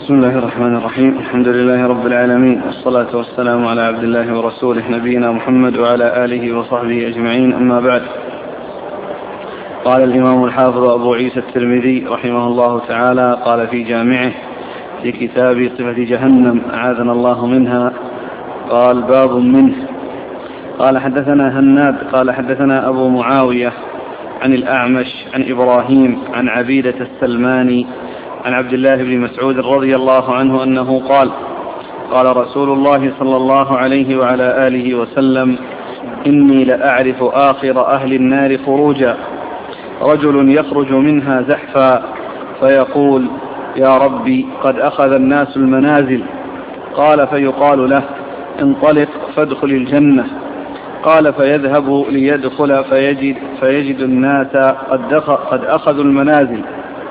بسم الله الرحمن الرحيم. الحمد لله رب العالمين، والصلاة والسلام على عبد الله ورسوله نبينا محمد وعلى آله وصحبه أجمعين، أما بعد. قال الإمام الحافظ أبو عيسى الترمذي رحمه الله تعالى قال في جامعه في كتاب صفة جهنم أعاذنا الله منها، قال باب منه. قال حدثنا هناد قال حدثنا أبو معاوية عن الأعمش عن إبراهيم عن عبيدة السلماني عن عبد الله بن مسعود رضي الله عنه أنه قال قال رسول الله صلى الله عليه وعلى آله وسلم: إني لأعرف آخر أهل النار خروجا، رجل يخرج منها زحفا فيقول: يا ربي قد أخذ الناس المنازل. قال فيقال له: انطلق فادخل الجنة. قال فيذهب ليدخل فيجد الناس قد أخذوا المنازل،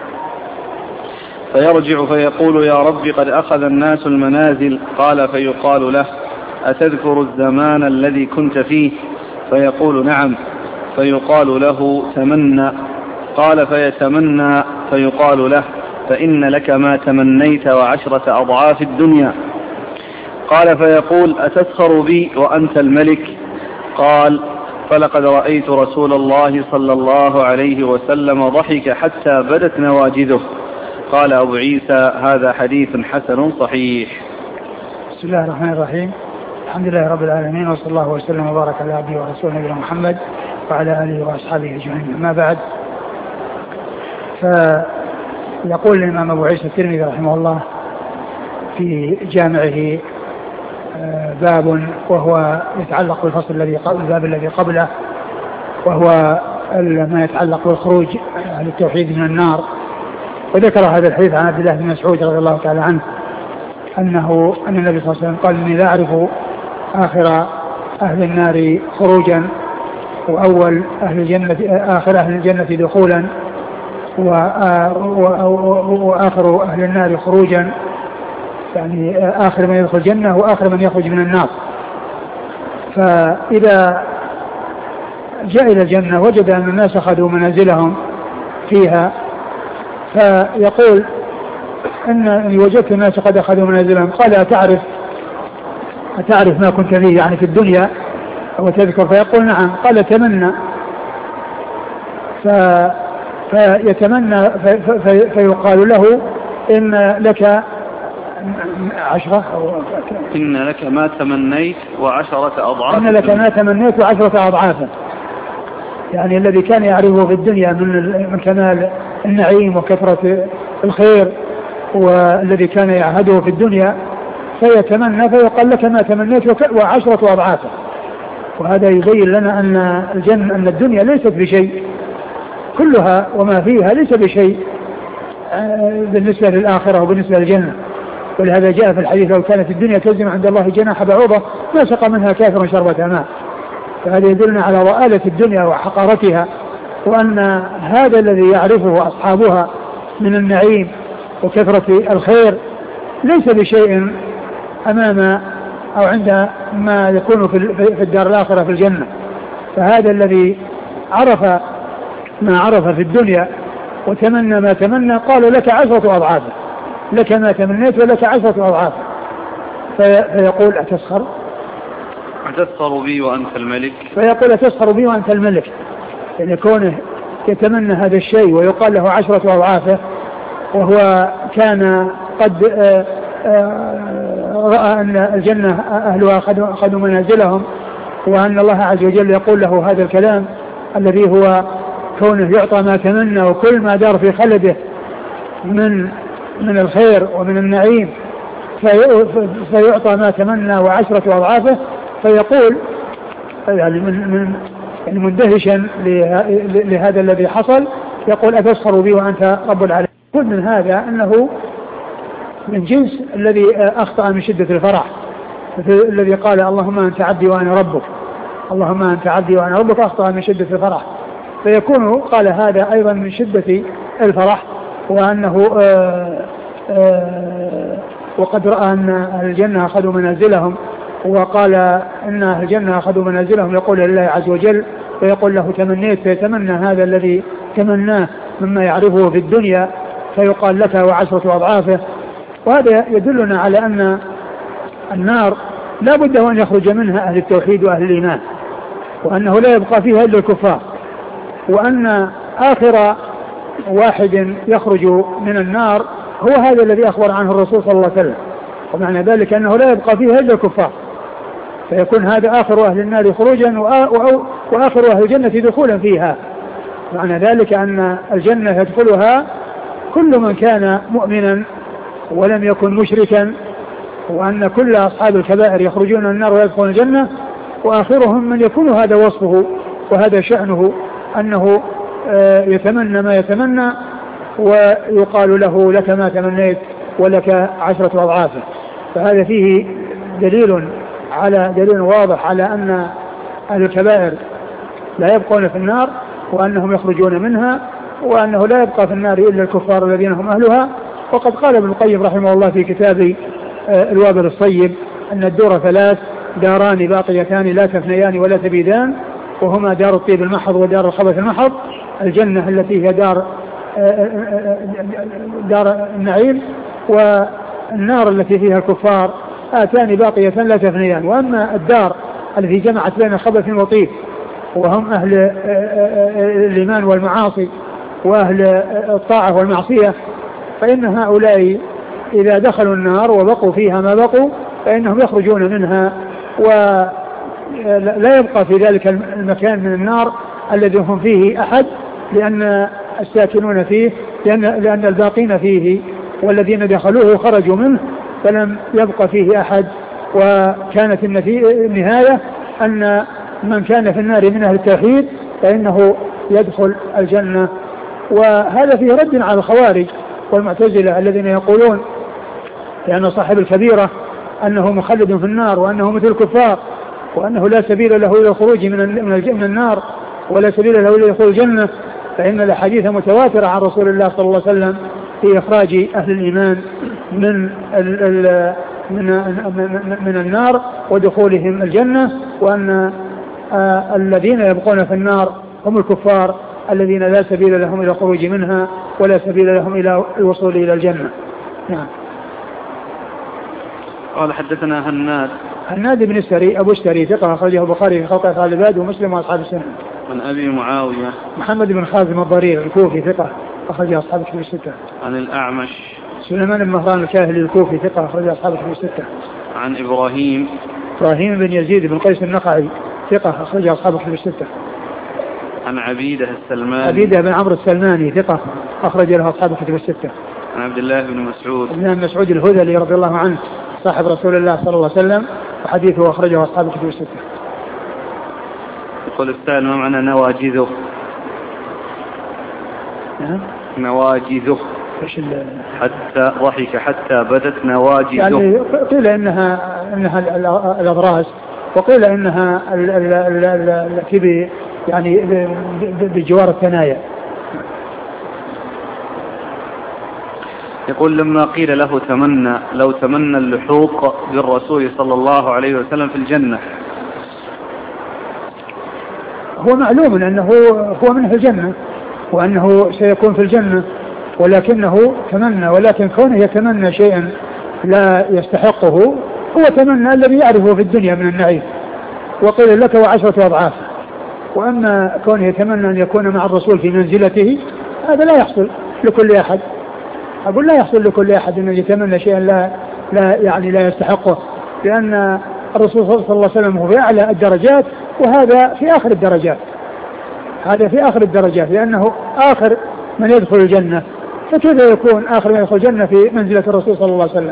فيرجع فيقول: يا رب قد أخذ الناس المنازل. قال فيقال له: أتذكر الزمان الذي كنت فيه؟ فيقول: نعم. فيقال له: تمنى. قال فيتمنى فيقال له: فإن لك ما تمنيت و10 أضعاف الدنيا. قال فيقول: أتسخر بي وأنت الملك؟ قال: فلقد رأيت رسول الله صلى الله عليه وسلم ضحك حتى بدت نواجذه. قال أبو عيسى: هذا حديث حسن صحيح. بسم الله الرحمن الرحيم. الحمد لله رب العالمين، وصلى الله وسلم وبارك على عبده ورسوله نبينا محمد وعلى آله وأصحابه أجمعين، أما بعد. فيقول الإمام أبو عيسى الترمذي رحمه الله في جامعه باب، وهو يتعلق بالفصل الباب الذي قبله، وهو ما يتعلق بالخروج عن التوحيد من النار. وذكر هذا الحديث عن عبد الله بن مسعود رضي الله تعالى عنه أن النبي صلى الله عليه وسلم قال: إني لا أعرف آخر أهل النار خروجا، وأول أهل الجنة آخر أهل الجنة دخولا، وآخر أهل النار خروجا، يعني آخر من يدخل الجنة وآخر من يخرج من النار. فإذا جاء إلى الجنة وجد أن الناس أخذوا منازلهم فيها، فيقول: إني وجدت الناس قد أخذوا منازلهم. قال: أتعرف ما كنت فيه يعني في الدنيا وتذكر؟ فيقول: نعم. قال: تمنى. فيتمنى فيقال له: إن لك 10 إن لك ما تمنيت و10 أضعاف. إن لك ما تمنيت و10 أضعافا، يعني الذي كان يعرفه في الدنيا من كمال النعيم وكثرة الخير، والذي كان يعهده في الدنيا، فيتمنى فيقال: لك ما تمنيت و10 أضعافا. وهذا يبين لنا أن الدنيا ليست بشيء، كلها وما فيها ليس بشيء بالنسبة للآخرة وبالنسبة للجنة. ولهذا جاء في الحديث: لو كانت الدنيا تلزم عند الله جناح بعوضة ما سقى منها كافر شربة ماء. فهذا يدلنا على ضآلة الدنيا وحقارتها، وأن هذا الذي يعرفه أصحابها من النعيم وكثرة الخير ليس بشيء أمام أو عند ما يكون في الدار الآخرة في الجنة. فهذا الذي عرف ما عرف في الدنيا وتمنى ما تمنى، قالوا: لك 10 أضعاف، لك ما تمنيت ولك 10 أضعاف. فيقول: أتسخر بي وأنت الملك؟ فيقول: أتسخر بي وأنت الملك، يعني كونه يتمنى هذا الشيء ويقال له 10 أضعافه، وهو كان قد رأى أن الجنة أهلها أخذوا منازلهم، وأن الله عز وجل يقول له هذا الكلام الذي هو كونه يعطى ما تمنى، وكل ما دار في خلده من الخير ومن النعيم فيعطى ما تمنى و10 أضعافه. فيقول يعني مندهشا لهذا الذي حصل، يقول: أتسخر بي وأنت رب العالمين. كل من هذا أنه من جنس الذي أخطأ من شدة الفرح، الذي قال: اللهم أنت عبدي وأنا ربك، اللهم أنت عبدي وأنا ربك، أخطأ من شدة الفرح. فيكون قال هذا أيضا من شدة الفرح، وأنه وقد رأى أن أهل الجنة أخذوا منازلهم، وقال إن أهل الجنة أخذوا منازلهم، يقول لله عز وجل ويقول له: تمنيت، فيتمنى هذا الذي تمناه مما يعرفه في الدنيا، فيقال: لك و10 أضعافه. وهذا يدلنا على أن النار لا بد أن يخرج منها أهل التوحيد وأهل الإيمان، وأنه لا يبقى فيها إلا الكفار، وأن آخر واحد يخرج من النار هو هذا الذي أخبر عنه الرسول صلى الله عليه وسلم، ومعنى ذلك أنه لا يبقى فيها إلا الكفار، فيكون هذا آخر أهل النار خروجا وآخر أهل الجنة دخولا فيها. معنى ذلك أن الجنة يدخلها كل من كان مؤمنا ولم يكن مشركا، وأن كل أصحاب الكبائر يخرجون من النار ويدخلون الجنة، وآخرهم من يكون هذا وصفه وهذا شأنه أنه يتمنى ما يتمنى ويقال له لك ما تمنيت ولك 10 أضعافه. فهذا فيه دليل واضح على أن أهل الكبائر لا يبقون في النار وأنهم يخرجون منها، وأنه لا يبقى في النار إلا الكفار الذين هم أهلها. وقد قال ابن القيم رحمه الله في كتاب الوابل الصيب أن الدور 3 داران باقيتان لا تفنيان ولا تبيدان، وهما دار الطيب المحض ودار الخبث المحض. الجنة التي هي دار النعيم، والنار التي فيها الكفار آتان باقيتان لا تفنيان. وأما الدار التي جمعت بين الخبث والطيب وهم أهل الإيمان والمعاصي وأهل الطاعة والمعصية، فإن هؤلاء إذا دخلوا النار وبقوا فيها ما بقوا فإنهم يخرجون منها، ولا يبقى في ذلك المكان من النار الذي هم فيه أحد، لأن الساكنون فيه لأن الباقين فيه والذين دخلوه خرجوا منه فلم يبقى فيه أحد. وكانت النهاية أن من كان في النار من أهل التوحيد فإنه يدخل الجنة. وهذا فيه رد على الخوارج والمعتزلة الذين يقولون لأن صاحب الكبيرة أنه مخلد في النار وأنه مثل الكفار وأنه لا سبيل له إلى الخروج من النار ولا سبيل له إلى دخول الجنة، فإن الأحاديث متواترة عن رسول الله صلى الله عليه وسلم في إخراج أهل الإيمان من النار ودخولهم الجنة، وأن الذين يبقون في النار هم الكفار الذين لا سبيل لهم إلى الخروج منها ولا سبيل لهم إلى الوصول إلى الجنة. نعم. قال حدثنا هناد بن السري أبو السري ثقة أخرجه البخاري في خلق أفعال العباد ومسلم وأصحاب السنة. عن أبي معاوية محمد بن خازم الضرير الكوفي ثقة أخرجه أصحاب الكتب الستة. عن الأعمش سليمان بن مهران الكاهلي الكوفي ثقة أخرجه أصحاب الكتب الستة. عن إبراهيم بن يزيد بن قيس النقعي ثقة أخرجه أصحاب الكتب الستة. عن عبيدة بن عمرو السلماني ثقة أخرج له أصحاب الكتب الستة. عن عبد الله بن مسعود الهذلي رضي الله عنه صاحب رسول الله صلى الله عليه وسلم، وحديثه أخرجه أصحاب الكتب الستة. يقول السائل ما معنى نواجذه؟ نواجذه حتى ضحك حتى بدت نواجذه، يعني قيل إنها الأضراس، وقيل إنها التي يعني بجوار الثنايا. يقول لما قيل له لو تمنى اللحوق بالرسول صلى الله عليه وسلم في الجنة، هو معلوم أنه هو منه الجنة وأنه سيكون في الجنة، ولكنه تمنى، ولكن كونه يتمنى شيئا لا يستحقه هو تمنى الذي يعرفه في الدنيا من النعيم، وقيل لك 10 أضعاف. وأما كونه يتمنى أن يكون مع الرسول في منزلته هذا لا يحصل لكل أحد. أقول لا يحصل لكل أحد أن يتمنى شيئا لا يستحقه، لأن الرسول صلى الله عليه وسلم هو في أعلى الدرجات وهذا في آخر الدرجات، لأنه آخر من يدخل الجنة، فكيف يكون آخر من يدخل الجنة في منزلة الرسول صلى الله عليه وسلم؟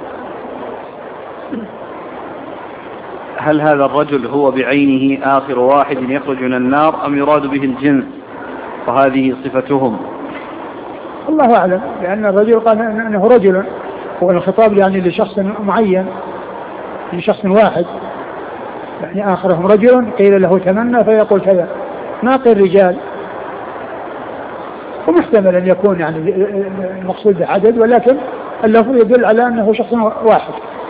هل هذا الرجل هو بعينه آخر واحد يخرج من النار أم يراد به الجنس وهذه صفتهم؟ الله أعلم، لأن الرجل قال أنه رجل، والخطاب يعني لشخص معين، لشخص واحد، يعني آخرهم رجل قيل له تمنى فيقول كذا، ما قيل رجال. ومحتمل أن يكون يعني المقصود عدد، ولكن اللفظ يدل على أنه شخص واحد.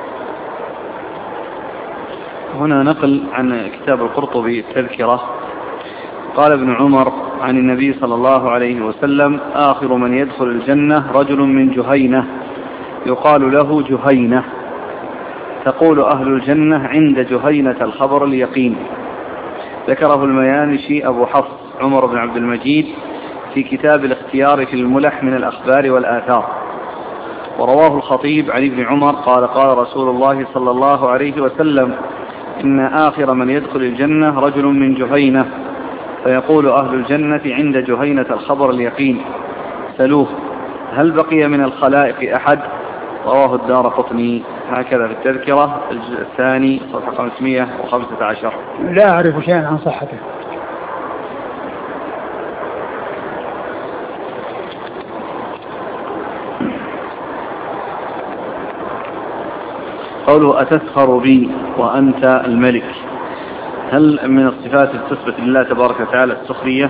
هنا نقل عن كتاب القرطبي التذكرة، قال ابن عمر عن النبي صلى الله عليه وسلم: آخر من يدخل الجنة رجل من جهينة يقال له جهينة. تقول أهل الجنة عند جهينة الخبر اليقين. ذكره الميانشي أبو حفص عمر بن عبد المجيد في كتاب الاختيار في الملح من الأخبار والآثار. ورواه الخطيب عن ابن عمر قال قال رسول الله صلى الله عليه وسلم إن آخر من يدخل الجنة رجل من جهينة، فيقول أهل الجنة عند جهينة الخبر اليقين سلوه هل بقي من الخلائق أحد؟ رواه الدارقطني. هكذا في التذكرة الجزء الثاني صفحة 515. لا أعرف شيئا عن صحته. قوله أتسخر بي وأنت الملك، هل من الصفات تثبت لله تبارك وتعالى السخرية؟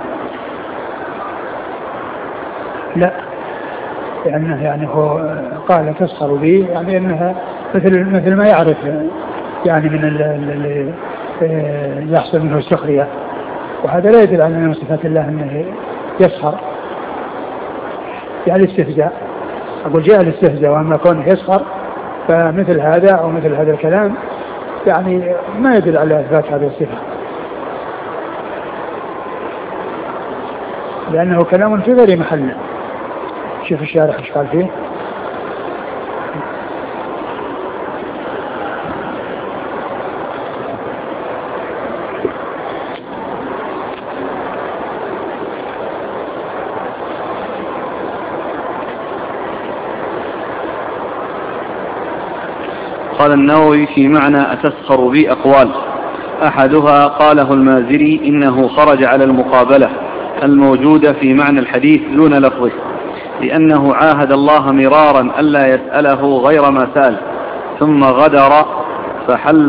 لا، لأنه يعني هو قال تسخر بي يعني أنها مثل ما يعرف يعني من اللي يحصل منه السخرية، وهذا لا يدل على من صفات الله أنه يسخر، يعني الاستهزاء. أقول جاء الاستهزاء، وأما كونه يسخر فمثل هذا أو مثل هذا الكلام يعني ما يدل على إثبات هذه الصفة، لأنه كلام في غير محله. شوف الشارح ايش قال فيه. قال النووي في معنى أتسخر بي أقوال، أحدها قاله المازري إنه خرج على المقابلة الموجودة في معنى الحديث دون لفظه، لأنه عاهد الله مرارا ألا يسأله غير ما سأل، ثم غدر فحل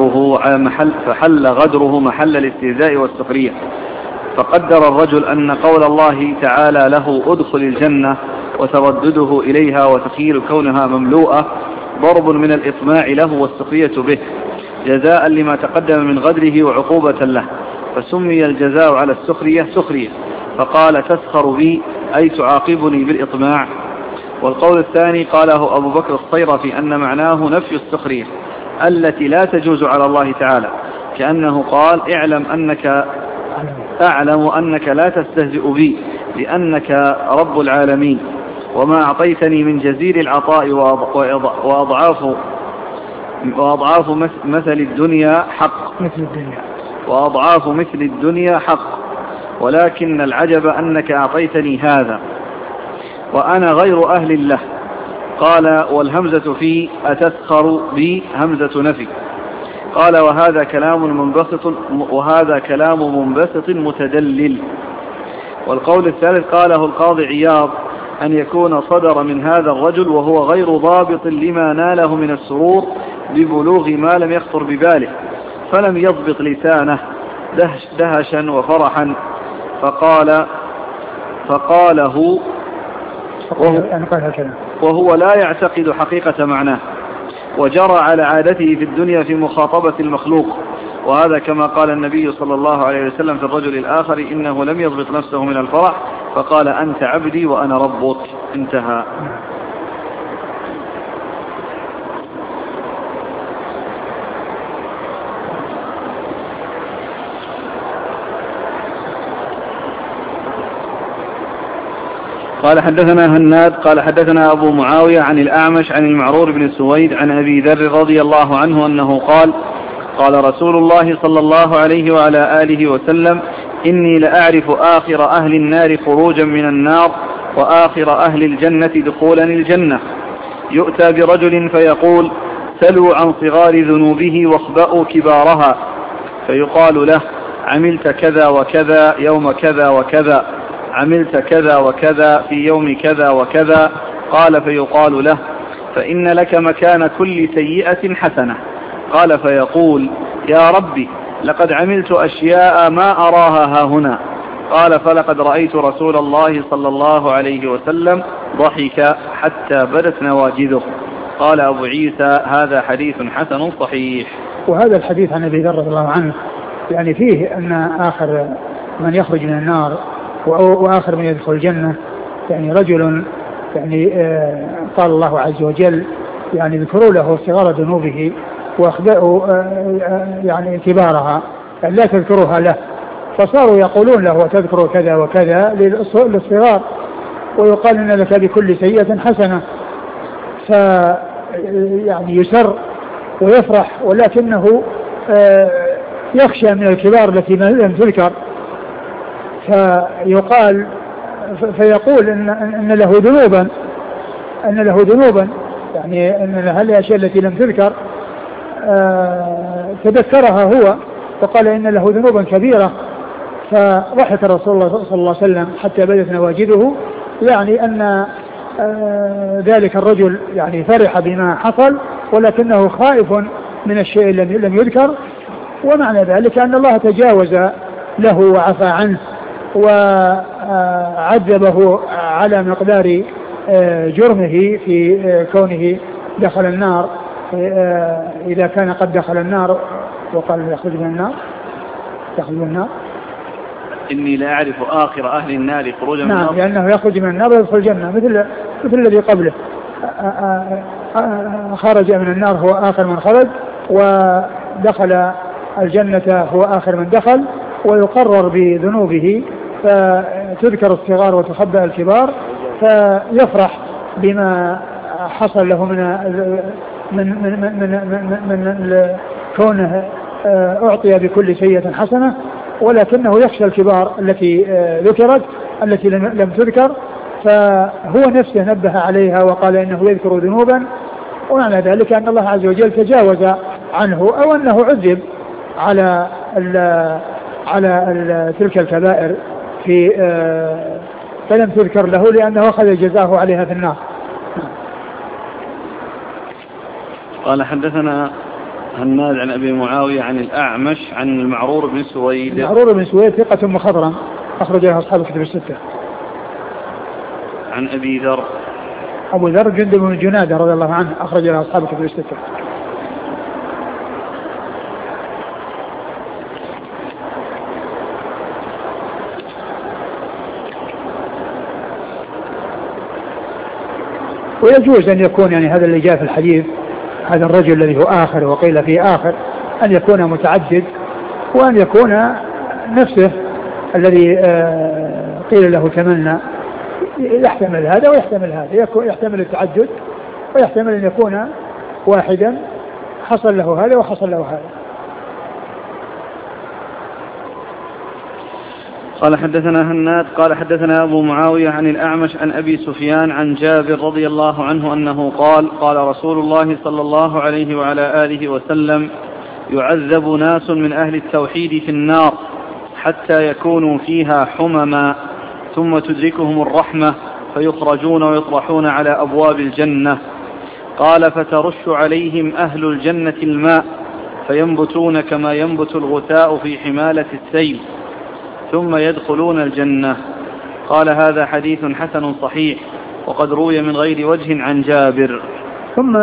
غدره محل الاستهزاء والسخرية. فقدر الرجل أن قول الله تعالى له ادخل الجنة وتردده إليها وتخيل كونها مملوءة ضرب من الإطماع له والسخرية به جزاء لما تقدم من غدره وعقوبة له، فسمي الجزاء على السخرية سخرية، فقال تسخر بي أي تعاقبني بالإطماع. والقول الثاني قاله أبو بكر الصيرفي أن معناه نفي السخرية التي لا تجوز على الله تعالى، كأنه قال أعلم أنك لا تستهزئ بي لأنك رب العالمين، وما أعطيتني من جزيل العطاء وأضعاف مثل الدنيا حق، ولكن العجب أنك أعطيتني هذا وأنا غير أهل له. قال والهمزة في أتسخر بي همزة نفي. قال وهذا كلام منبسط متدلل. والقول الثالث قاله القاضي عياض أن يكون صدر من هذا الرجل وهو غير ضابط لما ناله من السرور ببلوغ ما لم يخطر بباله، فلم يضبط لسانه دهشا وفرحا فقاله وهو لا يعتقد حقيقة معناه، وجرى على عادته في الدنيا في مخاطبة المخلوق. وهذا كما قال النبي صلى الله عليه وسلم في الرجل الآخر إنه لم يضبط نفسه من الفرح فقال أنت عبدي وأنا ربك. انتهى. قال حدثنا هناد قال حدثنا أبو معاوية عن الأعمش عن المعرور بن سويد عن أبي ذر رضي الله عنه أنه قال قال رسول الله صلى الله عليه وعلى آله وسلم إني لأعرف آخر أهل النار خروجا من النار وآخر أهل الجنة دخولا الجنة. يؤتى برجل فيقول سلوا عن صغار ذنوبه واخبأوا كبارها، فيقال له عملت كذا وكذا يوم كذا وكذا، عملت كذا وكذا في يوم كذا وكذا. قال فيقال له فإن لك مكان كل سيئة حسنة. قال فيقول يا ربي لقد عملت أشياء ما أراها هاهنا. قال فلقد رأيت رسول الله صلى الله عليه وسلم ضحك حتى بدت نواجذه. قال أبو عيسى هذا حديث حسن صحيح. وهذا الحديث عن أبي ذر رضي الله عنه يعني فيه أن آخر من يخرج من النار وآخر من يدخل الجنة يعني رجل يعني قال الله عز وجل يعني اذكروا له صغار ذنوبه واخبئوا يعني كبارها، يعني لا تذكروها له، فصاروا يقولون له وتذكروا كذا وكذا للصغار، ويقال إن لك بكل سيئة حسنة، يعني يسر ويفرح، ولكنه يخشى من الكبار التي لم تذكر، فيقول إن له ذنوبا يعني أن هذه الأشياء التي لم تذكر تذكرها هو، وقال إن له ذنوبا كبيرة، فضحك رسول الله صلى الله عليه وسلم حتى بدت نواجذه، يعني أن ذلك الرجل يعني فرح بما حصل ولكنه خائف من الشيء الذي لم يذكر، ومعنى ذلك أن الله تجاوز له وعفى عنه وعذبه على مقدار جرمه في كونه دخل النار، إذا كان قد دخل النار وقال يخرج من النار إني لا أعرف آخر أهل النار خروجا من النار. نعم، لأنه يخرج من النار ويدخل الجنة مثل الذي قبله، خرج من النار هو آخر من خرج، ودخل الجنة هو آخر من دخل، ويقرر بذنوبه فتذكر الصغار وتخبأ الكبار، فيفرح بما حصل له من كونه أعطي بكل سيئة حسنة، ولكنه يخشى الكبار التي ذكرت التي لم تذكر، فهو نفسه نبه عليها وقال إنه يذكر ذنوبا، ومعنى ذلك أن الله عز وجل تجاوز عنه أو أنه عذب على تلك الكبائر فلم تذكر له لأنه أخذ جزاه عليها في النار. قال حدثنا هناد عن أبي معاوية عن الأعمش عن المعرور بن سويد. المعرور بن سويد ثقة مخضرم أخرج له أصحاب الكتب الستة. عن أبي ذر. أبو ذر جندب بن جنادة رضي الله عنه أخرج له أصحاب الكتب الستة. ويجوز أن يكون يعني هذا اللي جاء في الحديث، هذا الرجل الذي هو آخر وقيل فيه آخر، أن يكون متعدد، وأن يكون نفسه الذي قيل له تمنى، يحتمل هذا ويحتمل هذا، يحتمل التعدد ويحتمل أن يكون واحدا حصل له هذا وحصل له هذا. قال حدثنا هناد قال حدثنا أبو معاوية عن الأعمش عن أبي سفيان عن جابر رضي الله عنه أنه قال قال رسول الله صلى الله عليه وعلى آله وسلم يعذب ناس من أهل التوحيد في النار حتى يكونوا فيها حمما ثم تدركهم الرحمة فيخرجون ويطرحون على أبواب الجنة. قال فترش عليهم أهل الجنة الماء فينبتون كما ينبت الغثاء في حمالة السيل ثم يدخلون الجنة. قال هذا حديث حسن صحيح وقد روي من غير وجه عن جابر. ثم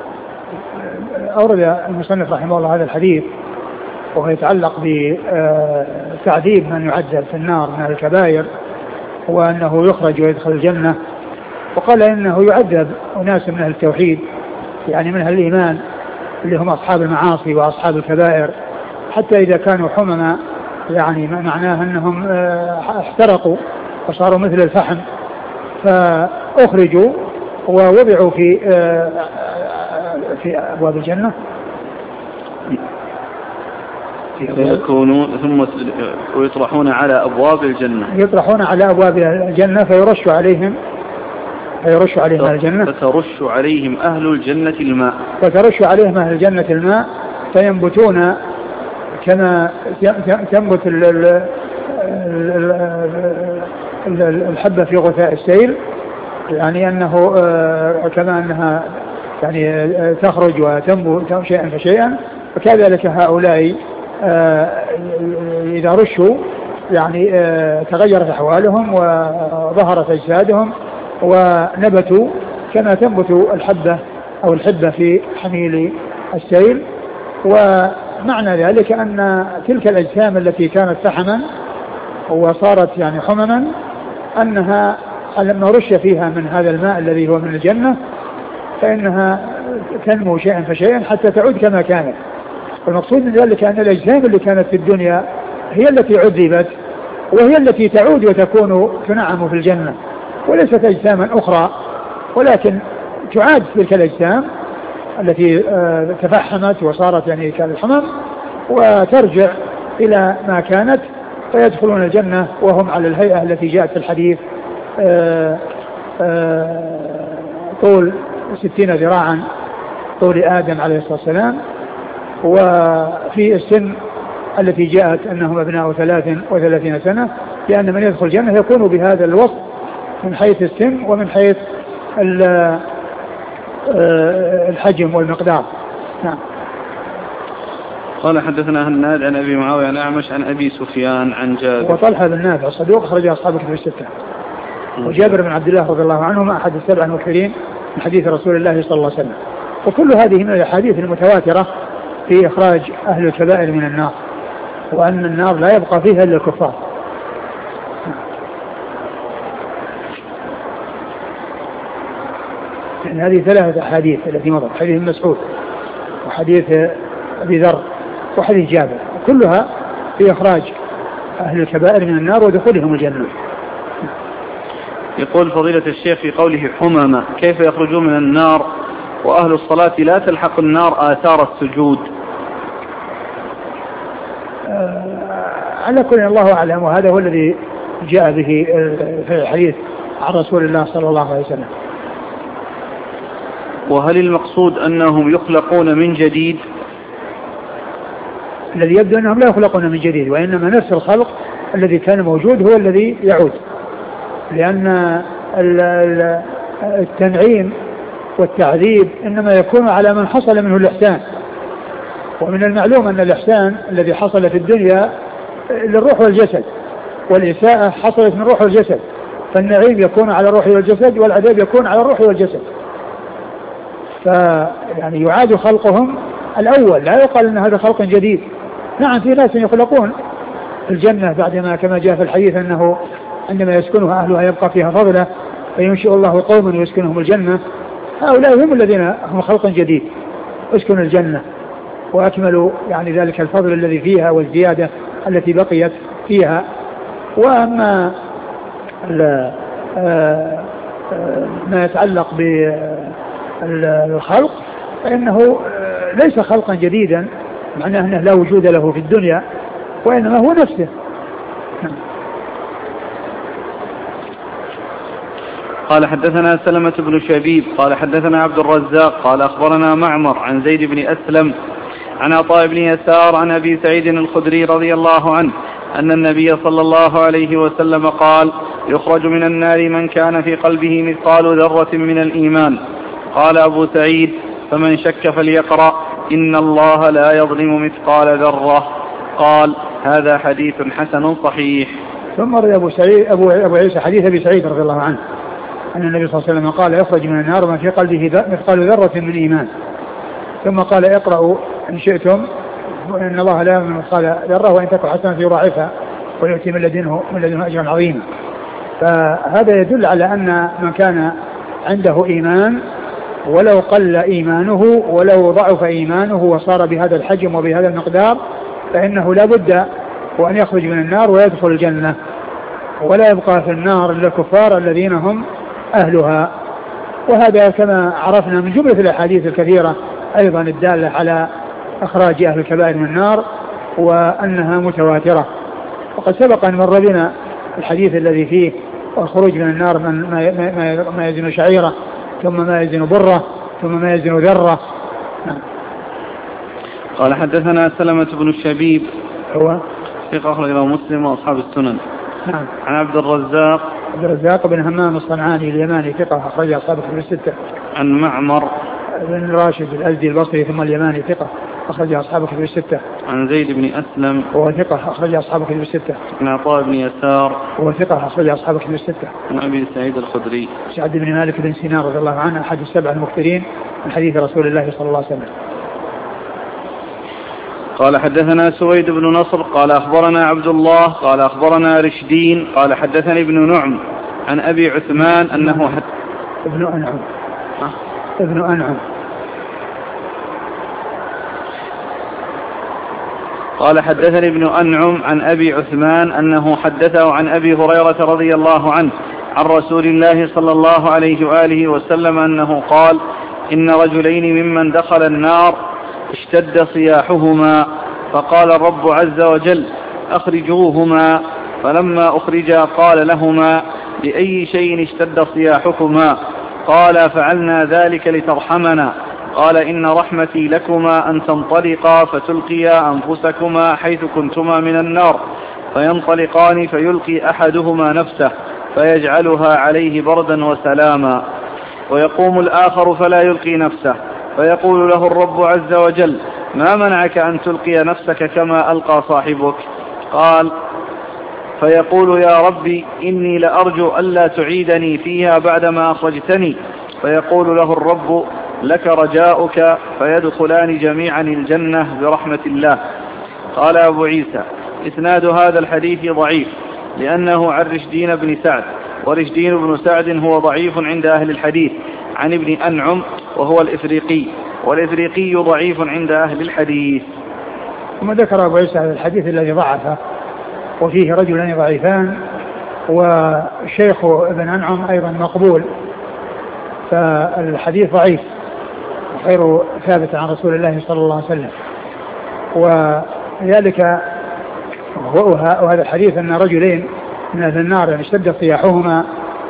أورد المصنف رحمه الله هذا الحديث وهو يتعلق بتعذيب من يعذب في النار من الكبائر وأنه يخرج ويدخل الجنة، وقال إنه يعذب أناس من أهل التوحيد يعني من أهل الإيمان اللي هم أصحاب المعاصي وأصحاب الكبائر حتى إذا كانوا حمما، يعني معناه أنهم احترقوا وصاروا مثل الفحم، فأخرجوا ووضعوا في أبواب الجنة يكونون ثم يطرحون على أبواب الجنة، يطرحون على أبواب الجنة فيرش عليهم الجنة، فترش عليهم أهل الجنة الماء، فترش عليهم أهل الجنة الماء فينبتون كما تنبت الحبة في غثاء السيل، يعني أنه كما أنها يعني تخرج وتنبت شيئا فشيئا، وكذلك هؤلاء إذا رشوا يعني تغيرت أحوالهم وظهرت أجسادهم ونبتوا كما تنبت الحبة أو الحبة في حميل السيل. ومعنى ذلك أن تلك الأجسام التي كانت فحما وصارت يعني حمما أنها لما رش فيها من هذا الماء الذي هو من الجنة فإنها تنمو شيئا فشيئا حتى تعود كما كانت. والمقصود من ذلك أن الأجسام اللي كانت في الدنيا هي التي عذبت وهي التي تعود وتكون تنعم في الجنة، وليست أجساما أخرى، ولكن تعاد تلك الأجسام التي تفحمت وصارت يعني كالحمم وترجع إلى ما كانت فيدخلون الجنة وهم على الهيئة التي جاءت في الحديث طول 60 ذراعا طول آدم عليه الصلاة والسلام، وفي السن التي جاءت أنهم أبناء 33 سنة، لأن من يدخل الجنة يكون بهذا الوصف من حيث السن ومن حيث الحجم والمقدار. نعم. قال حدثنا هناد عن أبي معاوية عن أعمش عن أبي سفيان عن جابر. وطلحة بن نافع الصدوق أخرج أصحاب الكتب الستة. وجابر بن عبد الله رضي الله عنهما أحد السبع المكثرين من حديث رسول الله صلى الله عليه وسلم. وكل هذه من الأحاديث المتواترة في إخراج أهل الكبائر من النار، وأن النار لا يبقى فيها إلا الكفار. يعني هذه ثلاثة أحاديث التي مضت، حديث مسعود وحديث أبي ذر وحديث جابر، كلها في إخراج أهل الكبائر من النار ودخولهم الجنة. يقول فضيلة الشيخ في قوله حمامة كيف يخرجون من النار وأهل الصلاة لا تلحق النار آثار السجود؟ على كل الله أعلم، وهذا هو الذي جاء به في الحديث عن رسول الله صلى الله عليه وسلم. وهل المقصود أنهم يخلقون من جديد؟ الذي يبدو أنهم لا يخلقون من جديد، وإنما نفس الخلق الذي كان موجود هو الذي يعود، لأن التنعيم والتعذيب إنما يكون على من حصل منه الإحسان، ومن المعلوم أن الإحسان الذي حصل في الدنيا للروح والجسد، والإساءة حصلت من الروح والجسد، فالنعيم يكون على الروح والجسد والعذاب يكون على الروح والجسد. فيعني يعاد خلقهم الأول، لا يقال أن هذا خلق جديد. نعم في ناس يخلقون في الجنة بعدما كما جاء في الحديث أنه عندما يسكنها أهلها يبقى فيها فضله فينشئ الله قوما ويسكنهم الجنة، هؤلاء هم الذين هم خلق جديد اسكنوا الجنة وأكملوا يعني ذلك الفضل الذي فيها والزيادة التي بقيت فيها. وأما ما يتعلق بالخلق فإنه ليس خلقا جديدا، معناه أنه لا وجود له في الدنيا، وإنما هو نفسه. قال حدثنا سلمة بن شبيب قال حدثنا عبد الرزاق قال أخبرنا معمر عن زيد بن أسلم عن عطاء بن يسار عن أبي سعيد الخدري رضي الله عنه أن النبي صلى الله عليه وسلم قال يخرج من النار من كان في قلبه مثقال ذرة من الإيمان. قال أبو سعيد فمن شك فليقرأ إن الله لا يظلم مثقال ذرة. قال هذا حديث حسن صحيح. ثم روى أبو عيسى حديث أبي سعيد رضي الله عنه أن النبي صلى الله عليه وسلم قال يخرج من النار من في قلبه مثقال ذرة من إيمان. ثم قال اقرأوا إن شئتم إن الله لا يظلم مثقال ذرة وإن تك حسنة يضاعفها ويؤتي من لدنه أجرا عظيما. فهذا يدل على أن من كان عنده إيمان ولو قل إيمانه ولو ضعف إيمانه وصار بهذا الحجم وبهذا المقدار فإنه لا بد وأن يخرج من النار ويدخل الجنة، ولا يبقى في النار إلا الكفار الذين هم أهلها. وهذا كما عرفنا من جملة الأحاديث الكثيرة أيضا الدالة على إخراج أهل الكبائر من النار وأنها متواترة. وقد سبق أن مر بنا الحديث الذي فيه الخروج من النار ما يزن شعيرة ثم ما يزن برة ثم ما يزن ذرة. قال حدثنا سلمة بن الشبيب هو ثقة أخرجه مسلم وأصحاب السنن. نعم. عن عبد الرزاق بن همام الصنعاني اليماني ثقة أخرج أصحاب الكتب الستة. عن معمر بن راشد الأزدي البصري ثم اليماني ثقة أخرج أصحاب الكتب الستة. عن زيد بن أسلم وهو ثقة أخرج أصحاب الكتب الستة. عن عطاء بن يسار وهو ثقة أخرج أصحاب الكتب الستة. عن أبي سعيد الخدري سعد بن مالك بن سينار رضي الله عنه أحد السبع المكثرين من حديث رسول الله صلى الله عليه وسلم. قال حدثنا سويد بن نصر قال أخبرنا عبد الله قال أخبرنا رشدين قال حدثني ابن نعم عن أبي عثمان أنه ابن أنعم. ابن أنعم. قال حدثني ابن أنعم عن أبي عثمان أنه حدثه عن أبي هريرة رضي الله عنه عن رسول الله صلى الله عليه وآله وسلم أنه قال: إن رجلين ممن دخل النار اشتد صياحهما، فقال الرب عز وجل: أخرجوهما. فلما أخرجا قال لهما: بأي شيء اشتد صياحكما؟ قال: فعلنا ذلك لترحمنا. قال: إن رحمتي لكما أن تنطلقا فتلقيا أنفسكما حيث كنتما من النار، فينطلقان فيلقي أحدهما نفسه فيجعلها عليه بردا وسلاما، ويقوم الآخر فلا يلقي نفسه، فيقول له الرب عز وجل: ما منعك أن تلقي نفسك كما ألقى صاحبك؟ قال: فيقول: يا ربي إني لأرجو ألا تعيدني فيها بعدما أخرجتني. فيقول له الرب: لك رجاؤك. فيدخلان جميعا الجنة برحمة الله. قال أبو عيسى: إسناد هذا الحديث ضعيف لأنه عن رشدين بن سعد، ورشدين بن سعد هو ضعيف عند أهل الحديث، عن ابن أنعم وهو الإفريقي، والإفريقي ضعيف عند أهل الحديث. ثم ذكر أبو عيسى هذا الحديث الذي ضعفه وفيه رجلان ضعيفان، وشيخ ابن أنعم أيضا مقبول، فالحديث ضعيف غير ثابت عن رسول الله صلى الله عليه وسلم. وذلك وهذا الحديث أن رجلين من أهل النار يعني اشتد صياحهما،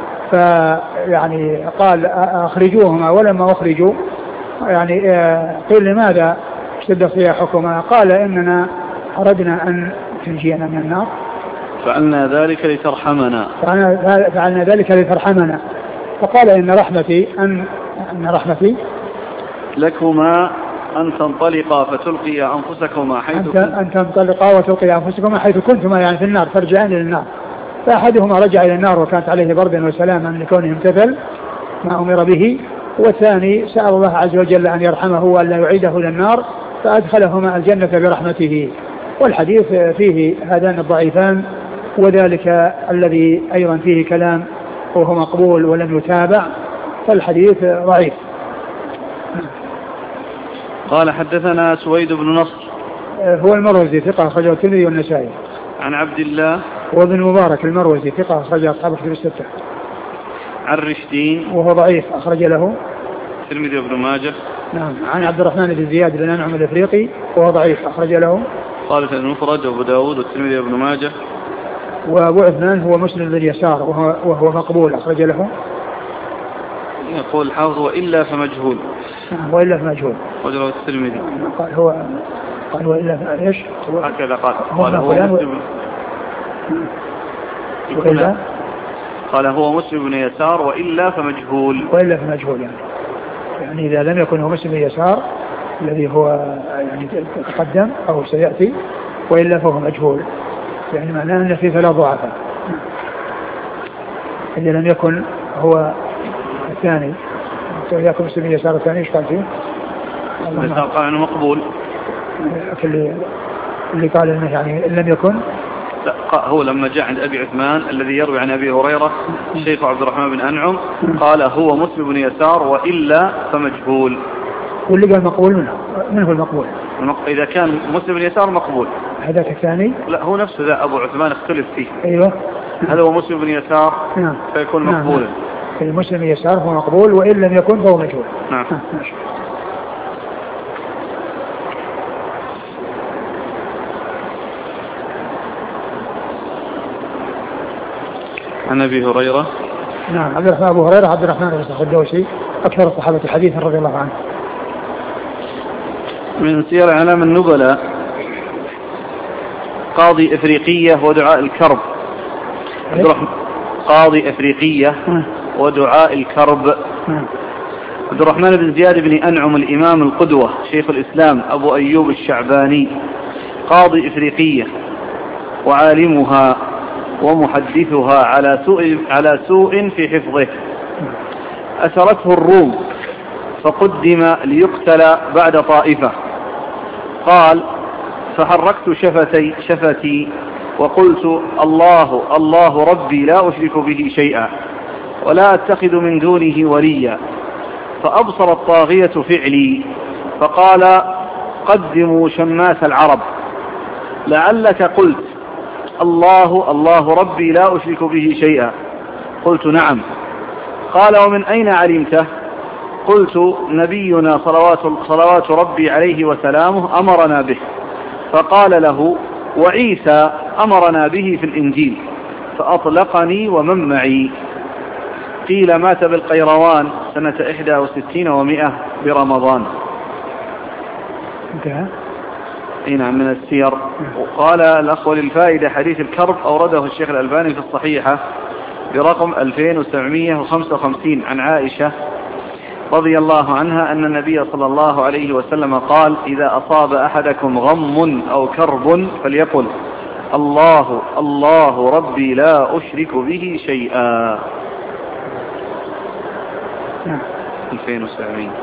فيعني قال: أخرجوهما. ولما أخرجوا يعني قيل: لماذا اشتد صياحكما؟ قال: إننا أردنا أن تنجينا من النار، فعلنا ذلك لترحمنا. فقال: إن رحمتي لكما أن تنطلقا فتلقي أنفسكما حيث كنتما يعني في النار، ترجعان إلى النار. فأحدهما رجع إلى النار وكانت عليه بردا وسلاما لكونه امتثل ما أمر به، والثاني سأل الله عز وجل أن يرحمه وأن لا يعيده إلى النار، فأدخلهما الجنة برحمته. والحديث فيه هذان الضعيفان، وذلك الذي أيضا فيه كلام وهو مقبول ولم يتابع، فالحديث ضعيف. قال: حدثنا سويد بن نصر هو المروزي ثقة أخرجه الترمذي والنسائي. عن عبد الله وابن مبارك المروزي ثقة أخرجه أصحاب الكتب الستة. عن رشدين وهو ضعيف أخرج له الترمذي وابن ماجه. نعم. عن عبد الرحمن بن زياد بن أنعم الإفريقي وهو ضعيف أخرج له قال المفرد وأبو داود والترمذي وابن ماجه. وأبو عثمان هو مسلم بن يسار وهو مقبول أخرج له. يقول الحافظ: وإلا فمجهول. وإلا فمجهول وجره الترمذي. قال وإلا إيش؟ هكذا قال هو مسلم. قال هو مسلم بن يسار وإلا فمجهول. يعني إذا لم يكن هو مسلم بن يسار الذي هو يعني تقدم أو سيأتي، وإلا فهو مجهول، يعني معناه أن فيه 3 ضعفاء. إذا لم يكن هو الثاني يكون مسلم بن يسار الثاني، إيش قال فيه؟ قال أنه مقبول. اللي قال إنه يعني لم يكن، لا، هو لما جاء عند أبي عثمان الذي يروي عن أبي هريرة الشيخ عبد الرحمن بن أنعم قال هو مسلم بن يسار وإلا فمجهول. واللي قال مقبول منه المقبول؟ إذا كان مسلم بن يسار مقبول. هذاك الثاني لا، هو نفسه ذا أبو عثمان اختلف فيه. أيوة. هذا هو مسلم بن يسار فيكون مقبولا. المسلم بن يسار هو مقبول، وإن لم يكن فهو مجهول. نعم. عن أبي هريرة. نعم. أبو هريرة عبد الرحمن بن صخر الدوسي أكثر الصحابة حديثا رضي الله عنه. من سير أعلام النبلاء: قاضي إفريقية ودعاء الكرب. قاضي إفريقية ودعاء الكرب. عبد الرحمن بن زياد بن أنعم الإمام القدوة شيخ الإسلام أبو أيوب الشعباني، قاضي إفريقية وعالمها ومحدثها على سوء في حفظه. أسرته الروم فقدم ليقتل بعد طائفة. قال: فحركت شفتي وقلت الله ربي لا أشرك به شيئا ولا أتخذ من دونه وليا، فأبصر الطاغية فعلي فقال قدموا شماس العرب لعلك قلت الله ربي لا أشرك به شيئا. قلت نعم. قال ومن أين علمته؟ قلت نبينا صلوات ربي عليه وسلامه أمرنا به. فقال له وعيسى أمرنا به في الإنجيل، فأطلقني ومن معي. قيل مات بالقيروان سنة 61 و100 برمضان. نعم من السير. وقال الأخ للفائدة حديث الكرب أورده الشيخ الألباني في الصحيحة برقم 2755 عن عائشة رضي الله عنها أن النبي صلى الله عليه وسلم قال إذا أصاب أحدكم غم أو كرب فليقل الله ربي لا أشرك به شيئا. 2700.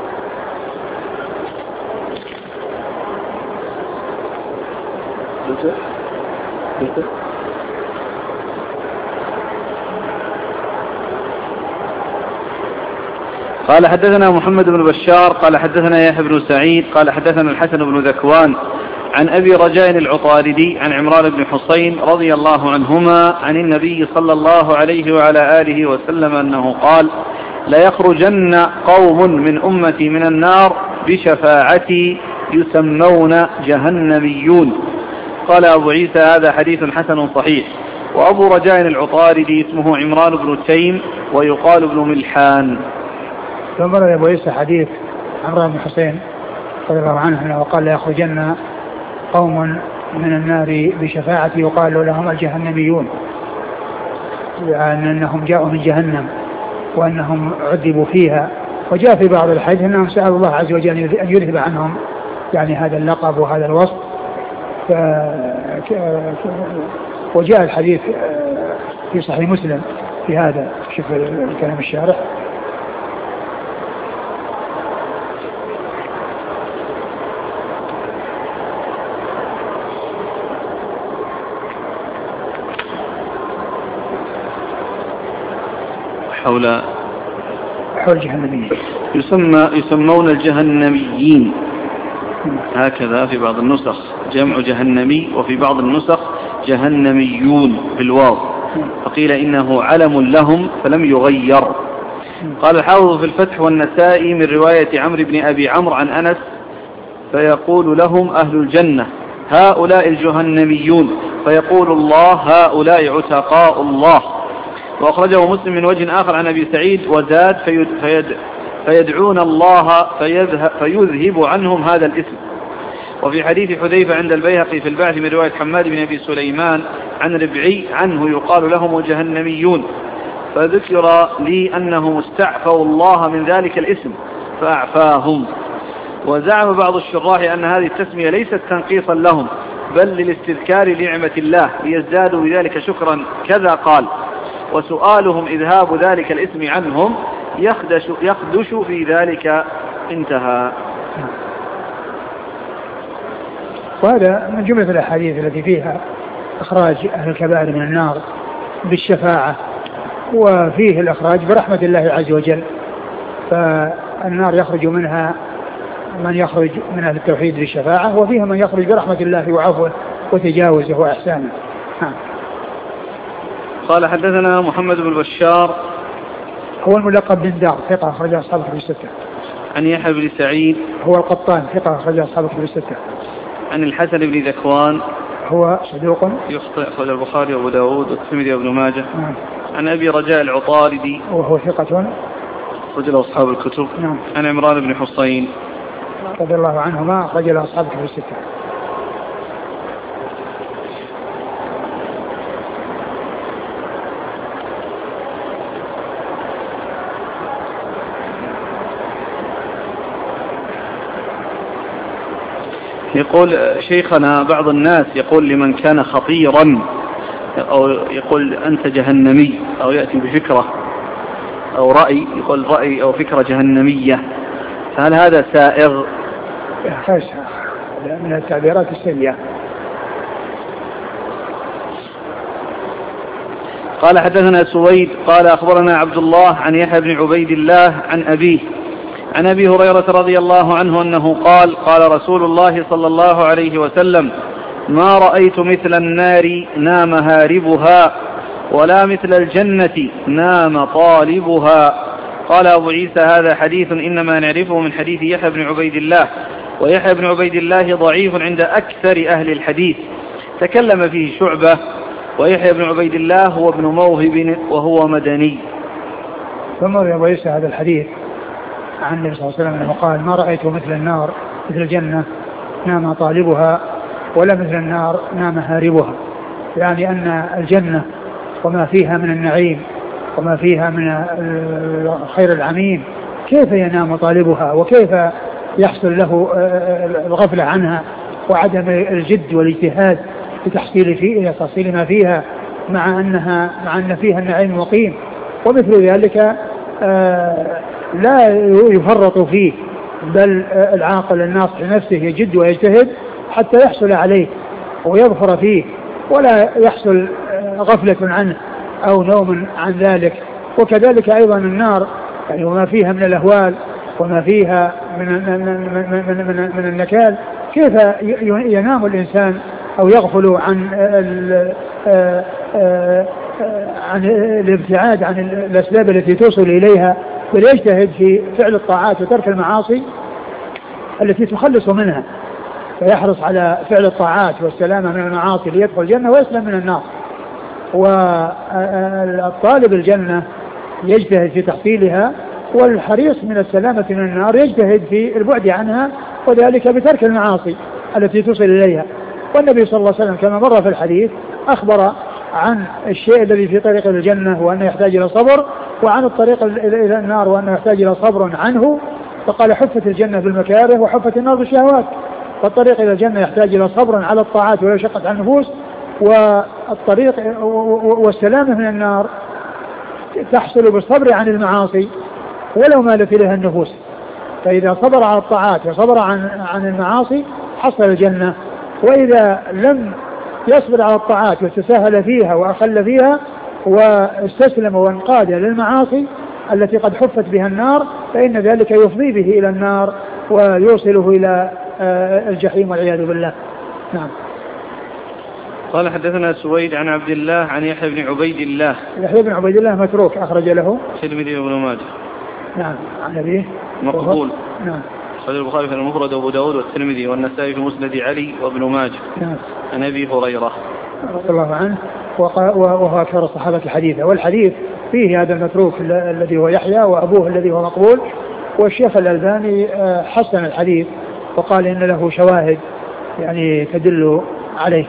قال حدثنا محمد بن بشار قال حدثنا يحيى بن سعيد قال حدثنا الحسن بن ذكوان عن أبي رجاء العطاردي عن عمران بن حسين رضي الله عنهما عن النبي صلى الله عليه وعلى آله وسلم أنه قال لا يخرجن قوم من أمتي من النار بشفاعتي يسمون جهنميون. قال أبو عيسى هذا حديث حسن صحيح. وأبو رجاء العطاردي اسمه عمران بن تيم ويقال ابن ملحان. ثم رأى أبو عيسى حديث عمران بن حسين رضي الله عنه أنه قال لا يخرجن قوم من النار بشفاعتي يقال لهم الجهنميون، يعني أنهم جاءوا من جهنم وأنهم عذبوا فيها. وجاء في بعض الحديث أنهم سألوا الله عز وجل أن يذهب عنهم يعني هذا اللقب وهذا الوصف. وجاء الحديث في صحيح مسلم في هذا. شوف الكلام الشارح. حول جهنميين يسمون الجهنميين هكذا في بعض النسخ جمع جهنمي وفي بعض النسخ جهنميون بالواو، فقيل إنه علم لهم فلم يغير. قال الحافظ في الفتح والنسائي من رواية عمرو بن أبي عمرو عن أنس فيقول لهم أهل الجنة هؤلاء الجهنميون فيقول الله هؤلاء عتقاء الله. وأخرجه مسلم من وجه آخر عن أبي سعيد وزاد فيدعون الله فيذهب عنهم هذا الاسم. وفي حديث حذيفة عند البيهقي في البعث من رواية حماد بن أبي سليمان عن ربعي عنه يقال لهم الجهنميون، فذكر لي أنهم استعفوا الله من ذلك الاسم فأعفاهم. وزعم بعض الشراح أن هذه التسمية ليست تنقيصا لهم بل للاستذكار لنعمة الله ليزدادوا بذلك شكرا كذا قال. وسؤالهم إذهاب ذلك الاسم عنهم يخدش في ذلك. انتهى. وهذا من جملة الأحاديث التي فيها إخراج أهل الكبائر من النار بالشفاعة، وفيه الإخراج برحمة الله عز وجل. فالنار يخرج منها من يخرج من أهل التوحيد بالشفاعة، وفيها من يخرج برحمة الله وعفوه وتجاوزه وإحسانه. قال حدثنا محمد بن بشار هو الملقب بن دار ثقة أخرج أصحاب الكتب الستة. عن يحيى بن سعيد هو القطان ثقة أخرج أصحاب الكتب الستة. عن الحسن بن ذكوان هو صدوق يخطئ أخرج البخاري وأبو داود والترمذي وابن ماجه. عن أبي رجاء العطاردي وهو ثقة أخرج له أصحاب الكتب. عن عمران بن حسين رضي الله عنهما أخرج له أصحاب الكتب الستة. يقول شيخنا بعض الناس يقول لمن كان خطيرا أو يقول أنت جهنمي أو يأتي بفكرة أو رأي يقول رأي أو فكرة جهنمية، فهل هذا سائغ؟ من التعبيرات السيئة. قال حدثنا سويد قال أخبرنا عبد الله عن يحيى بن عبيد الله عن أبيه عن أبي هريرة رضي الله عنه أنه قال قال رسول الله صلى الله عليه وسلم ما رأيت مثل النار نام هاربها ولا مثل الجنة نام طالبها. قال أبو عيسى هذا حديث إنما نعرفه من حديث يحيى بن عبيد الله، ويحيى بن عبيد الله ضعيف عند أكثر أهل الحديث، تكلم فيه شعبة، ويحيى بن عبيد الله هو ابن موهب وهو مدني. ثم أبو عيسى هذا الحديث عن النبي صلى الله عليه وسلم أنه قال ما رأيت مثل النار مثل الجنة نام طالبها ولا مثل النار نام هاربها، يعني أن الجنة وما فيها من النعيم وما فيها من الخير العميم كيف ينام طالبها وكيف يحصل له الغفلة عنها وعدم الجد والاجتهاد في تحصيل ما فيها مع أن فيها النعيم المقيم. ومثل ذلك لا يفرط فيه، بل العاقل الناصح لنفسه يجد ويجتهد حتى يحصل عليه ويظفر فيه ولا يحصل غفلة عنه أو نوم عن ذلك. وكذلك أيضا النار يعني وما فيها من الأهوال وما فيها من النكال كيف ينام الإنسان أو يغفل عن الابتعاد عن الأسباب التي توصل إليها، وليجتهد في فعل الطاعات وترك المعاصي التي تخلص منها، فيحرص على فعل الطاعات والسلامة من المعاصي ليدخل الجنة ويسلم من النار. والطالب الجنة يجتهد في تحصيلها، والحريص من السلامة من النار يجتهد في البعد عنها، وذلك بترك المعاصي التي توصل إليها. والنبي صلى الله عليه وسلم كما مر في الحديث أخبر عن الشيء الذي في طريق الجنة وأنه يحتاج إلى صبر، وعن الطريق إلى النار وأنه يحتاج إلى صبر عنه، فقال حفت الجنة بالمكاره وحفت النار بالشهوات. فالطريق إلى الجنة يحتاج إلى صبر على الطاعات ولا شقة عن النفوس، والطريق والسلامة من النار تحصل بالصبر عن المعاصي ولو مالت إليها النفوس. فإذا صبر على الطاعات وصبر عن المعاصي حصل الجنة، وإذا لم يصبر على الطاعات وتساهل فيها وأخل فيها واستسلم وانقاد للمعاصي التي قد حفت بها النار فإن ذلك يفضي به إلى النار ويوصله إلى الجحيم والعياذ بالله. نعم. قال حدثنا سويد عن عبد الله عن يحيى بن عبيد الله. يحيى بن عبيد الله متروك أخرج له الترمذي وابن ماجه. نعم. عن أبيه مقبول. نعم. أخرج البخاري في المفرد وأبو داود والترمذي والنسائي في مسند علي وابن ماجه. نعم. عن أبي هريرة رضي الله عنه وهو أكثر الصحابة الحديث. والحديث فيه هذا المتروك الذي هو يحيى وأبوه الذي هو مقبول. والشيخ الألباني حسن الحديث وقال إن له شواهد يعني تدل عليه.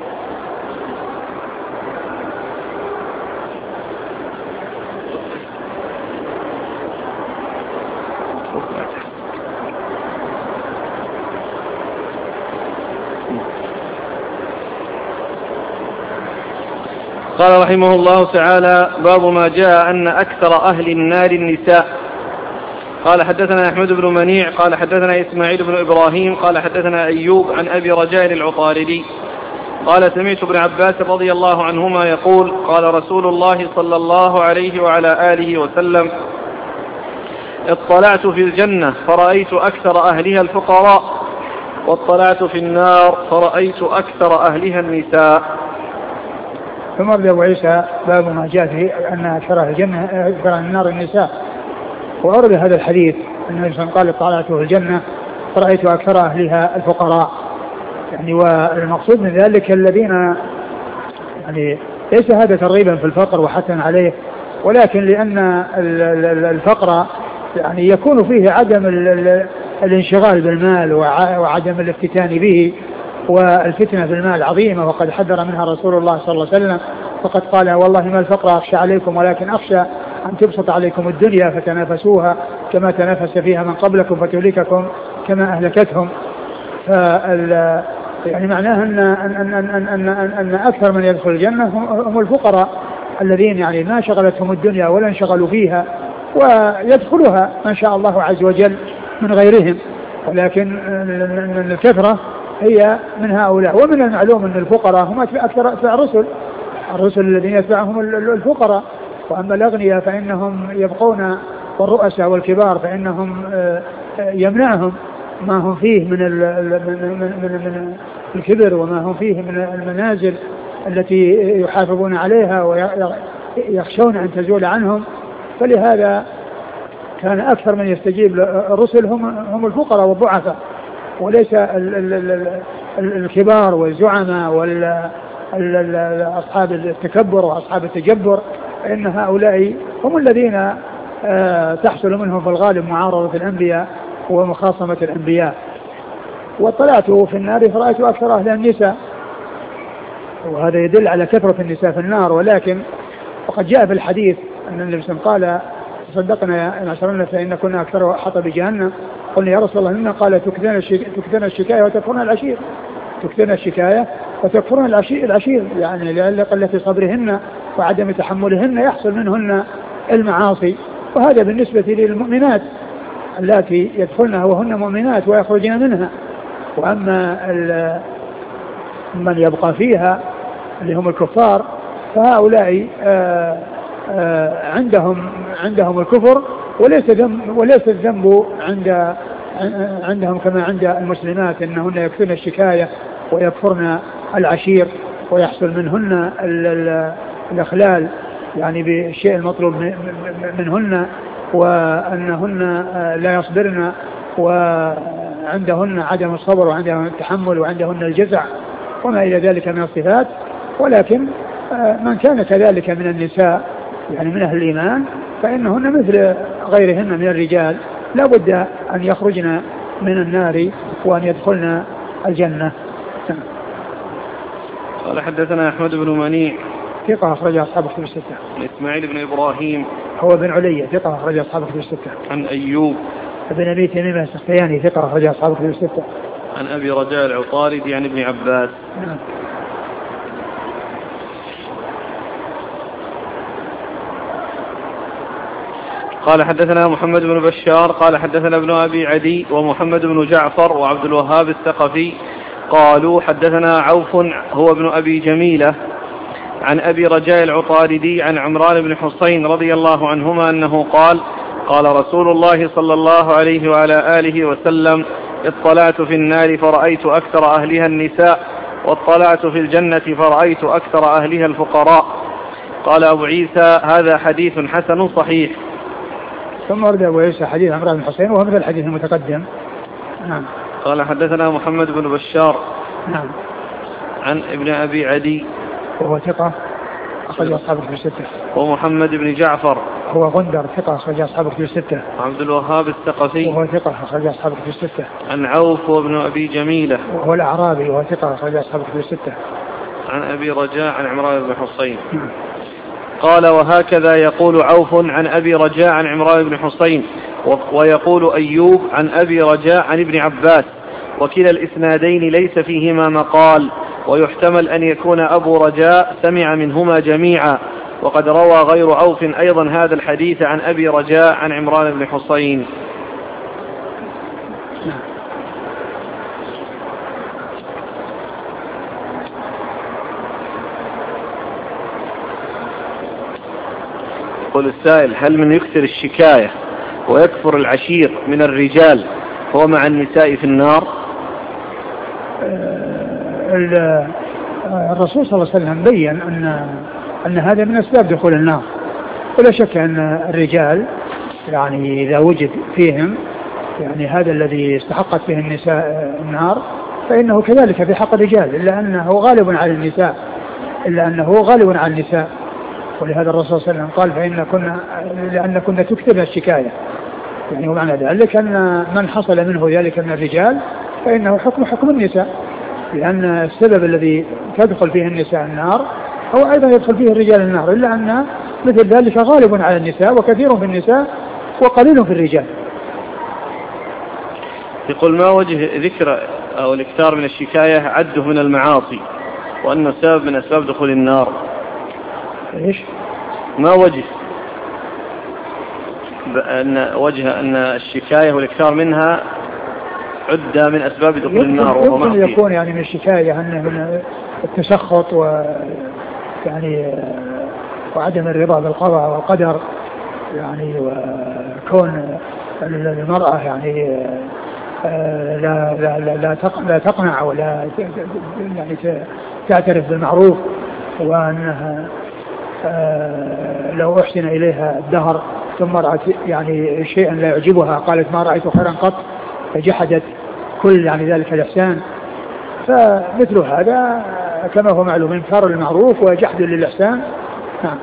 قال رحمه الله تعالى باب ما جاء أن أكثر أهل النار النساء. قال حدثنا أحمد بن منيع قال حدثنا إسماعيل بن إبراهيم قال حدثنا أيوب عن أبي رجاء العطاردي قال سمعت ابن عباس رضي الله عنهما يقول قال رسول الله صلى الله عليه وعلى آله وسلم اطلعت في الجنة فرأيت أكثر أهلها الفقراء، واطلعت في النار فرأيت أكثر أهلها النساء. ثم أبدأ أبو عيسى باب ما جاء في أن أكثر الجنة أكثر النار النساء. وأورد هذا الحديث أن الإنسان قال اطلعت في الجنة فرأيت أكثر أهلها الفقراء، يعني والمقصود من ذلك الذين يعني ليس هذا ترغيبا في الفقر وحثا عليه، ولكن لأن الفقر يعني يكون فيه عدم الانشغال بالمال وعدم الافتتان به، والفتنة بالمال عظيمة وقد حذر منها رسول الله صلى الله عليه وسلم، فقد قال والله ما الفقر أخشى عليكم ولكن أخشى أن تبسط عليكم الدنيا فتنافسوها كما تنافس فيها من قبلكم فتهلككم كما أهلكتهم. يعني معناه أن أكثر من يدخل الجنة هم الفقراء الذين يعني ما شغلتهم الدنيا ولا انشغلوا فيها، ويدخلها ما شاء الله عز وجل من غيرهم، ولكن الكثرة هي من هؤلاء. ومن المعلوم أن الفقراء هم أكثر الرسل، الرسل الذين يتبعهم الفقراء، وأما الأغنياء فإنهم يبقون، والرؤساء والكبار فإنهم يمنعهم ما هم فيه من الكبر وما هم فيه من المنازل التي يحافظون عليها ويخشون أن تزول عنهم. فلهذا كان أكثر من يستجيب الرسل هم الفقراء والضعفاء، وليس الكبار والزعماء وأصحاب التكبر وأصحاب التجبر، فإن هؤلاء هم الذين تحصل منهم في الغالب معارضة الأنبياء ومخاصمة الأنبياء. واطلعت في النار فرأيت أكثر أهل النساء، وهذا يدل على كثرة النساء في النار. ولكن وقد جاء في الحديث أن النبي صلى الله عليه وسلم قال تصدقنا يا معشرنا فإن كنا أكثر حطب جهنم. قلنا يا رسول الله مما؟ قال تكثرن الشكاية وتكفرن العشير. تكثرن الشكاية وتكفرن العشير، يعني لقلة صبرهن وعدم تحملهن يحصل منهن المعاصي. وهذا بالنسبة للمؤمنات التي يدخلنها وهن مؤمنات ويخرجن منها. وأما من يبقى فيها اللي هم الكفار فهؤلاء عندهم الكفر، وليس الذنب عندهم كما عند المسلمات أنهن يكثرن الشكاية ويكفرن العشير ويحصل منهن الإخلال يعني بالشيء المطلوب منهن، وأنهن لا يصبرن وعندهن عدم الصبر وعندهن التحمل وعندهن الجزع وما إلى ذلك من الصفات. ولكن من كان كذلك من النساء يعني من أهل الإيمان فإنهن مثل غيرهن من الرجال لا بد أن يخرجن من النار وأن يدخلن الجنة. قال حدثنا أحمد بن منيع ثقة أخرج أصحاب كتب الستة. إسماعيل بن إبراهيم هو بن علي ثقة أخرج أصحاب كتب الستة. عن أيوب بن أبي تميم السختياني ثقة أخرج أصحاب كتب الستة. عن أبي رجاء العطاردي عن ابن عباس. نعم. قال حدثنا محمد بن بشار قال حدثنا ابن أبي عدي ومحمد بن جعفر وعبد الوهاب الثقفي قالوا حدثنا عوف هو ابن أبي جميلة عن أبي رجاء العطاردي عن عمران بن حسين رضي الله عنهما أنه قال قال رسول الله صلى الله عليه وعلى آله وسلم اطلعت في النار فرأيت أكثر أهلها النساء واطلعت في الجنة فرأيت أكثر أهلها الفقراء. قال أبو عيسى هذا حديث حسن صحيح. ثم ورد أبو عيسى حديث عمران بن حسين وهو مثل الحديث المتقدم. نعم. قال حدثنا محمد بن بشار. نعم. عن ابن أبي عدي وهو ثقة أخرج أصحاب كتب الستة. ومحمد بن جعفر هو غندر ثقة أخرج أصحاب كتب الستة. عبد الوهاب الثقفي وهو ثقة أخرج أصحاب كتب الستة. عن عوف وابن أبي جميلة وهو الأعرابي وهو ثقة أخرج أصحاب كتب الستة. عن أبي رجاء عن عمران بن حسين. قال وهكذا يقول عوف عن أبي رجاء عن عمران بن حسين ويقول أيوب عن أبي رجاء عن ابن عباس وكلا الإسنادين ليس فيهما مقال، ويحتمل أن يكون أبو رجاء سمع منهما جميعا. وقد روى غير عوف أيضا هذا الحديث عن أبي رجاء عن عمران بن حسين. يقول السائل هل من يكثر الشكاية ويكفر العشير من الرجال هو مع النساء في النار؟ الرسول صلى الله عليه وسلم بيّن أن هذا من أسباب دخول النار، ولا شك أن الرجال يعني إذا وجد فيهم يعني هذا الذي استحقت به النساء النار فإنه كذلك في حق الرجال، إلا أنه غالب على النساء. ولهذا الرسول صلى الله عليه وسلم قال لأن كنا تكثرن الشكاية، يعني ومعنى ذلك أن من حصل منه ذلك من الرجال فإنه حكم النساء، لأن السبب الذي تدخل فيه النساء النار هو أيضا يدخل فيه الرجال النار، إلا أن مثل ذلك غالب على النساء وكثير في النساء وقليل في الرجال. يقول ما وجه ذكر أو الاكثار من الشكاية عده من المعاصي وأنه سبب من أسباب دخول النار؟ إيش؟ ما وجه أن الشكاية والاكثار منها عدة من أسباب دخول النار؟ يمكن يكون يعني من الشكاية أنه من التسخط يعني وعدم الرضا بالقضاء والقدر يعني، وكون المرأة يعني لا تقنع ولا يعني تعترف بالمعروف، وأنها لو أحسن إليها الدهر ثم رأت يعني شيئا لا يعجبها قالت ما رأيت خيرا قط، فجحدت كل يعني ذلك الإحسان. فمثل هذا كما هو معلوم انكار المعروف وجحد للإحسان. نعم.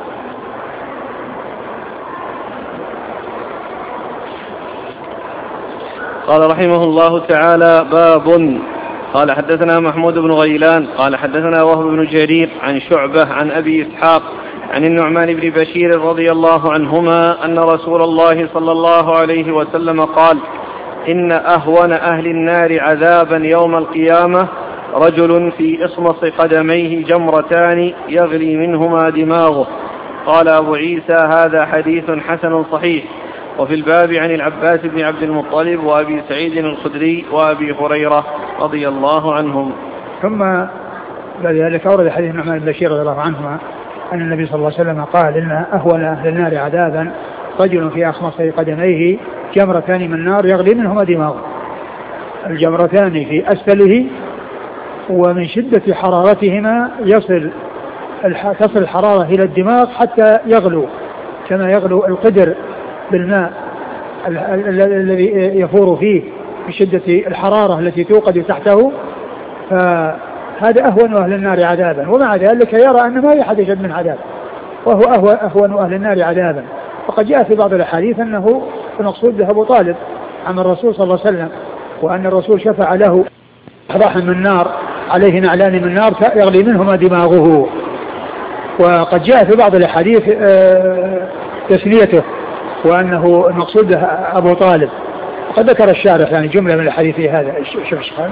قال رحمه الله تعالى: باب. قال حدثنا محمود بن غيلان قال حدثنا وهب بن جرير عن شعبة عن أبي إسحاق عن النعمان بن بشير رضي الله عنهما أن رسول الله صلى الله عليه وسلم قال: إن أهون أهل النار عذابا يوم القيامة رجل في إصمص قدميه جمرتان يغلي منهما دماغه. قال أبو عيسى: هذا حديث حسن صحيح. وفي الباب عن العباس بن عبد المطلب وأبي سعيد الخدري وأبي هريرة رضي الله عنهم. ثم بعد ذلك أورد حديث النعمان بن بشير رضي الله عنهما أن النبي صلى الله عليه وسلم قال: إن أهون أهل النار عذابا رجل في أخمص قدميه جمرتان من النار يغلي منهما دماغه. الجمرتان في أسفله، ومن شدة حرارتهما تصل الحرارة إلى الدماغ حتى يغلو كما يغلو القدر بالماء الذي يفور فيه بشدة الحرارة التي توقد تحته. فهذا أهون أهل النار عذابا، ومع ذلك يرى أن ما يحد أشد من عذاب، وهو أهون أهل النار عذابا. وقد جاء في بعض الأحاديث أنه المقصود به أبو طالب عن الرسول صلى الله عليه وسلم، وأن الرسول شفع له ضحى من النار عليه نعلان من النار يغلي منهما دماغه. وقد جاء في بعض الأحاديث تسميته وأنه المقصود به أبو طالب. وقد ذكر الشارح يعني جملة من الحديث هذا. شوف الشيخان.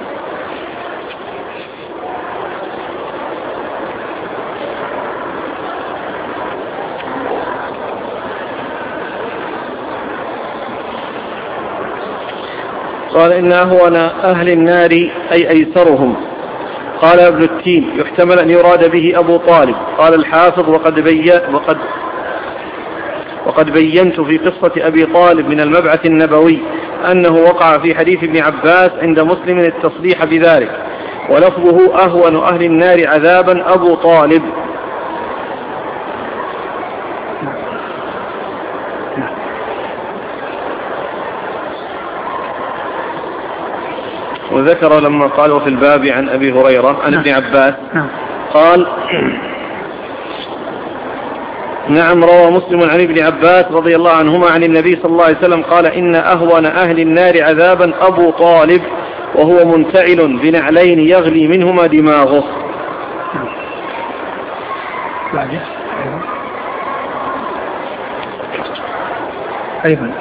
قال: إن أهون أهل النار أي أيسرهم. قال ابن التين: يحتمل أن يراد به أبو طالب. قال الحافظ: وقد بينت في قصة أبي طالب من المبعث النبوي أنه وقع في حديث ابن عباس عند مسلم التصريح بذلك، ولفظه أهون أهل النار عذابا أبو طالب. وذكر لما قالوا في الباب عن أبي هريرة عن ابن عباس قال: نعم، روى مسلم عن ابن عباس رضي الله عنهما عن النبي صلى الله عليه وسلم قال: إن أهون أهل النار عذابا أبو طالب وهو منتعل بنعلين يغلي منهما دماغه. أيضا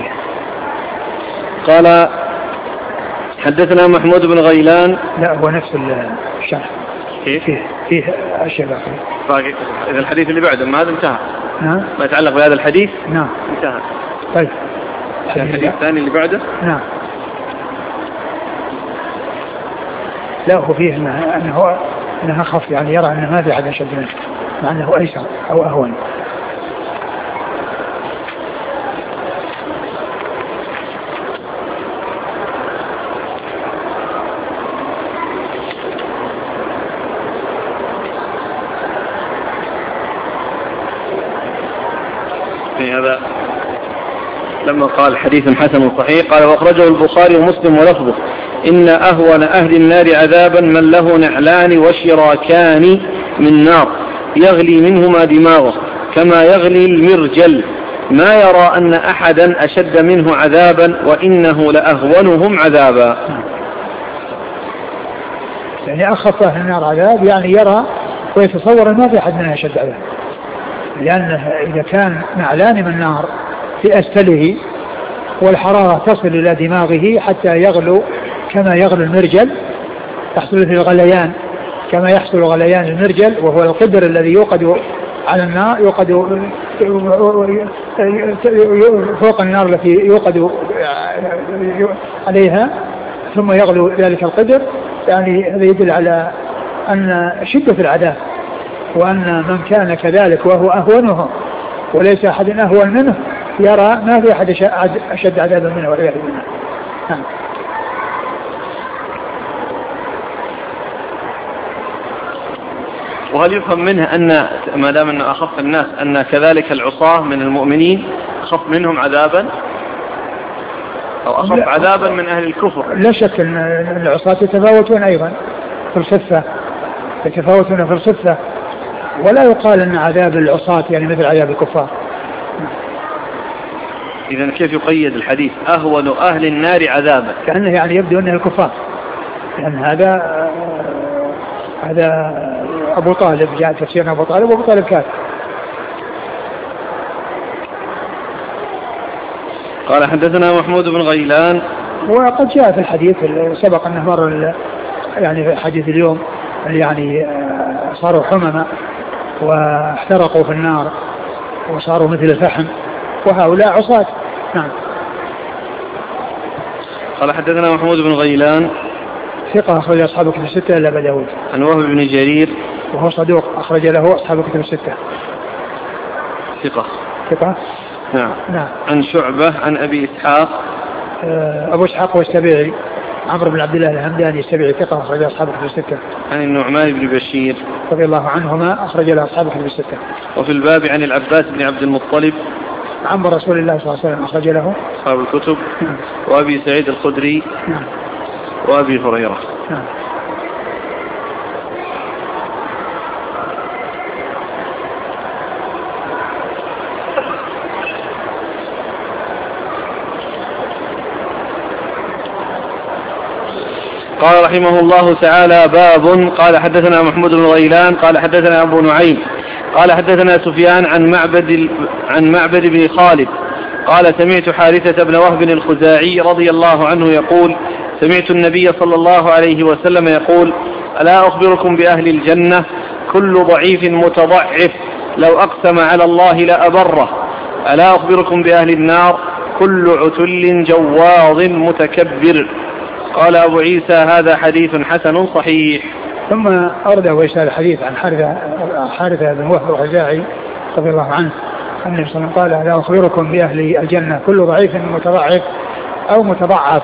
قال: حدثنا محمود بن غيلان. لا، هو نفس الشرح فيه أشياء باقي. إذا الحديث اللي بعده ما هذا انتهى. نعم. ما يتعلق بهذا الحديث. نعم. انتهى. طيب. الحديث الثاني اللي بعده. نعم. لا، هو فيه أنه أخف، يعني يرى أنه ما في أحد أشد منه، مع أنه أيسر أو أهون. هذا لما قال حديث حسن صحيح قال: واخرجه البخاري ومسلم ولفظه: إن أهون أهل النار عذابا من له نعلان وشراكان من نار يغلي منهما دماغه كما يغلي المرجل، ما يرى أن أحدا أشد منه عذابا وإنه لأهونهم عذابا. يعني أخف أهل النار عذاب، يعني يرى ويتصور ما في أحد منها أشد عذاب، لأنه إذا كان نعلان من النار في أسفله والحرارة تصل إلى دماغه حتى يغلو كما يغلو المرجل، يحصل في الغليان كما يحصل غليان المرجل، وهو القدر الذي يوقد على النار، يوقد فوق النار التي يوقد عليها ثم يغلو ذلك القدر. يعني هذا يدل على أن شدة العذاب وأن من كان كذلك وهو أهونه وليس أحد أهون منه يرى ما في أحد أشد عذابا منه والعياذ بالله. وهل يفهم منه أن ما دام أنه أخف الناس أن كذلك العصاة من المؤمنين أخف منهم عذابا أو أخف عذابا من أهل الكفر؟ لا شك أن العصاة يتفاوتون أيضا في الخفة، يتفاوتون في الخفة، ولا يقال أن عذاب العصاة يعني مثل عذاب الكفار. إذن كيف يقيد الحديث أهون أهل النار عذابا؟ كأنه يعني يبدو أنه الكفار، لأن هذا أبو طالب، جاء تفسير أبو طالب كافر. قال حدثنا محمود بن غيلان. وقد جاء في الحديث سبق أنه مر يعني في حديث اليوم يعني صاروا حمما واحترقوا في النار وصاروا مثل الفحم، وهؤلاء عصاة. نعم. قال حدثنا محمود بن غيلان ثقة أخرج أصحاب كتب الستة إلا أبا داود. عن وهب بن جرير وهو صدوق أخرج له أصحاب كتب الستة. ثقة. نعم. عن شعبة عن أبي إسحاق. أبو إسحاق والسبيعي عمرو بن عبد الله الهمداني السبيعي ثقة أخرج أصحاب كتب الستة. عن النعمان بن بشير رضي الله عنهما أخرج له أصحاب كتب الستة. وفي الباب عن العباس بن عبد المطلب عم رسول الله صلى الله عليه وسلم أخرج له أصحاب الكتب. وأبي سعيد الخدري. وأبي هريرة. قال رحمه الله تعالى باب. قال حدثنا محمود بن غيلان قال حدثنا أبو نعيم قال حدثنا سفيان عن معبد بن خالد قال سمعت حارثة بن وهب الخزاعي رضي الله عنه يقول سمعت النبي صلى الله عليه وسلم يقول ألا أخبركم بأهل الجنة كل ضعيف متضعف لو أقسم على الله لأبره. ألا أخبركم بأهل النار كل عتل جواظ متكبر. قال أبو عيسى هذا حديث حسن صحيح. ثم أرد ويسأل الحديث عن حارثة بن وهب الخزاعي رضي الله عنه أن النبي صلى الله عليه وسلم قال ألا أخبركم بأهل الجنة كل ضعيف متضعف أو متضعف،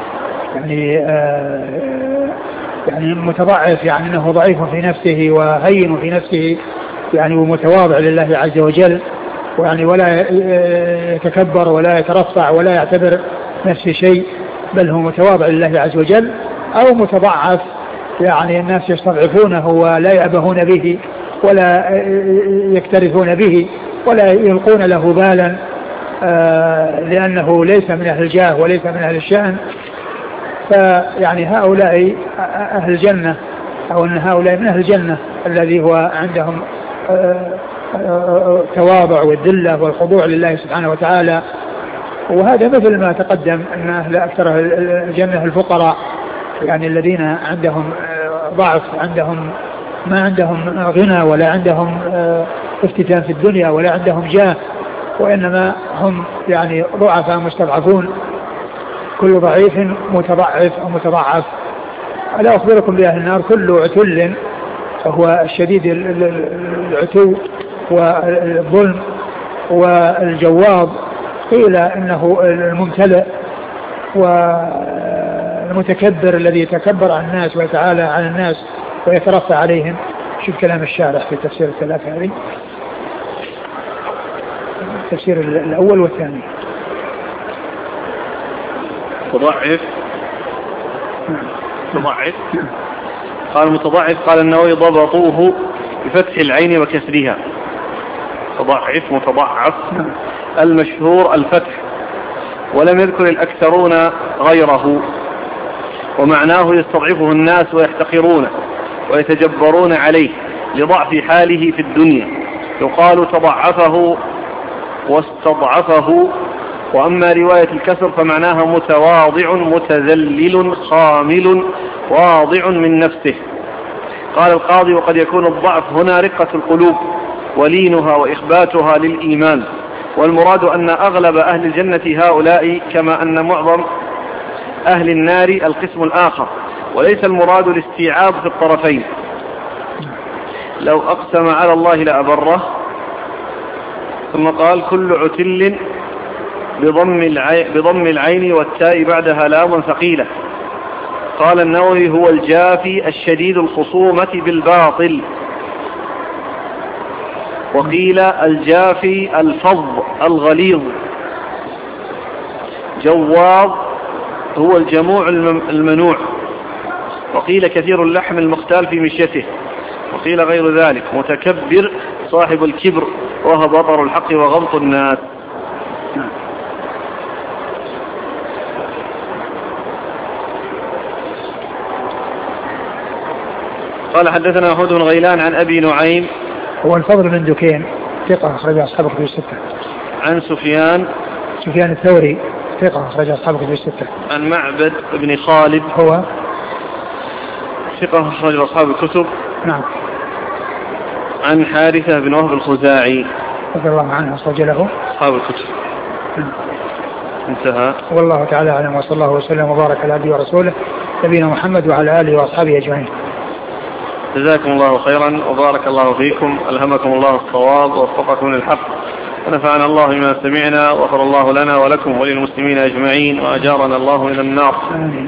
يعني متضعف يعني أنه ضعيف في نفسه وهين في نفسه يعني ومتواضع لله عز وجل، يعني ولا يتكبر ولا يترفع ولا يعتبر نفسه شيء، بل هو متواضع لله عز وجل. أو متضعف يعني الناس يستضعفونه ولا يأبهون به ولا يكترثون به ولا يلقون له بالا لأنه ليس من أهل الجاه وليس من أهل الشأن. فيعني هؤلاء أهل الجنة، أو أن هؤلاء من أهل الجنة الذي هو عندهم تواضع والذلة والخضوع لله سبحانه وتعالى. وهذا مثل ما تقدم أن أهل أكثر الجنة الفقراء، يعني الذين عندهم ضعف، عندهم ما عندهم غنى ولا عندهم افتتان في الدنيا ولا عندهم جاه، وإنما هم يعني ضعفاء مستضعفون كل ضعيف متضعف أو متضعف. ألا أخبركم بأهل النار كل عتل، وهو الشديد العتو والظلم والجواظ، قيل إنه الممتلئ والمتكبر الذي يتكبر عن الناس ويتعالى عن الناس ويترفع عليهم. شوف كلام الشارح في تفسير الثلاثة هذه، التفسير الأول والثاني. متضعف قال متضعف قال النووي ضبطوه بفتح العين وكسرها. متضعف المشهور الفتح، ولم يذكر الأكثرون غيره، ومعناه يستضعفه الناس ويحتقرونه ويتجبرون عليه لضعف حاله في الدنيا، يقال تضعفه واستضعفه. وأما رواية الكسر فمعناها متواضع متذلل خامل واضع من نفسه. قال القاضي وقد يكون الضعف هنا رقة القلوب ولينها وإخباتها للإيمان، والمراد أن أغلب أهل الجنة هؤلاء، كما أن معظم أهل النار القسم الآخر، وليس المراد الاستيعاب في الطرفين. لو أقسم على الله لأبره. ثم قال كل عتل بضم العين والتاء بعدها لام ثقيلة. قال النووي هو الجافي الشديد الخصومة بالباطل. وقيل الجافي الفظ الغليظ. جواظ هو الجموع المنوع. وقيل كثير اللحم المختال في مشيته. وقيل غير ذلك. متكبر صاحب الكبر وهو بطر الحق وغمط الناس. قال حدثنا هود بن غيلان عن أبي نعيم هو الفضل بن دكين ثقة أخرج أصحاب الكتب الستة. عن سفيان الثوري ثقة أخرج أصحاب الكتب الستة. عن معبد بن خالد هو ثقة أخرج أصحاب الكتب. نعم. عن حارثة بن وهب الخزاعي رضي الله عنه أخرج له أصحاب الكتب. انتهى. والله تعالى أعلم، وصلى الله وسلم وبارك على عبده ورسوله نبينا محمد وعلى آله وأصحابه أجمعين. جزاكم الله خيرا وبارك الله فيكم. ألهمكم الله الصواب ووفقكم للحق، ونفعنا الله بما سمعنا، وغفر الله لنا ولكم وللمسلمين أجمعين، وأجارنا الله من النار. آمين.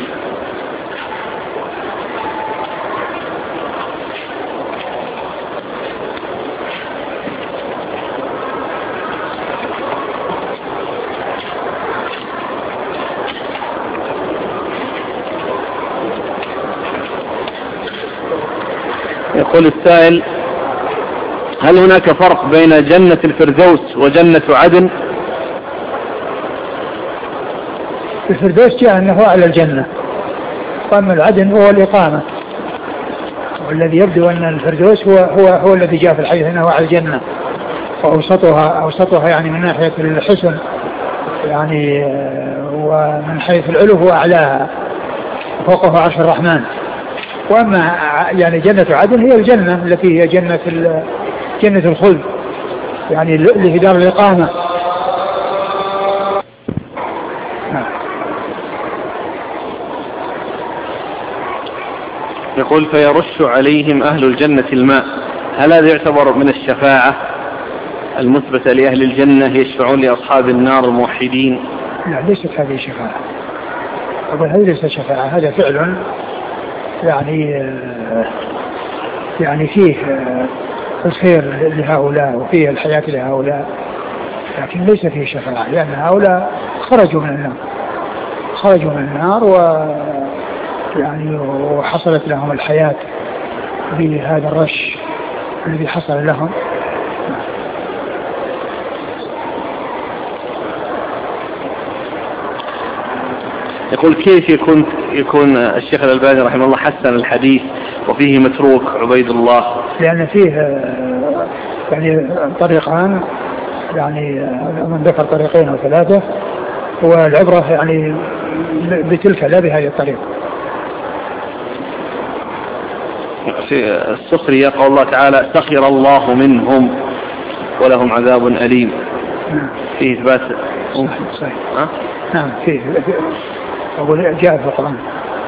يقول السائل: هل هناك فرق بين جنة الفردوس وجنة عدن؟ الفردوس جاء أنه أعلى الجنة، وأما العدن هو الإقامة، والذي يبدو أن الفردوس هو الذي جاء في الحديث أنه أعلى الجنة، وأوسطها يعني من ناحية الحسن يعني، ومن حيث العلو هو أعلاها فوقه عرش الرحمن. وأما يعني جنة عدن هي الجنة التي هي جنة الخلد، يعني اللي في دار الإقامة. يقول: فيرش عليهم أهل الجنة الماء، هل هذا يعتبر من الشفاعة المثبتة لأهل الجنة يشفعون لأصحاب النار الموحدين؟ لا، ليست هذه شفاعة. أقول هذه ليست شفاعة، هذا فعل يعني فيه الخير لهؤلاء وفيه الحياة لهؤلاء، لكن ليس فيه شفاعة، لأن هؤلاء خرجوا من النار وحصلت لهم الحياة بهذا الرش الذي حصل لهم. يقول: كيف يكون الشيخ الألباني رحمه الله حسن الحديث وفيه متروك عبيد الله؟ لأن فيه يعني طريقان، يعني من ذكر طريقين أو ثلاثة، والعبرة يعني بتلك لا بهذه الطريقة. في السخرية قول الله تعالى: سخر الله منهم ولهم عذاب أليم. فيه إثبات صحيح. نعم فيه أقول جاء في القرآن.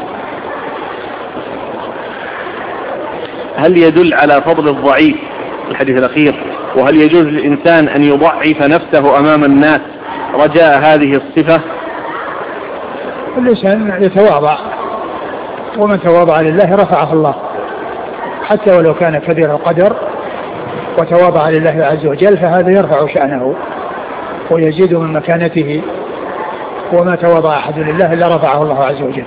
هل يدل على فضل الضعيف الحديث الأخير؟ وهل يجوز للإنسان أن يضعف نفسه أمام الناس رجاء هذه الصفة؟ الإنسان يتواضع، ومن تواضع لله رفعه الله، حتى ولو كان كبير القدر وتواضع لله عز وجل فهذا يرفع شأنه ويزيد من مكانته، وما تواضع أحد لله إلا رفعه الله عز وجل.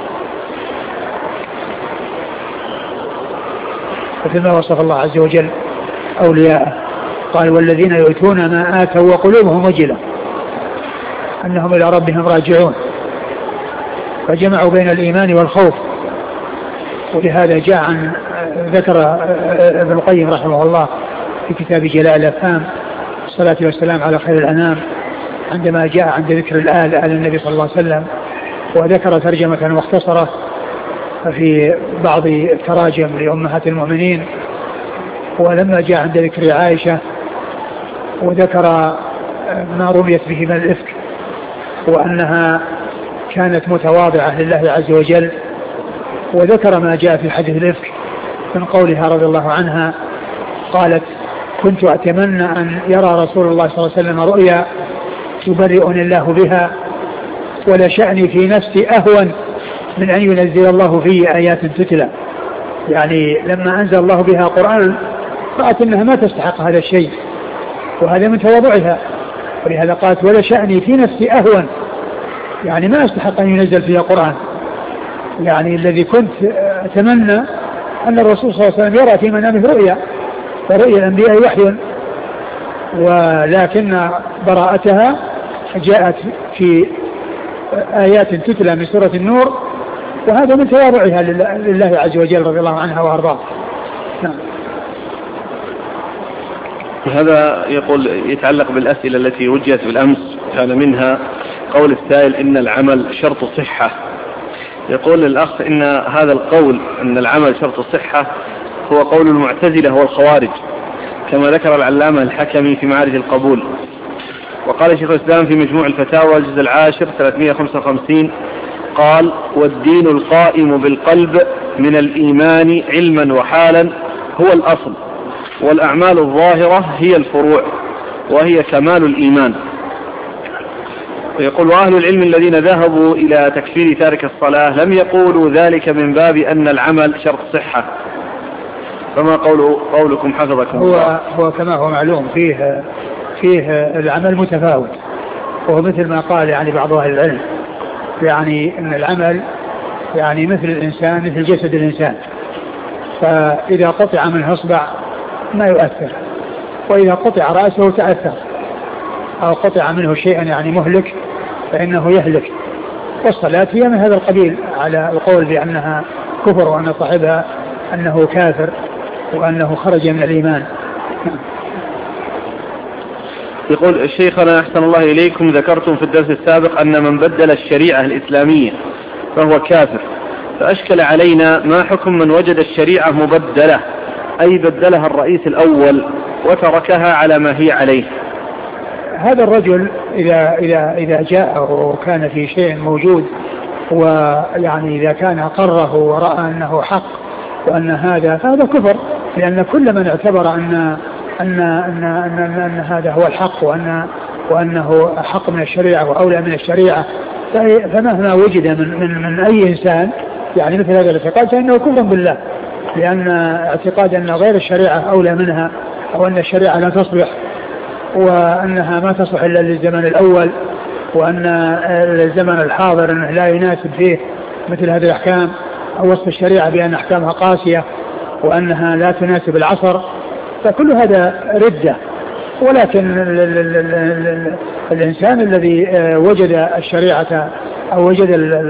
فيما وصف الله عز وجل أولياءه قال: والذين يؤتون ما آتوا وقلوبهم وجلة أنهم إلى ربهم راجعون، فجمعوا بين الإيمان والخوف. ولهذا جاء عن ذكر ابن القيم رحمه الله في كتاب جلاء الأفهام الصلاة والسلام على خير الأنام، عندما جاء عند ذكر آل النبي صلى الله عليه وسلم، وذكر ترجمة مختصرة في بعض التراجم لأمهات المؤمنين. ولما جاء عند ذكر عائشة وذكر ما رميت به من الإفك، وأنها كانت متواضعة لله عز وجل، وذكر ما جاء في حديث الإفك من قولها رضي الله عنها قالت كنت أتمنى أن يرى رسول الله صلى الله عليه وسلم رؤيا يبرئني الله بها ولشأني في نفسي أهون من أن ينزل الله فيه آيات تتلى. يعني لما أنزل الله بها قرآن رأت أنها ما تستحق هذا الشيء وهذا من تواضعها، ولهذا قالت ولشأني في نفسي أهون، يعني ما أستحق أن ينزل فيها قرآن. يعني الذي كنت أتمنى أن الرسول صلى الله عليه وسلم يرى في منامه رؤيا، فرؤيا الأنبياء وحي، ولكن براءتها جاءت في آيات تتلى من سورة النور، وهذا من تواضعها لله عز وجل رضي الله عنها وأرضاها. نعم. هذا يقول يتعلق بالأسئلة التي وجهت بالأمس، كان منها قول السائل إن العمل شرط صحة. يقول الأخ إن هذا القول أن العمل شرط صحة هو قول المعتزلة والخوارج، كما ذكر العلامة الحكمي في معارج القبول. وقال شيخ الإسلام في مجموع الفتاوى الجزء العاشر 355 قال والدين القائم بالقلب من الإيمان علما وحالا هو الأصل، والأعمال الظاهرة هي الفروع وهي كمال الإيمان. ويقول وأهل العلم الذين ذهبوا إلى تكفير تارك الصلاة لم يقولوا ذلك من باب أن العمل شرط صحة، فما قولكم حفظكم الله؟ هو كما هو معلوم فيه العمل متفاوت، وهو مثل ما قال يعني بعض أهل العلم، يعني أن العمل يعني مثل الإنسان مثل جسد الإنسان، فإذا قطع منه إصبع ما يؤثر، وإذا قطع رأسه تأثر، أو قطع منه شيئا يعني مهلك فإنه يهلك. والصلاة هي من هذا القبيل على القول بأنها كفر وأن صاحبها أنه كافر وأنه خرج من الإيمان. يقول شيخنا أحسن الله إليكم، ذكرتم في الدرس السابق أن من بدل الشريعة الإسلامية فهو كافر، فأشكل علينا ما حكم من وجد الشريعة مبدلة، أي بدلها الرئيس الأول وتركها على ما هي عليه؟ هذا الرجل إذا جاء وكان في شيء موجود، ويعني إذا كان قره ورأى أنه حق وأن هذا كفر، لأن كل من اعتبر أن هذا هو الحق وأنه حق من الشريعة وأولى من الشريعة، فمهما وجد من أي إنسان يعني مثل هذا الاعتقاد فإنه كفر بالله، لأن اعتقاد أن غير الشريعة أولى منها، أو أن الشريعة لا تصلح، وأنها ما تصلح إلا للزمن الأول، وأن الزمن الحاضر أنه لا يناسب فيه مثل هذه الأحكام، أو وصف الشريعة بأن أحكامها قاسية وأنها لا تناسب العصر، فكل هذا ردة. ولكن الإنسان الذي وجد الشريعة أو وجد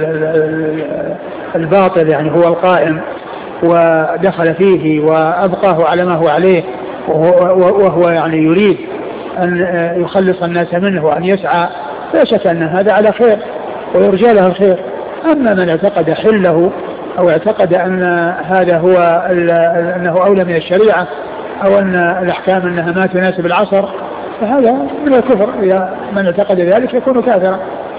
الباطل يعني هو القائم ودخل فيه وأبقاه على ما هو عليه، وهو يعني يريد أن يخلص الناس منه وأن يسعى، لا شك أن هذا على خير ويرجى له الخير. أما من اعتقد حله أو اعتقد أن هذا هو أنه أولى من الشريعة، أو أن الأحكام أنها ما تناسب العصر، فهذا من الكفر. إذا من اعتقد ذلك يكون كافرا.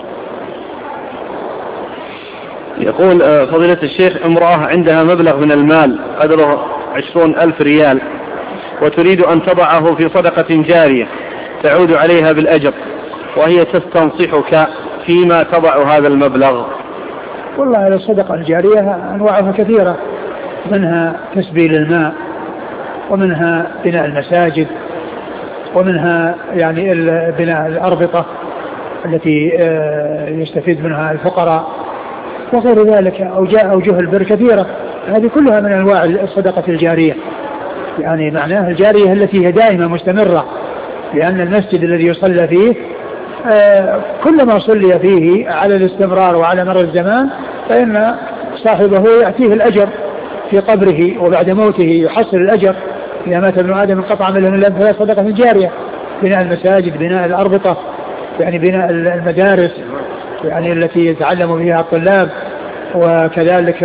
يقول فضيلة الشيخ امرأة عندها مبلغ من المال قدره 20,000 ريال، وتريد أن تضعه في صدقة جارية تعود عليها بالأجر، وهي تستنصحك فيما تضع هذا المبلغ. والله الصدقة الجارية أنواعها كثيرة، منها تسبيل الماء، ومنها بناء المساجد، ومنها يعني بناء الأربطة التي يستفيد منها الفقراء، وغير ذلك أوجه البر كثيرة. هذه كلها من أنواع الصدقة الجارية، يعني معناها الجارية التي هي دائمة مستمرة، لأن المسجد الذي يصلى فيه كلما صلي فيه على الاستمرار وعلى مر الزمان فإن صاحبه يأتيه الأجر في قبره وبعد موته يحصل الأجر. إذا مات ابن آدم انقطع عمله إلا فهي صدقة جارية. بناء المساجد، بناء الأربطة، يعني بناء المدارس يعني التي يتعلم فيها الطلاب، وكذلك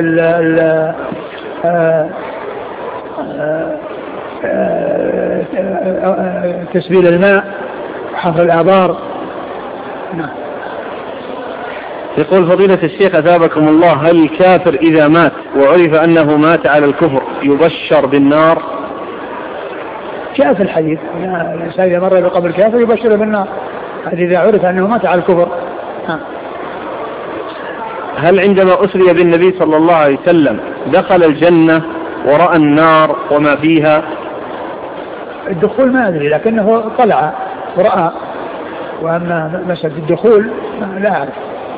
تسبيل الماء، حفر الآبار. يقول فضيلة الشيخ أثابكم الله، هل الكافر إذا مات وعرف أنه مات على الكفر يبشر بالنار؟ جاء في الحديث الإنسان إذا مر بقبر الكافر يبشر بالنار، هذا إذا عرف أنه مات على الكفر. هل عندما أسري بالنبي صلى الله عليه وسلم دخل الجنة ورأى النار وما فيها؟ الدخول ما أدري، لكنه طلع ورأى، وأما مسألة الدخول لا أعرف.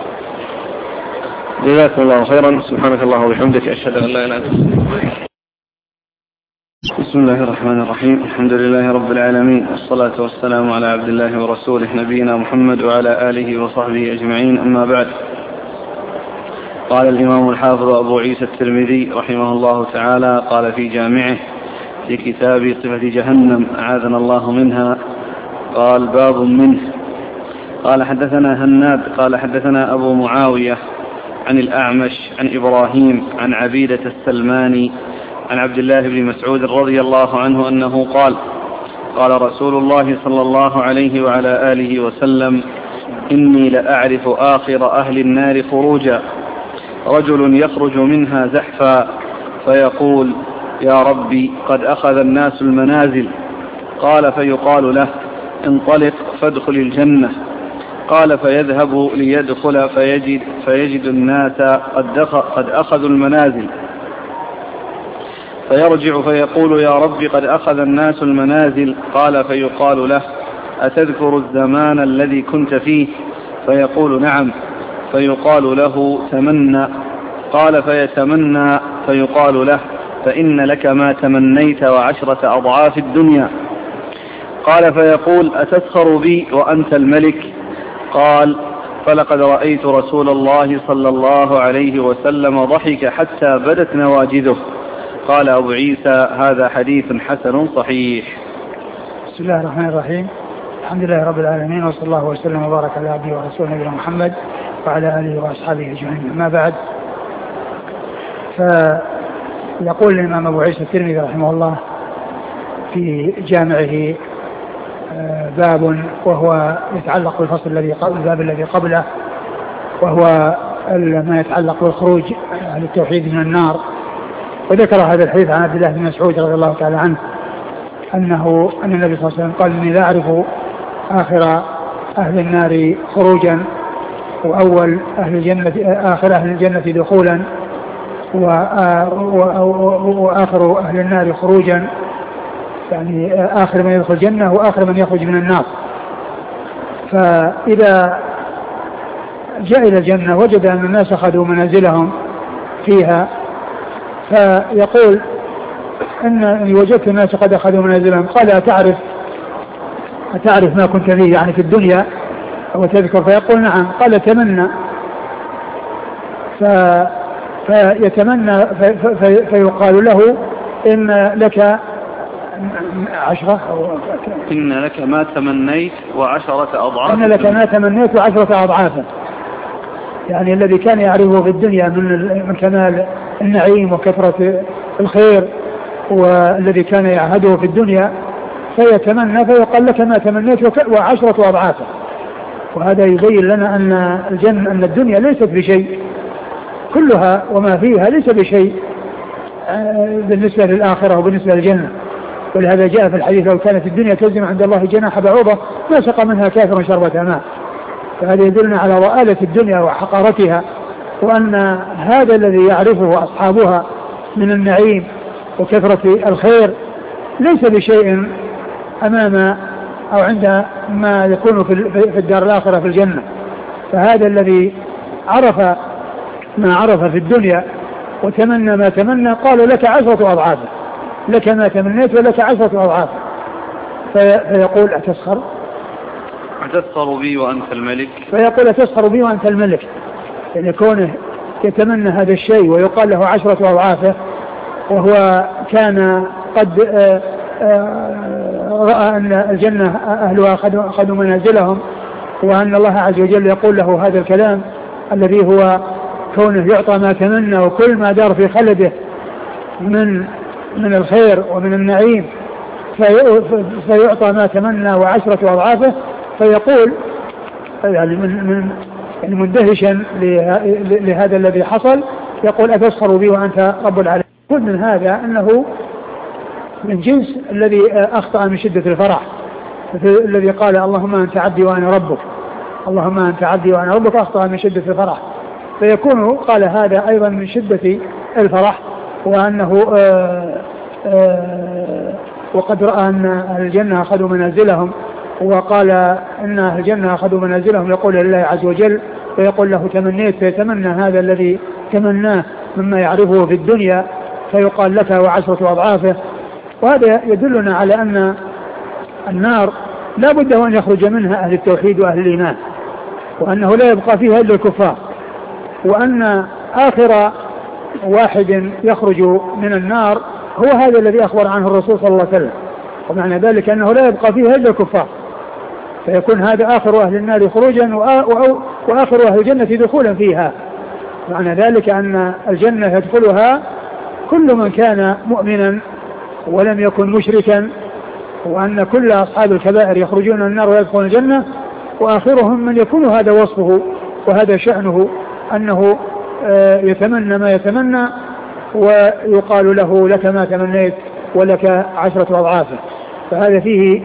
جزاكم الله خيرا. سبحانك الله وبحمدك، أشهد أن لا إله إلا أنت. بسم الله الرحمن الرحيم. الحمد لله رب العالمين، والصلاة والسلام على عبد الله ورسوله نبينا محمد وعلى آله وصحبه أجمعين، أما بعد. قال الإمام الحافظ أبو عيسى الترمذي رحمه الله تعالى قال في جامعه في كتاب صفة جهنم أعاذنا الله منها، قال باب منه. قال حدثنا هناد قال حدثنا أبو معاوية عن الأعمش عن إبراهيم عن عبيدة السلماني عن عبد الله بن مسعود رضي الله عنه أنه قال قال رسول الله صلى الله عليه وعلى آله وسلم: إني لأعرف آخر أهل النار خروجا، رجل يخرج منها زحفا فيقول: يا ربي قد أخذ الناس المنازل. قال فيقال له: انطلق فادخل الجنة. قال فيذهب ليدخل فيجد الناس قد أخذوا المنازل، فيرجع فيقول: يا رب قد أخذ الناس المنازل. قال فيقال له: أتذكر الزمان الذي كنت فيه؟ فيقول: نعم. فيقال له: تمنى. قال فيتمنى فيقال له: فإن لك ما تمنيت وعشرة أضعاف الدنيا. قال فيقول: أتسخر بي وأنت الملك؟ قال: فلقد رأيت رسول الله صلى الله عليه وسلم ضحك حتى بدت نواجذه. قال أبو عيسى: هذا حديث حسن صحيح. بسم الله الرحمن الرحيم. الحمد لله رب العالمين، وصلى الله وسلم وبارك على عبده ورسوله نبينا محمد وعلى آله وأصحابه أجمعين، أما بعد. فيقول الإمام أبو عيسى الترمذي رحمه الله في جامعه باب، وهو يتعلق بالفصل الذي قبل الباب الذي قبله، وهو ما يتعلق بالخروج أهل التوحيد من النار. وذكر هذا الحديث عن عبد الله بن مسعود رضي الله تعالى عنه أن النبي صلى الله عليه وسلم قال: إني لا أعرف آخر أهل النار خروجا، وأول أهل الجنة آخر أهل الجنة دخولا، وآخر أهل النار خروجا، يعني آخر من يدخل الجنة وآخر من يخرج من النار. فإذا جاء إلى الجنة وجد أن الناس أخذوا منازلهم فيها، فيقول: إني وجدت الناس قد أخذوا منازلهم. قال: أتعرف ما كنت فيه يعني في الدنيا وتذكر؟ فيقول: نعم. قال: تمنى. فيتمنى فيقال له: إن لك 10 إن لك ما تمنيت وعشرة أضعاف. إن لك ما تمنيت وعشرة أضعافا، يعني الذي كان يعرفه في الدنيا من كمال النعيم وكثرة الخير، والذي كان يعهده في الدنيا، فيتمنى فيقال: لك ما تمنيت وعشرة أضعافا. وهذا يبين لنا أن الدنيا ليست بشيء، كلها وما فيها ليس بشيء بالنسبة للآخرة وبالنسبة للجنة. ولهذا جاء في الحديث: لو كانت الدنيا تزن عند الله جناح بعوضة ما سقى منها كافر شربة ماء. فهذا يدلنا على ضآلة الدنيا وحقارتها، وأن هذا الذي يعرفه أصحابها من النعيم وكثرة الخير ليس بشيء أمام أو عند ما يكون في الدار الآخرة في الجنة. فهذا الذي عرف ما عرف في الدنيا وتمنى ما تمنى، قالوا: لك 10 أضعاف، لك ما تمنيت ولك 10 أضعاف. فيقول: أتسخر بي وأنت الملك؟ فيقول: أتسخر بي وأنت الملك، يعني كونه يتمنى هذا الشيء ويقال له 10 أضعافه، وهو كان قد رأى أن الجنة أهلها أخذوا منازلهم، وأن الله عز وجل يقول له هذا الكلام الذي هو كونه يعطى ما تمنى وكل ما دار في خلده من الخير ومن النعيم، فيعطى ما تمنى و10 أضعافه. فيقول يعني يعني مندهشا لهذا الذي حصل، يقول أتسخر بي وأنت رب العالمين. كل من هذا أنه من جنس الذي أخطأ من شدة الفرح، الذي قال اللهم أنت عبدي وأنا ربك، اللهم أنت عبدي وأنا ربك، أخطأ من شدة الفرح، فيكون قال هذا أيضا من شدة الفرح، وأنه وقد رأى أن الجنة أخذوا منازلهم، وقال إن الجنة أخذوا منازلهم، يقول لله عز وجل فيقول له تمنيت، فيتمنى هذا الذي تمناه مما يعرفه في الدنيا، فيقال لك وعشرة أضعافه. وهذا يدلنا على أن النار لا بد أن يخرج منها أهل التوحيد وأهل الإيمان، وأنه لا يبقى فيها إلا الكفار، وأن آخر واحد يخرج من النار هو هذا الذي أخبر عنه الرسول صلى الله عليه وسلم، ومعنى ذلك أنه لا يبقى فيها إلا الكفار، فيكون هذا آخر أهل النار خروجا وآخر أهل الجنة دخولا فيها. معنى ذلك أن الجنة يدخلها كل من كان مؤمنا ولم يكن مشركا، وأن كل أصحاب الكبائر يخرجون من النار ويدخلون الجنة، وآخرهم من يكون هذا وصفه وهذا شأنه، أنه يتمنى ما يتمنى ويقال له لك ما تمنيت ولك 10 أضعافه. فهذا فيه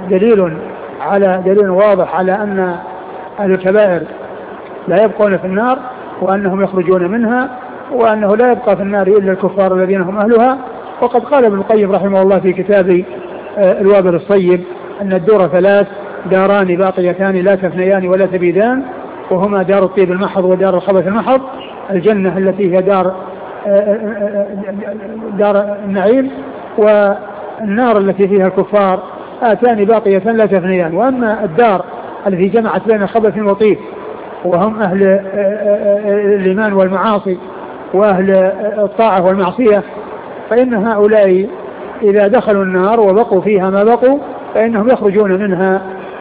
دليل واضح على أن أهل الكبائر لا يبقون في النار، وأنهم يخرجون منها، وأنه لا يبقى في النار إلا الكفار الذين هم أهلها. وقد قال ابن القيم رحمه الله في كتاب الوابل الصيب أن الدور 3 داران باقيتان لا تفنيان ولا تبيدان، وهما دار الطيب المحض ودار الخبث المحض. الجنة التي هي دار النعيم، والنار التي فيها الكفار آتان باقيتان لا تفنيان. وأما الدار التي جمعت بين الخبث والطيب وهم أهل الإيمان والمعاصي وأهل الطاعة والمعصية، فإن هؤلاء إذا دخلوا النار وبقوا فيها ما بقوا فإنهم يخرجون منها،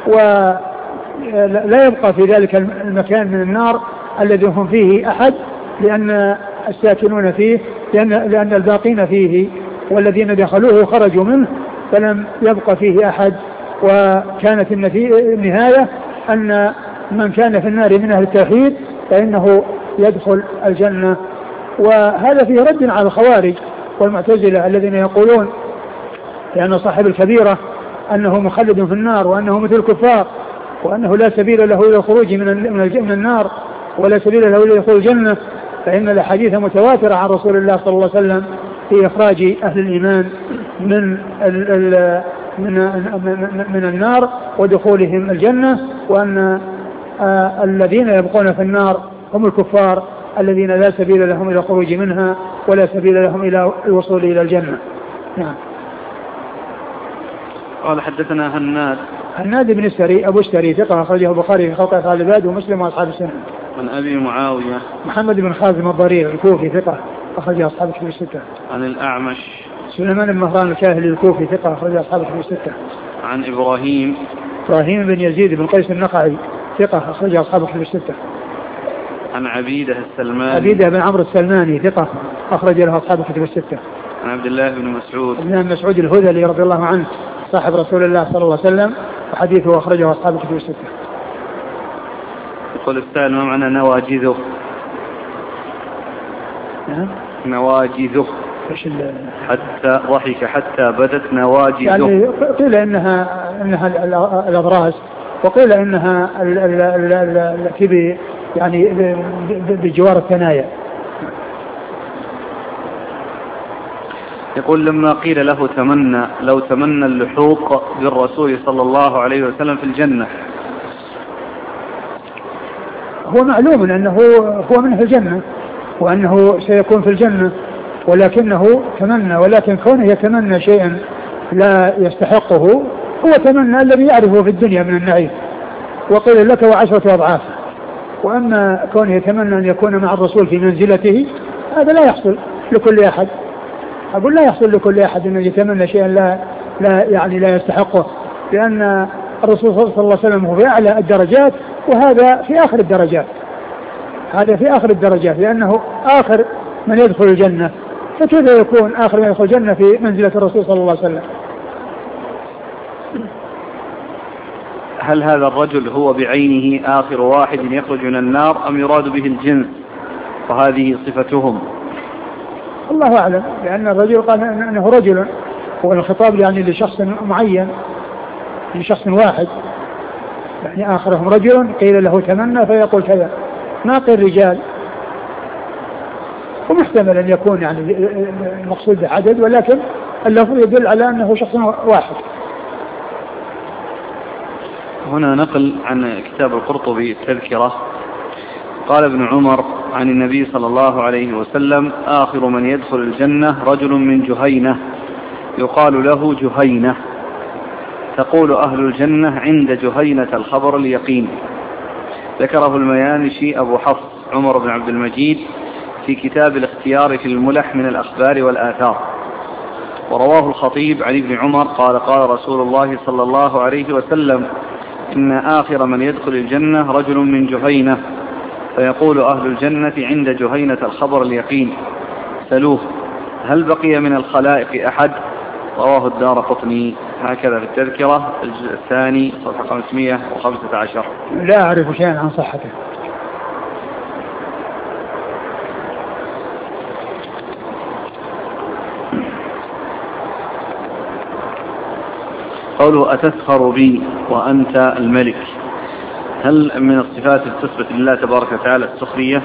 ولا يبقى في ذلك المكان من النار الذي هم فيه أحد، لأن الساكنون فيه لأن الباقين فيه والذين دخلوه خرجوا منه، فلم يبقى فيه أحد. وكانت النهاية أن من كان في النار من أهل التوحيد فإنه يدخل الجنة. وهذا فيه رد على الخوارج والمعتزلة الذين يقولون لأن صاحب الكبيرة أنه مخلد في النار وأنه مثل الكفار، وأنه لا سبيل له إلى الخروج من النار ولا سبيل له إلى دخول الجنة، فإن الحديث متواترة عن رسول الله صلى الله عليه وسلم في إخراج أهل الإيمان من النار ودخولهم الجنة، وأن الذين يبقون في النار هم الكفار الذين لا سبيل لهم إلى الخروج منها ولا سبيل لهم إلى الوصول إلى الجنة. نعم. قال حدثنا هناد بن السري أبو السري ثقة أخرجه البخاري في خلق أفعال العباد ومسلم وأصحاب السنة. عن أبي معاوية محمد بن خازم الضرير الكوفي ثقة أخرجه أصحاب الكتب الستة. عن الأعمش سليمان بن مهران الكاهلي الكوفي ثقة أخرجه أصحاب الكتب الستة. عن إبراهيم بن يزيد بن قيس النخعي ثقة أخرجه أصحاب الكتب الستة. عن عبيدة بن عمرو السلماني ثقة أخرج له أصحاب الكتب الستة. عن عبد الله بن مسعود الهذلي رضي الله عنه صاحب رسول الله صلى الله عليه وسلم، وحديثه أخرجه أصحاب الكتب الستة. يقول السائل ما معنى نواجذه؟ نواجذه حتى ضحك حتى بدت نواجذه، يعني قيل إنها الأضراس، وقيل إنها التي يعني بجوار الثنايا. يقول لما قيل له لو تمنى اللحوق بالرسول صلى الله عليه وسلم في الجنة، هو معلوم أنه هو من أهل الجنة وأنه سيكون في الجنة، ولكنه تمنى، ولكن كونه يتمنى شيئا لا يستحقه هو تمنى الذي يعرفه في الدنيا من النعيم، وقيل لك وعشرة أضعاف. وأما كونه يتمنى أن يكون مع الرسول في منزلته هذا لا يحصل لكل أحد. أقول لا يحصل لكل أحد أن يتمنى شيئا لا يستحقه، لأن الرسول صلى الله عليه وسلم هو في أعلى الدرجات، وهذا في آخر الدرجات، لأنه آخر من يدخل الجنة، فكيف يكون آخر من يدخل الجنة في منزلة الرسول صلى الله عليه وسلم؟ هل هذا الرجل هو بعينه آخر واحد يخرج من النار أم يراد به الجنس وهذه صفتهم؟ الله أعلم، لأن الرجل قال أنه رجل، والخطاب يعني لشخص معين، لشخص واحد، يعني آخرهم رجل قيل له تمنى فيقول كذا، ما قيل رجال. ومحتمل أن يكون يعني المقصود بعدد، ولكن اللفظ يدل على أنه شخص واحد. هنا نقل عن كتاب القرطبي التذكرة، قال ابن عمر عن النبي صلى الله عليه وسلم: آخر من يدخل الجنة رجل من جهينة يقال له جهينة، تقول أهل الجنة عند جهينة الخبر اليقين. ذكره الميانشي أبو حفص عمر بن عبد المجيد في كتاب الاختيار في الملح من الأخبار والآثار. ورواه الخطيب عن ابن عمر قال: قال رسول الله صلى الله عليه وسلم: إن آخر من يدخل الجنة رجل من جهينة، فيقول أهل الجنة عند جهينة الخبر اليقين: سلوه هل بقي من الخلائق أحد؟ رواه الدارقطني. هكذا في التذكرة الجزء الثاني صفحة 515. لا أعرف شيئا عن صحته. قوله: أتسخر بي وأنت الملك، هل من الصفات تثبت لله تبارك وتعالى السخرية؟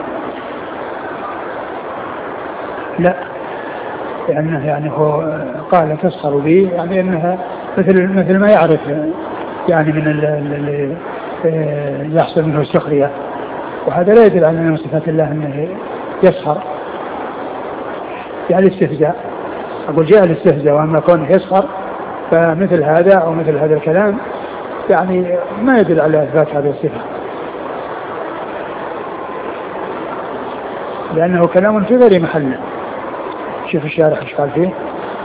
لا، لأنه يعني هو قال تسخر بي، يعني أنها مثل ما يعرف يعني من اللي يحصل منه السخرية، وهذا لا يدل على أن صفات الله أنه يسخر، يعني الاستهزاء. أقول جاء الاستهزاء، وأما كونه يسخر فمثل هذا أو مثل هذا الكلام يعني ما يدل على إثبات هذه الصفة، لأنه كلام في غير محله. شوف الشارح ايش قال فيه.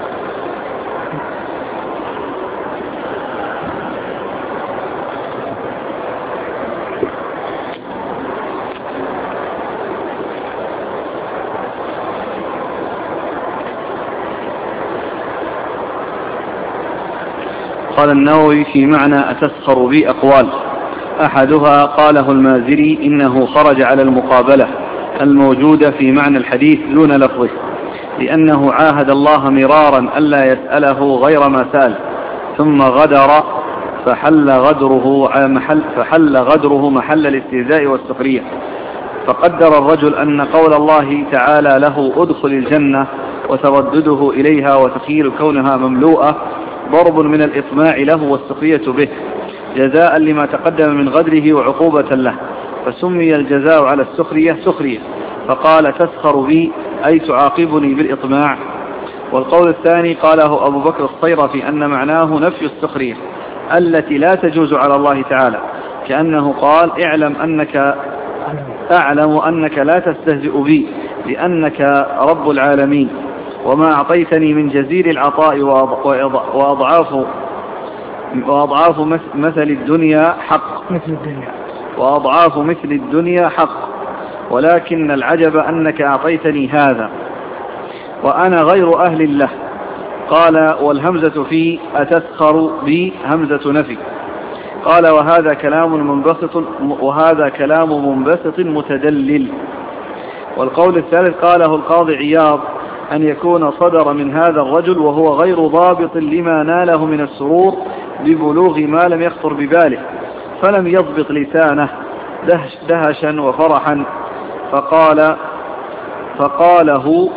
قال النووي: في معنى أتسخر بي أقوال، أحدها قاله المازري: إنه خرج على المقابلة الموجودة في معنى الحديث دون لفظه، لأنه عاهد الله مرارا ألا يسأله غير ما سأل، ثم غدر فحل غدره محل الاستهزاء والسخرية. فقدر الرجل أن قول الله تعالى له ادخل الجنة وتردده إليها وتخيل كونها مملوءة ضرب من الإطماع له والسخرية به، جزاء لما تقدم من غدره وعقوبة له، فسمي الجزاء على السخرية سخرية، فقال تسخر بي أي تعاقبني بالإطماع. والقول الثاني قاله أبو بكر الصيرفي أن معناه نفي السخرية التي لا تجوز على الله تعالى، كأنه قال: أعلم أنك لا تستهزئ بي لأنك رب العالمين، وما أعطيتني من جزيل العطاء وأضعاف مثل الدنيا حق، ولكن العجب أنك أعطيتني هذا وأنا غير أهل له. قال: والهمزة في أتسخر بي همزة نفي. قال: وهذا كلام منبسط متدلل. والقول الثالث قاله القاضي عياض: أن يكون صدر من هذا الرجل وهو غير ضابط لما ناله من السرور ببلوغ ما لم يخطر بباله، فلم يضبط لسانه دهشا وفرحا فقاله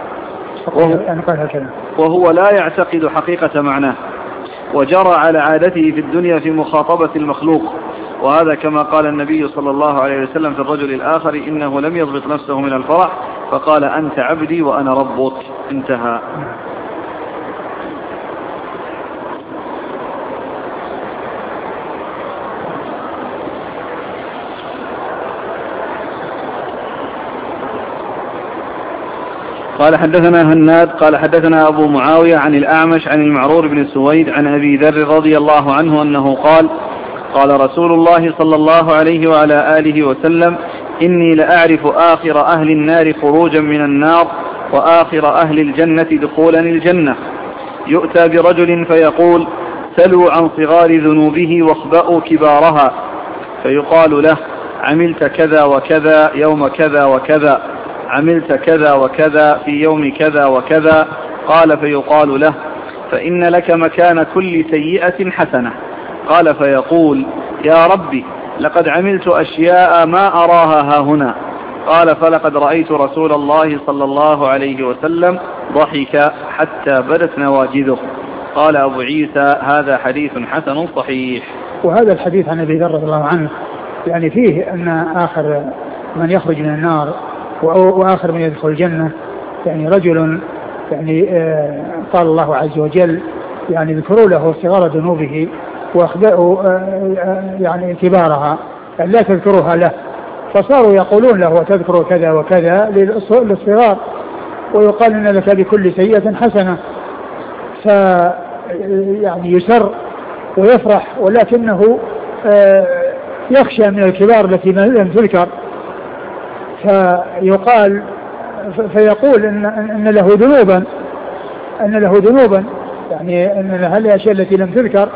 وهو لا يعتقد حقيقة معناه، وجرى على عادته في الدنيا في مخاطبة المخلوق. وهذا كما قال النبي صلى الله عليه وسلم في الرجل الآخر: إنه لم يضبط نفسه من الفرح فقال: أنت عبدي وأنا ربك. انتهى. قال: حدثنا هناد قال: حدثنا أبو معاوية عن الأعمش عن المعرور بن سويد عن أبي ذر رضي الله عنه أنه قال: قال رسول الله صلى الله عليه وعلى آله وسلم: إني لأعرف آخر أهل النار خروجا من النار وآخر أهل الجنة دخولا الجنة. يؤتى برجل فيقول: سلوا عن صغار ذنوبه واخبأوا كبارها، فيقال له: عملت كذا وكذا يوم كذا وكذا، عملت كذا وكذا في يوم كذا وكذا. قال: فيقال له: فإن لك مكان كل سيئة حسنة. قال: فيقول: يا ربي، لقد عملت أشياء ما أراها هاهنا. قال: فلقد رأيت رسول الله صلى الله عليه وسلم ضحك حتى بدت نواجذه. قال أبو عيسى: هذا حديث حسن صحيح. وهذا الحديث عن أبي ذر رضي الله عنه يعني فيه أن آخر من يخرج من النار وآخر من يدخل الجنة يعني رجل يعني قال الله عز وجل يعني ذكروا له صغار ذنوبه واخبأوا يعني كبارها، يعني لا تذكروها له، فصاروا يقولون له: وتذكروا كذا وكذا للصغار، ويقال إن لك بكل سيئة حسنة، يعني يسر ويفرح، ولكنه يخشى من الكبار التي لم تذكر، فيقول إن له ذنوبا يعني أن هذه الأشياء التي لم تذكر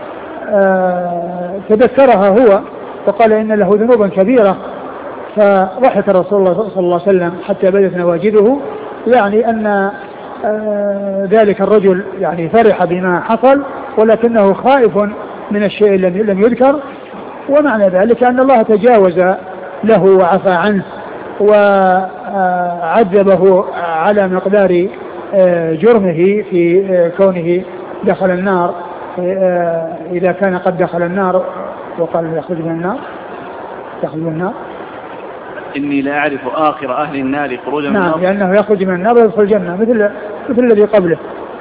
تذكرها هو، وقال إن له ذنوبا كبيرة. فضحك رسول الله صلى الله عليه وسلم حتى بدت نواجذه، يعني أن ذلك الرجل يعني فرح بما حصل، ولكنه خائف من الشيء الذي لم يذكر. ومعنى ذلك أن الله تجاوز له وعفى عنه وعذبه على مقدار جرمه في كونه دخل النار، إذا كان قد دخل النار وقال يخرج من النار إني لا أعرف آخر أهل النار خروجا من النار. لأنه يخرج من النار ويدخل الجنة مثل الذي قبله،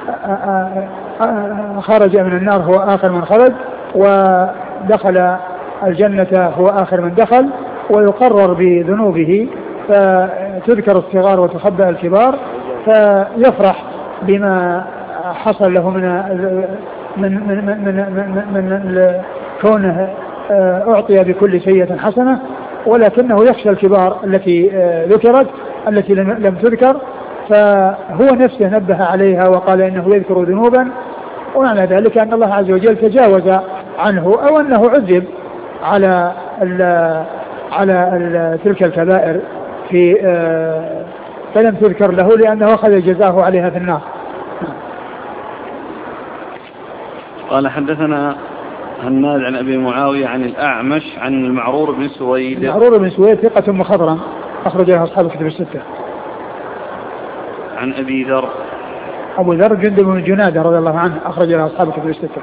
خرج من النار هو آخر من خرج، ودخل الجنة هو آخر من دخل، ويقرر بذنوبه فتذكر الصغار وتخبأ الكبار، فيفرح بما حصل له من كونه أعطي بكل سيئة حسنة، ولكنه يخشى الكبار التي ذكرت التي لم تذكر، فهو نفسه نبه عليها وقال إنه يذكر ذنوبا، ومعنى ذلك أن الله عز وجل تجاوز عنه أو أنه عذب على تلك الكبائر فلم تذكر له لأنه أخذ جزاه عليها في النار. قال: حدثنا هناد عن أبي معاوية عن الأعمش عن المعرور بن سويد. المعرور بن سويد ثقة مخضرم أخرج له أصحاب الكتب الستة. عن أبي ذر. أبو ذر جندب بن جنادة رضي الله عنه أخرج له أصحاب الكتب الستة.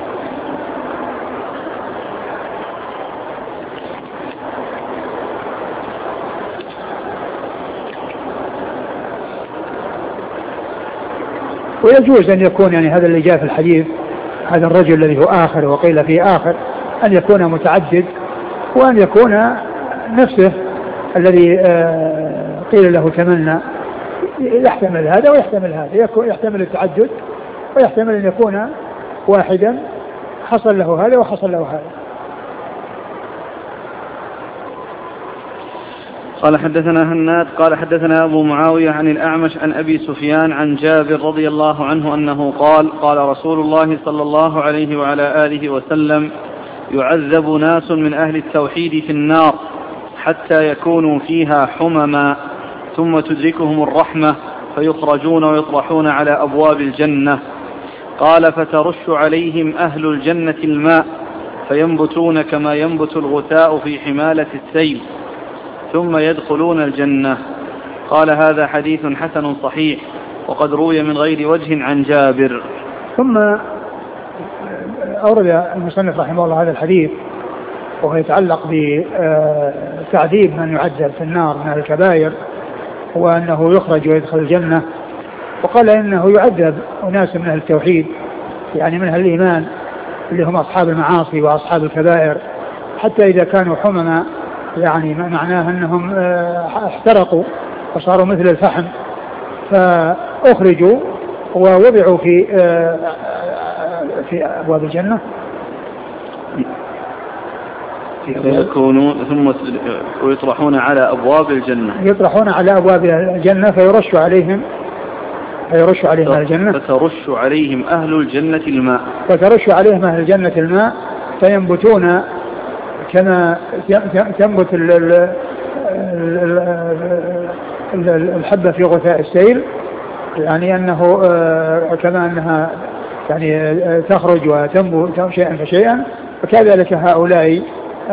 ويجوز أن يكون يعني هذا اللي جاء في الحديث، هذا الرجل الذي هو آخر وقيل فيه آخر، أن يكون متعدد، وأن يكون نفسه الذي قيل له تمنى، يحتمل هذا ويحتمل هذا، يحتمل التعدد ويحتمل أن يكون واحدا حصل له هذا وحصل له هذا. قال: حدثنا هناد قال: حدثنا أبو معاوية عن الأعمش عن أبي سفيان عن جابر رضي الله عنه أنه قال: قال رسول الله صلى الله عليه وعلى آله وسلم: يعذب ناس من أهل التوحيد في النار حتى يكونوا فيها حمما، ثم تدركهم الرحمة فيخرجون ويطرحون على أبواب الجنة. قال: فترش عليهم أهل الجنة الماء فينبتون كما ينبت الغثاء في حمالة السيل، ثم يدخلون الجنة. قال: هذا حديث حسن صحيح، وقد روي من غير وجه عن جابر. ثم أورد المصنف رحمه الله هذا الحديث وهو يتعلق بتعذيب من يعذب في النار من الكبائر، وأنه يخرج ويدخل الجنة. وقال إنه يعذب أناس من أهل التوحيد يعني من أهل الإيمان اللي هم أصحاب المعاصي وأصحاب الكبائر، حتى إذا كانوا حمما يعني معناه أنهم احترقوا وصاروا مثل الفحم، فأخرجوا ووضعوا في أبواب الجنة، يكونون ثم ويطرحون على أبواب الجنة، يطرحون على أبواب الجنة فيرش عليهم فيرش عليهم أهل الجنة فترش عليهم أهل الجنة الماء، فترش عليهم أهل الجنة الماء فينبتون كما تنبت الحبة في غثاء السيل، يعني أنه كما أنها يعني تخرج وتنبت شيئا فشيئا، وكذلك هؤلاء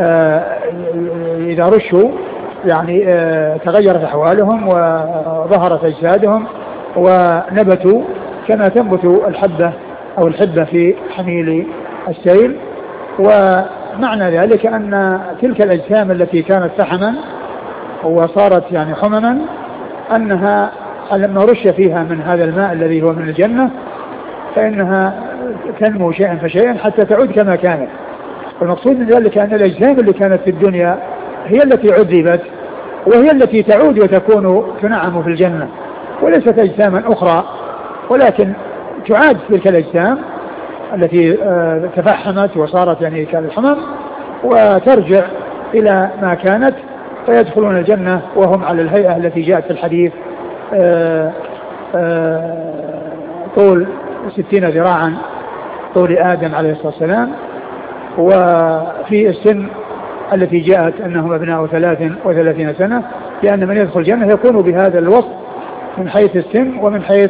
إذا رشوا يعني تغيرت أحوالهم وظهرت أجسادهم ونبتوا كما تنبت الحبة أو الحبة في حميل السيل. ومعنى ذلك أن تلك الأجسام التي كانت فحما وصارت يعني حمما أنها لما رش فيها من هذا الماء الذي هو من الجنة فإنها تنمو شيئا فشيئا حتى تعود كما كانت. والمقصود من ذلك أن الأجسام اللي كانت في الدنيا هي التي عذبت وهي التي تعود وتكون تنعم في الجنة، وليست أجساما أخرى، ولكن تعاد تلك الأجسام التي تفحمت وصارت يعني كالحمم وترجع إلى ما كانت فيدخلون الجنة وهم على الهيئة التي جاءت في الحديث طول 60 ذراعا طول آدم عليه الصلاة والسلام، وفي السن التي جاءت أنهم أبناء 33 سنة، لأن من يدخل الجنة يكون بهذا الوصف من حيث السن ومن حيث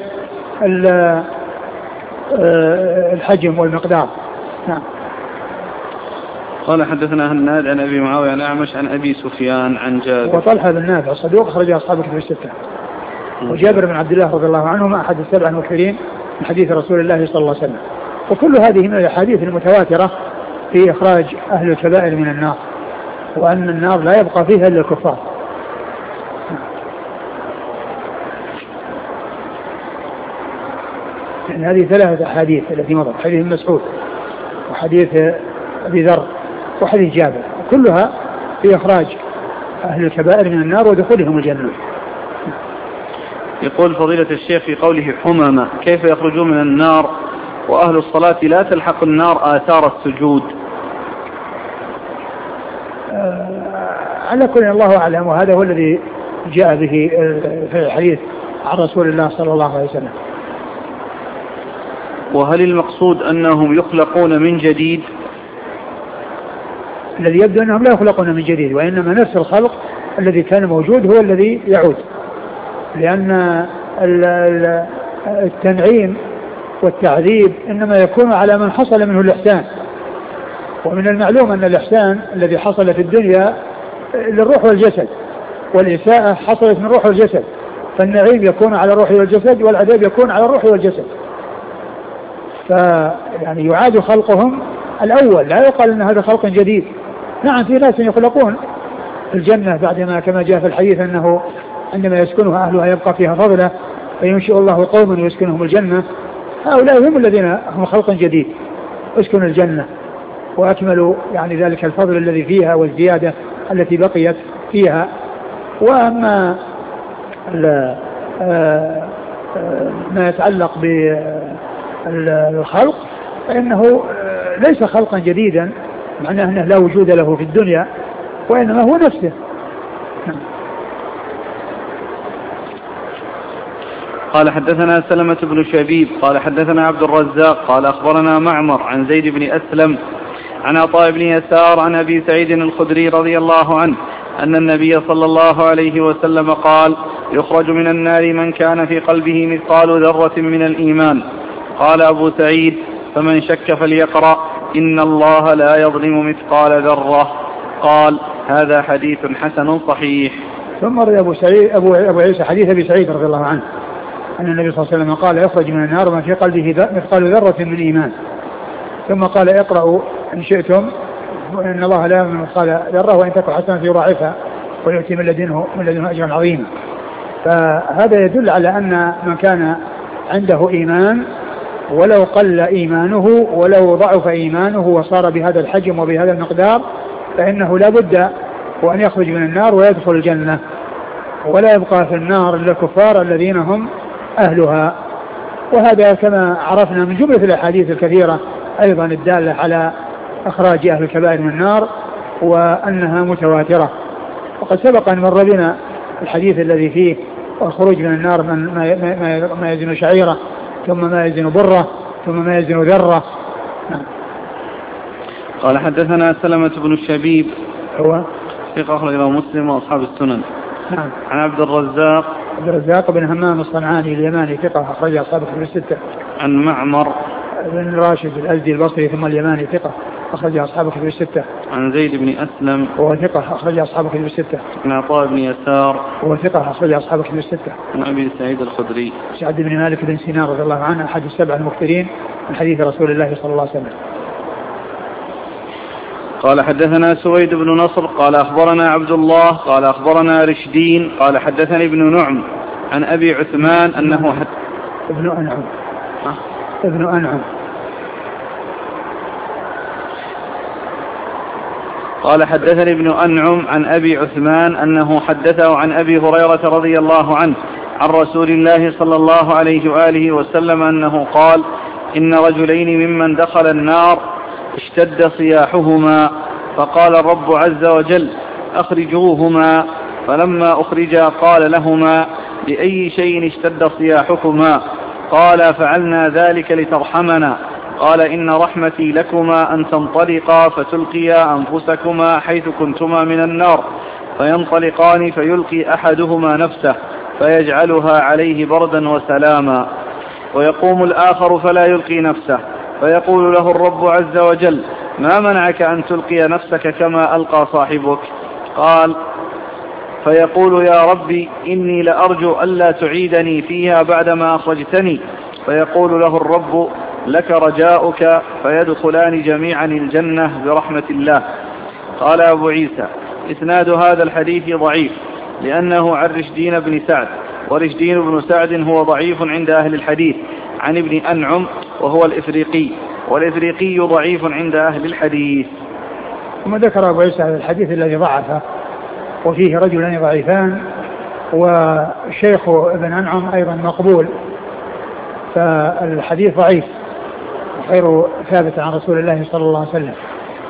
الحجم والمقدار. نعم. قال حدثنا هناد عن أبي معاوية عن أعمش عن أبي سفيان عن جابر. وطلحة بن نافع الصدوق أخرج أصحاب الكتب الستة. وجابر بن عبد الله رضي الله عنهما أحد السبع المكثرين من حديث رسول الله صلى الله عليه وسلم. وكل هذه من الأحاديث المتواترة في إخراج أهل الكبائر من النار، وأن النار لا يبقى فيها إلا الكفار. يعني هذه 3 أحاديث التي مضت، حديث مسعود وحديث أبي ذر وحديث جابر، كلها في إخراج أهل الكبائر من النار ودخولهم الجنة. يقول فضيلة الشيخ في قوله حمما كيف يخرجون من النار وأهل الصلاة لا تلحق النار آثار السجود؟ على كل الله أعلم، وهذا هو الذي جاء به في الحديث عن رسول الله صلى الله عليه وسلم. وهل المقصود أنهم يخلقون من جديد؟ الذي يبدو أنهم لا يخلقون من جديد، وإنما نفس الخلق الذي كان موجود هو الذي يعود، لأن التنعيم والتعذيب إنما يكون على من حصل منه الإحسان، ومن المعلوم أن الإحسان الذي حصل في الدنيا للروح والجسد، والإساءة حصلت من الروح والجسد، فالنعيم يكون على الروح والجسد والعذاب يكون على الروح والجسد. فيعني يعاد خلقهم الأول، لا يقال أن هذا خلق جديد. نعم في ناس يخلقون في الجنة بعدما كما جاء في الحديث أنه عندما يسكنها أهلها يبقى فيها فضلة فينشئ الله قوما ويسكنهم الجنة، هؤلاء هم الذين هم خلق جديد اسكنوا الجنة وأكملوا يعني ذلك الفضل الذي فيها والزيادة التي بقيت فيها. وأما ما يتعلق بالخلق فإنه ليس خلقا جديدا، معناه أنه لا وجود له في الدنيا، وإنما هو نفسه. قال حدثنا سلمة بن شبيب قال حدثنا عبد الرزاق قال أخبرنا معمر عن زيد بن أسلم عن عطاء بن يسار عن أبي سعيد الخدري رضي الله عنه أن النبي صلى الله عليه وسلم قال يخرج من النار من كان في قلبه مثقال ذرة من الإيمان. قال أبو سعيد فمن شك فليقرأ إن الله لا يظلم مثقال ذرة. قال هذا حديث حسن صحيح. ثم روى أبو عيسى حديث أبي سعيد رضي الله عنه أن النبي صلى الله عليه وسلم قال يخرج من النار من في قلبه مثقال ذرة من إيمان، ثم قال اقرأوا إن شئتم إن الله لا يظلم مثقال ذرة وإن تكن حسنة يضاعفها ويؤتي من لدنه أجرا عظيما. فهذا يدل على أن من كان عنده إيمان ولو قل إيمانه ولو ضعف إيمانه وصار بهذا الحجم وبهذا المقدار فإنه لا بد وأن يخرج من النار ويدخل الجنة، ولا يبقى في النار إلا الكفار الذين هم أهلها. وهذا كما عرفنا من جملة الأحاديث الكثيرة أيضا الدالة على إخراج أهل الكبائر من النار وأنها متواترة. وقد سبق أن مر بنا الحديث الذي فيه والخروج من النار ما يزن شعيرة، ثم ما يزن برة، ثم ما يزن ذرة. قال حدثنا سلمة بن الشبيب هو ثقة أخرج له مسلم وأصحاب السنن. نعم. عن عبد الرزاق بن همام الصنعاني اليماني ثقة أخرج أصحاب الكتب الستة. عن معمر بن راشد الأزدي البصري ثم اليماني ثقة أخرج أصحاب الكتب الستة. عن زيد بن أسلم وهو ثقة أخرج أصحاب الكتب الستة. عن عطاء بن يسار وهو ثقة أخرج أصحاب الكتب الستة. عن أبي سعيد الخدري سعد بن مالك بن سينار رضي الله عنه أحد السبع المكثرين من حديث رسول الله صلى الله عليه وسلم. قال حدثنا سويد بن نصر قال أخبرنا عبد الله قال أخبرنا رشدين قال حدثني ابن نعم عن أبي عثمان أنه ابن أنعم قال حدثني ابن أنعم عن أبي عثمان أنه حدثه عن أبي هريرة رضي الله عنه عن رسول الله صلى الله عليه وآله وسلم أنه قال: إن رجلين ممن دخل النار اشتد صياحهما، فقال الرب عز وجل: أخرجوهما. فلما أخرجا قال لهما: بأي شيء اشتد صياحكما؟ قال: فعلنا ذلك لترحمنا. قال: إن رحمتي لكما أن تنطلقا فتلقيا أنفسكما حيث كنتما من النار، فينطلقان فيلقي أحدهما نفسه فيجعلها عليه بردا وسلاما، ويقوم الآخر فلا يلقي نفسه، فيقول له الرب عز وجل: ما منعك أن تلقي نفسك كما ألقى صاحبك؟ قال: فيقول: يا ربي إني لأرجو ألا تعيدني فيها بعدما أخرجتني. فيقول له الرب: لك رجاؤك. فيدخلان جميعا الجنة برحمة الله. قال أبو عيسى: إسناد هذا الحديث ضعيف لأنه عن رشدين بن سعد، ورشدين بن سعد هو ضعيف عند أهل الحديث، عن ابن أنعم وهو الإفريقي، والإفريقي ضعيف عند أهل الحديث. ثم ذكر أبو عيسى الحديث الذي ضعفه وفيه رجلان ضعيفان، والشيخ ابن أنعم أيضا مقبول، فالحديث ضعيف غير ثابت عن رسول الله صلى الله عليه وسلم.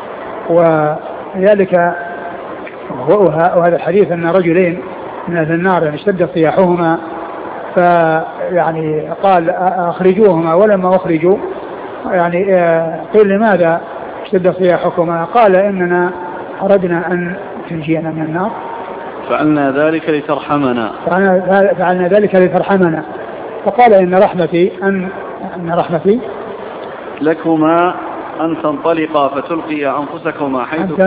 وذلك وهذا الحديث أن رجلين من أهل النار يعني اشتد صياحهما، فيعني قال: أخرجوهما. ولما أخرجوا يعني قيل: لماذا اشتد صياحكما؟ قال: إننا أردنا أن تنجينا من النار، فعلنا ذلك لترحمنا. فقال: إن رحمتي لكما أن تنطلقا فتلقي أنفسكما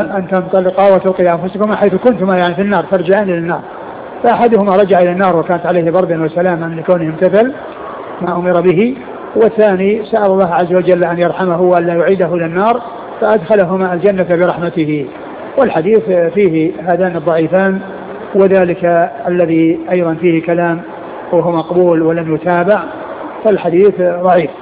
حيث كنتما يعني في النار، ترجعان إلى النار. فأحدهما رجع إلى النار وكانت عليه بردا وسلاما لكونه امتثل ما أمر به، والثاني سأل الله عز وجل أن يرحمه وأن لا يعيده إلى النار، فأدخلهما الجنة برحمته. والحديث فيه هذان الضعيفان، وذلك الذي أيضا فيه كلام وهو مقبول ولم يتابع، فالحديث ضعيف.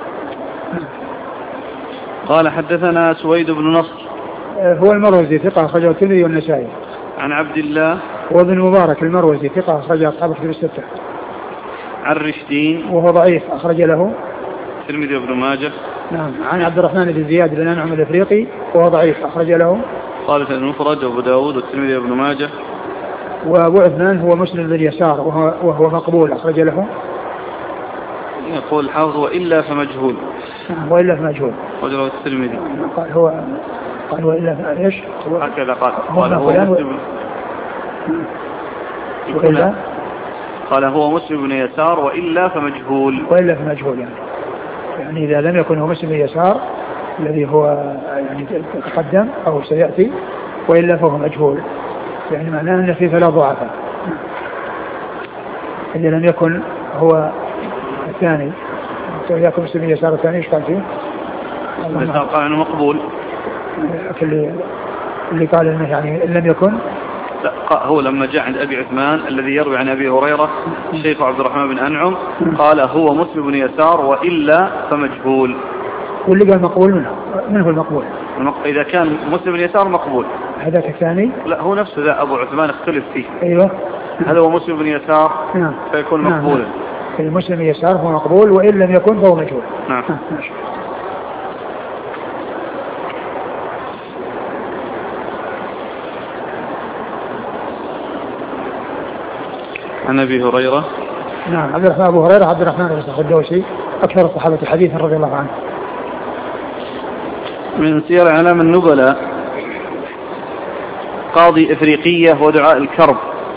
قال حدثنا سويد بن نصر هو المروزي ثقة أخرجه الترمذي والنسائي. عن عبد الله وابن مبارك المروزي ثقة أخرجه أصحاب الكتب الستة. عن رشدين وهو ضعيف أخرج له الترمذي وابن ماجه. نعم. عن عبد الرحمن بن زياد بن أنعم الإفريقي وهو ضعيف أخرج له قال في المفرد وأبو داود والترمذي وابن ماجه. وأبو عثمان هو مسلم بن يسار وهو مقبول أخرج له. يقول الحافظ: وإلا فمجهول. وإلا فمجهول. وجره الترمذي. قال وإلا إيش؟ هكذا قال هو مسلم. قال هو مسلم بن يسار وإلا فمجهول. يعني إذا لم يكن هو مسلم بن يسار الذي هو يعني تقدم أو سيأتي، وإلا فهو مجهول، يعني معناه أن فيه ثلاث ضعفاء. إذا لم يكن هو الثاني يكون مسلم بن يسار الثاني، إيش قال فيه؟ قال أنه مقبول. اللي قال إنه يعني لم يكن، لا، هو لما جاء عند أبي عثمان الذي يروي عن أبي هريرة الشيخ عبد الرحمن بن أنعم قال هو مسلم بن يسار وإلا فمجهول. واللي قال مقبول منه المقبول. إذا كان مسلم بن يسار مقبول. هذاك الثاني لا، هو نفسه ذا أبو عثمان اختلف فيه. أيوة. هذا هو مسلم بن يسار فيكون مقبولا. المسلم بن يسار هو مقبول، وإن لم يكن فهو مجهول. نعم. عن أبي هريرة. نعم، عبد الرحمن أبو هريرة عبد الرحمن بن صخر الدوسي أكثر الصحابة حديثا رضي الله عنه. من سير أعلام النبلاء قاضي إفريقية ودعاء الكرب.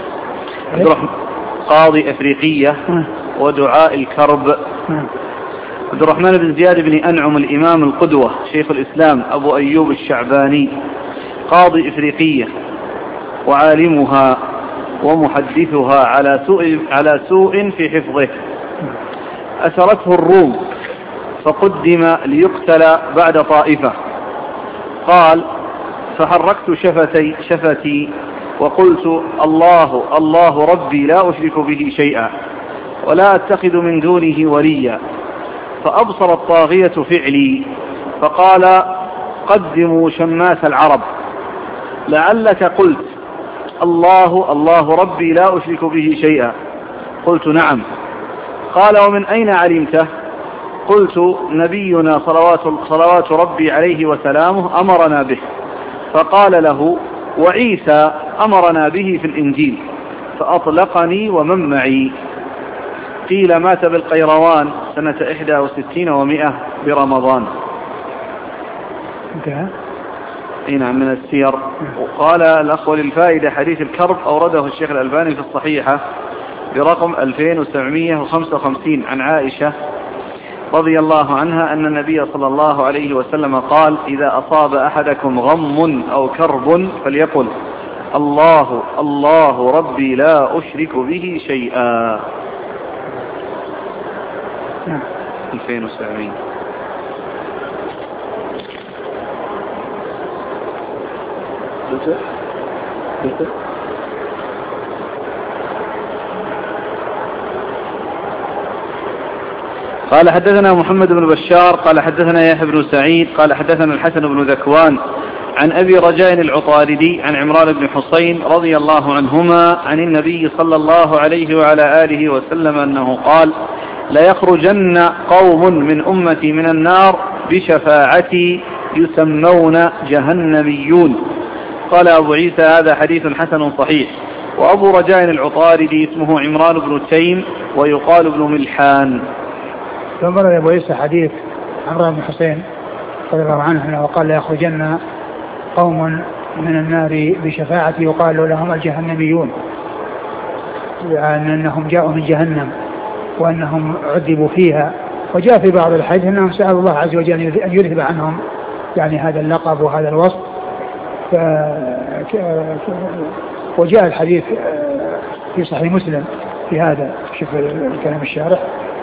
قاضي إفريقية ودعاء الكرب. عبد الرحمن بن زياد بن أنعم الإمام القدوة شيخ الإسلام أبو أيوب الشعباني قاضي إفريقية وعالمها ومحدثها على سوء في حفظه. أسرته الروم فقدم ليقتل بعد طائفة. قال: فحركت شفتي وقلت: الله ربي لا أشرك به شيئا ولا أتخذ من دونه وليا. فأبصر الطاغية فعلي فقال: قدموا شماس العرب لعلك قلت الله ربي لا أشرك به شيئا. قلت: نعم. قال: ومن أين علمته؟ قلت: نبينا صلوات ربي عليه وسلامه أمرنا به. فقال له: وعيسى أمرنا به في الإنجيل. فأطلقني ومن معي. قيل: مات بالقيروان سنة 61 و100 برمضان. نعم، من السير. وقال الأخوة للفائدة: حديث الكرب أورده الشيخ الألباني في الصحيحة برقم 2755 عن عائشة رضي الله عنها أن النبي صلى الله عليه وسلم قال: إذا أصاب أحدكم غم أو كرب فليقل: الله ربي لا أشرك به شيئا. 2070. قال: حدثنا محمد بن بشار قال حدثنا يحيى بن سعيد قال حدثنا الحسن بن ذكوان عن أبي رجاء العطاردي عن عمران بن حسين رضي الله عنهما عن النبي صلى الله عليه وعلى آله وسلم أنه قال: لا يخرجن قوم من أمتي من النار بشفاعتي يسمون جهنميون. قال أبو عيسى: هذا حديث حسن صحيح. وأبو رجاء العطاردي اسمه عمران بن تيم ويقال ابن ملحان. ثم رأى أبو عيسى حديث عمران بن حسين رضي الله عنه أنه قال: لا يخرجن قوم من النار بشفاعتي يقال لهم الجهنميون، يعني أنهم جاءوا من جهنم وأنهم عذبوا فيها. وجاء في بعض الحديث أنهم سألوا الله عز وجل أن يذهب عنهم يعني هذا اللقب وهذا الوصف. وجاء الحديث في صحيح مسلم في هذا. شوف الكلام الشارح: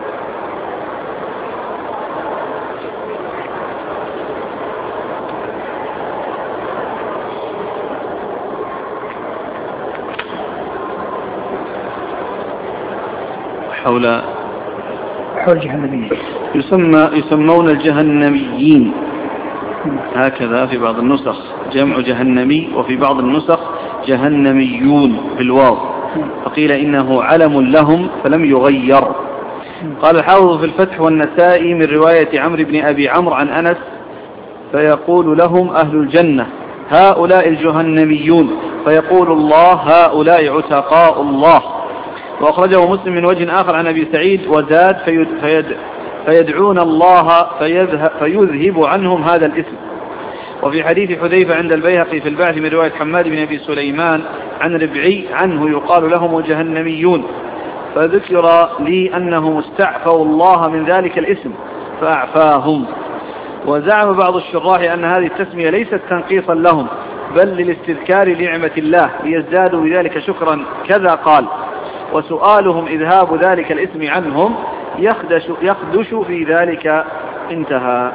حول جهنميين يسمون الجهنميين، هكذا في بعض النسخ جمع جهنمي وفي بعض النسخ جهنميون بالواو، فقيل إنه علم لهم فلم يغير. قال الحافظ في الفتح والنسائي من رواية عمرو بن أبي عمرو عن أنس: فيقول لهم أهل الجنة: هؤلاء الجهنميون، فيقول الله: هؤلاء عتقاء الله. وأخرجه مسلم من وجه آخر عن أبي سعيد وزاد: فيدعون الله فيذهب عنهم هذا الاسم. وفي حديث حذيفة عند البيهقي في البعث من رواية حماد بن أبي سليمان عن ربعي عنه يقال لهم الجهنميون، فذكر لي أنهم استعفوا الله من ذلك الاسم فأعفاهم. وزعم بعض الشراح أن هذه التسمية ليست تنقيصا لهم بل للاستذكار لنعمة الله ليزدادوا بذلك شكرا، كذا قال: وسؤالهم إذهاب ذلك الاسم عنهم يخدش في ذلك. انتهى.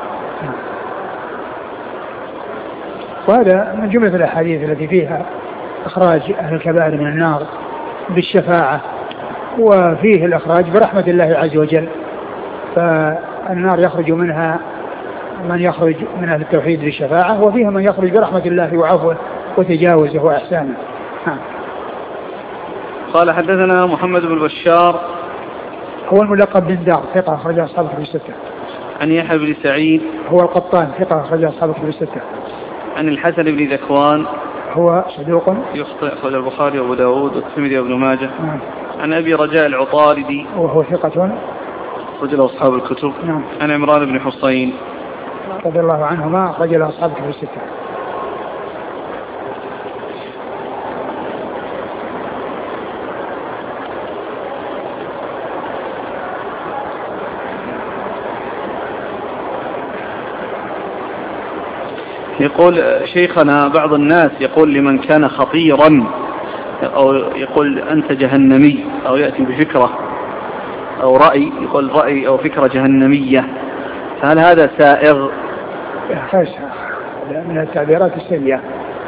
وهذا من جملة الأحاديث التي فيها إخراج أهل الكبائر من النار بالشفاعة، وفيه الإخراج برحمة الله عز وجل. فالنار يخرج منها من يخرج من أهل التوحيد بالشفاعة، وفيها من يخرج برحمة الله وعفوه وتجاوزه وإحسانه. قال: حدثنا محمد بن بشار هو الملقب بن دار ثقة أخرج أصحاب الكتب الستة. عن يحيى بن سعيد هو القطان ثقة أخرج أصحاب الكتب الستة. عن الحسن بن ذكوان هو صدوق يخطئ، أخرج البخاري وأبو داود والترمذي وابن ماجه. عن أبي رجاء العطاردي وهو ثقة رجل أصحاب الكتب. نعم. عن عمران بن حصين رضي الله عنهما رجل أصحاب الكتب الستة. يقول شيخنا بعض الناس يقول لمن كان خطيرا أو يقول أنت جهنمي أو يأتي بفكرة أو رأي، يقول رأي أو فكرة جهنمية، فهل هذا سائغ؟ يحتاج من التعبيرات السيئة.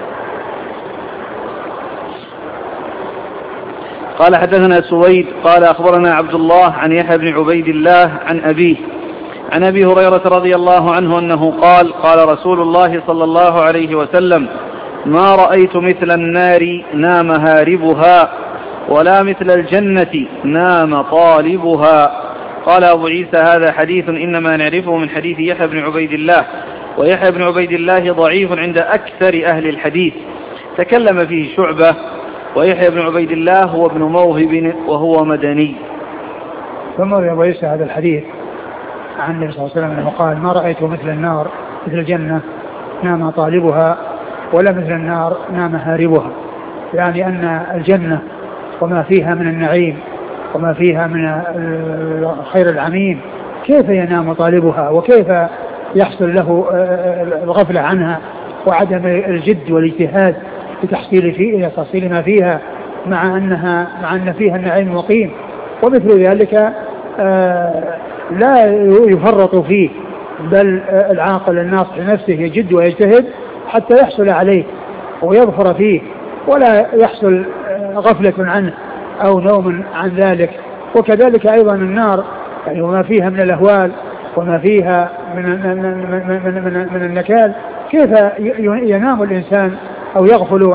قال حدثنا سويد قال أخبرنا عبد الله عن يحيى بن عبيد الله عن أبيه عن أبي هريرة رضي الله عنه أنه قال قال رسول الله صلى الله عليه وسلم ما رأيت مثل النار نام هاربها ولا مثل الجنة نام طالبها. قال أبو عيسى هذا حديث إنما نعرفه من حديث يحيى بن عبيد الله، ويحيى بن عبيد الله ضعيف عند أكثر أهل الحديث، تكلم فيه شعبة، ويحيى بن عبيد الله هو ابن موهب وهو مدني. ثم أبو عيسى هذا الحديث عن النبي صلى الله عليه وسلم أنه قال ما رأيت مثل النار مثل الجنة نام طالبها ولا مثل النار نام هاربها، يعني أن الجنة وما فيها من النعيم وما فيها من الخير العميم كيف ينام طالبها وكيف يحصل له الغفلة عنها وعدم الجد والاجتهاد في تحصيل ما فيها مع أن فيها النعيم المقيم. ومثل ذلك لا يفرط فيه، بل العاقل الناصح نفسه يجد ويجتهد حتى يحصل عليه ويظفر فيه ولا يحصل غفلة عنه أو نوم عن ذلك. وكذلك أيضا النار يعني وما فيها من الأهوال وما فيها من النكال كيف ينام الإنسان أو يغفل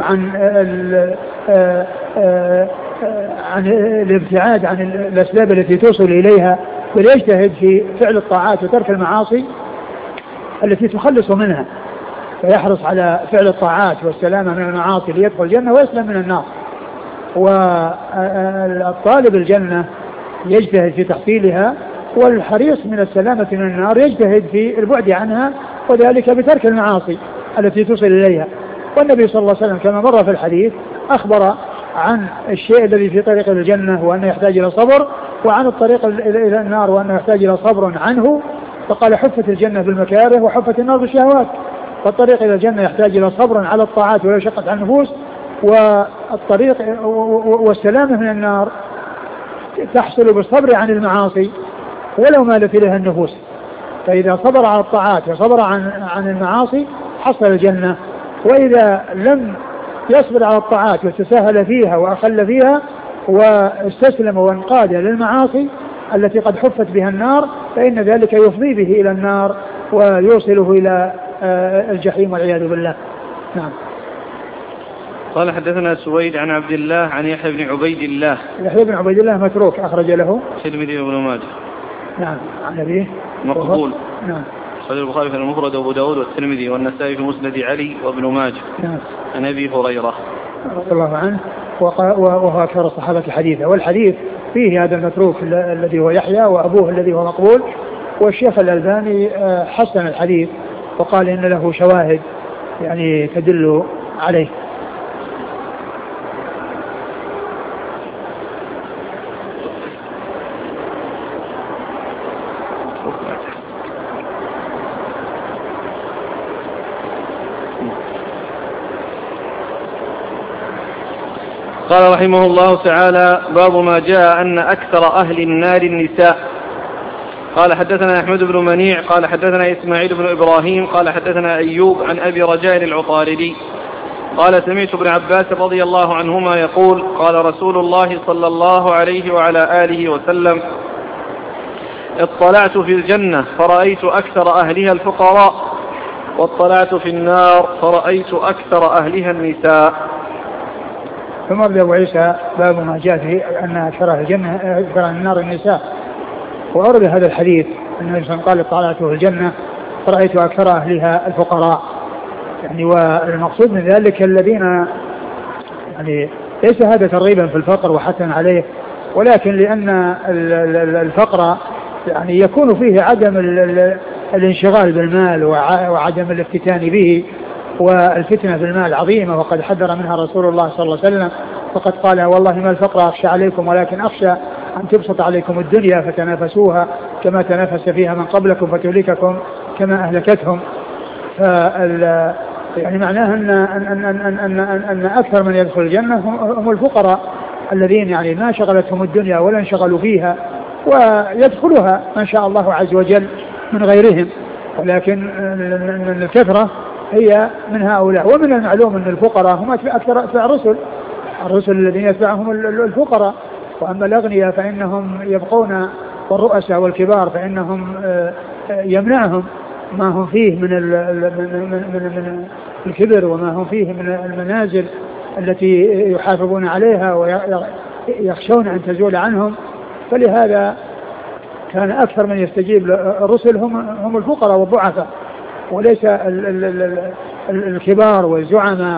عن الابتعاد عن الأسباب التي توصل إليها، بل يجتهد في فعل الطاعات وترك المعاصي التي تخلص منها، فيحرص على فعل الطاعات والسلامة من المعاصي ليدخل الجنة ويسلم من النار. والطالب الجنة يجتهد في تحصيلها، والحريص من السلامة من النار يجتهد في البعد عنها، وذلك بترك المعاصي التي توصل إليها. والنبي صلى الله عليه وسلم كما مر في الحديث أخبر عن الشيء الذي في طريق الجنة وأنه يحتاج إلى صبر، وعن الطريق إلى النار وأنه يحتاج إلى صبر عنه، فقال حفت الجنة بالمكاره وحفت النار بالشهوات. فالطريق إلى الجنة يحتاج إلى صبر على الطاعات ولا شقة عن النفوس، والطريق والسلامة من النار تحصل بالصبر عن المعاصي ولو مالت إليها النفوس. فإذا صبر على الطاعات وصبر عن المعاصي حصل الجنة، وإذا لم يصبر على الطاعات وتساهل فيها وأخل فيها واستسلم وانقاد للمعاصي التي قد حفت بها النار فإن ذلك يفضي به إلى النار ويوصله إلى الجحيم والعياذ بالله. نعم. قال حدثنا سويد عن عبد الله عن يحيى بن عبيد الله. يحيى بن عبيد الله متروك أخرج له الترمذي وابن ماجه. نعم. عن أبيه مقبول. نعم. أخرج البخاري في المفرد وأبو داود والترمذي والنسائي في مسند علي وابن ماجه. نعم. عن أبي هريرة رضي الله عنه وهو أكثر الصحابة حديثا. والحديث فيه هذا المتروك الذي هو يحيى وأبوه الذي هو مقبول. والشيخ الألباني حسن الحديث وقال إن له شواهد يعني تدل عليه. قال رحمه الله تعالى باب ما جاء أن أكثر أهل النار النساء. قال حدثنا أحمد بن منيع قال حدثنا إسماعيل بن إبراهيم قال حدثنا أيوب عن أبي رجاء العطاردي قال سمعت ابن عباس رضي الله عنهما يقول قال رسول الله صلى الله عليه وعلى آله وسلم اطلعت في الجنة فرأيت أكثر أهلها الفقراء، واطلعت في النار فرأيت أكثر أهلها النساء. ثم أبدأ أبو عيسى باب ما جاء في أن أكثر الجنة أكثر النار النساء. وأورد هذا الحديث أن النبي صلى الله عليه وسلم قال اطلعت في الجنة فرأيت أكثر أهلها الفقراء، يعني والمقصود من ذلك الذين يعني ليس هذا ترغيبا في الفقر وحثا عليه، ولكن لأن الفقر يعني يكون فيه عدم الانشغال بالمال وعدم الافتتان به، والفتنة في المال عظيمة وقد حذر منها رسول الله صلى الله عليه وسلم، فقد قال والله ما الفقر أخشى عليكم ولكن أخشى أن تبسط عليكم الدنيا فتنافسوها كما تنافس فيها من قبلكم فتهلككم كما أهلكتهم. يعني معناها أن أكثر من يدخل الجنة هم الفقراء الذين يعني ما شغلتهم الدنيا ولا انشغلوا فيها، ويدخلها ما شاء الله عز وجل من غيرهم، ولكن الكثرة هي من هؤلاء. ومن المعلوم أن الفقراء هم أكثر أتباع الرسل الذين يتبعهم الفقراء، وأما الأغنياء فإنهم يبقون، والرؤساء والكبار فإنهم يمنعهم ما هم فيه من الكبر وما هم فيه من المنازل التي يحافظون عليها ويخشون أن تزول عنهم. فلهذا كان أكثر من يستجيب الرسل هم الفقراء والضعفاء، وليس الكبار والزعماء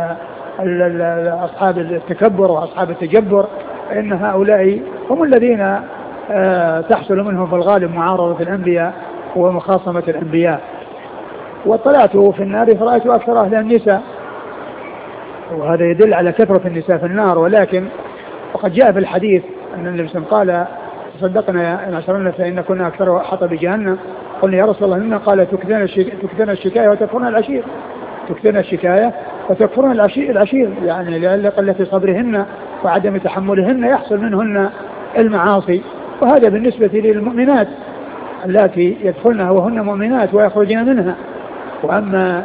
وأصحاب التكبر وأصحاب التجبر، فإن هؤلاء هم الذين تحصل منهم في الغالب معارضة الأنبياء ومخاصمة الأنبياء. واطلعت في النار فرأيت أكثر أهل النساء، وهذا يدل على كثرة النساء في النار. ولكن وقد جاء في الحديث أن النبي صلى الله عليه وسلم قال تصدقنا إن أشرنا فإن كنا أكثر حطب جهنم. قلنا يا رسول الله منا؟ قال تكثرن الشكاية وتكفرن العشير. تكثرن الشكاية وتكفرن العشير، يعني لقلة صبرهن وعدم تحملهن يحصل منهن المعاصي. وهذا بالنسبة للمؤمنات التي يدخلنها وهن مؤمنات ويخرجن منها. وأما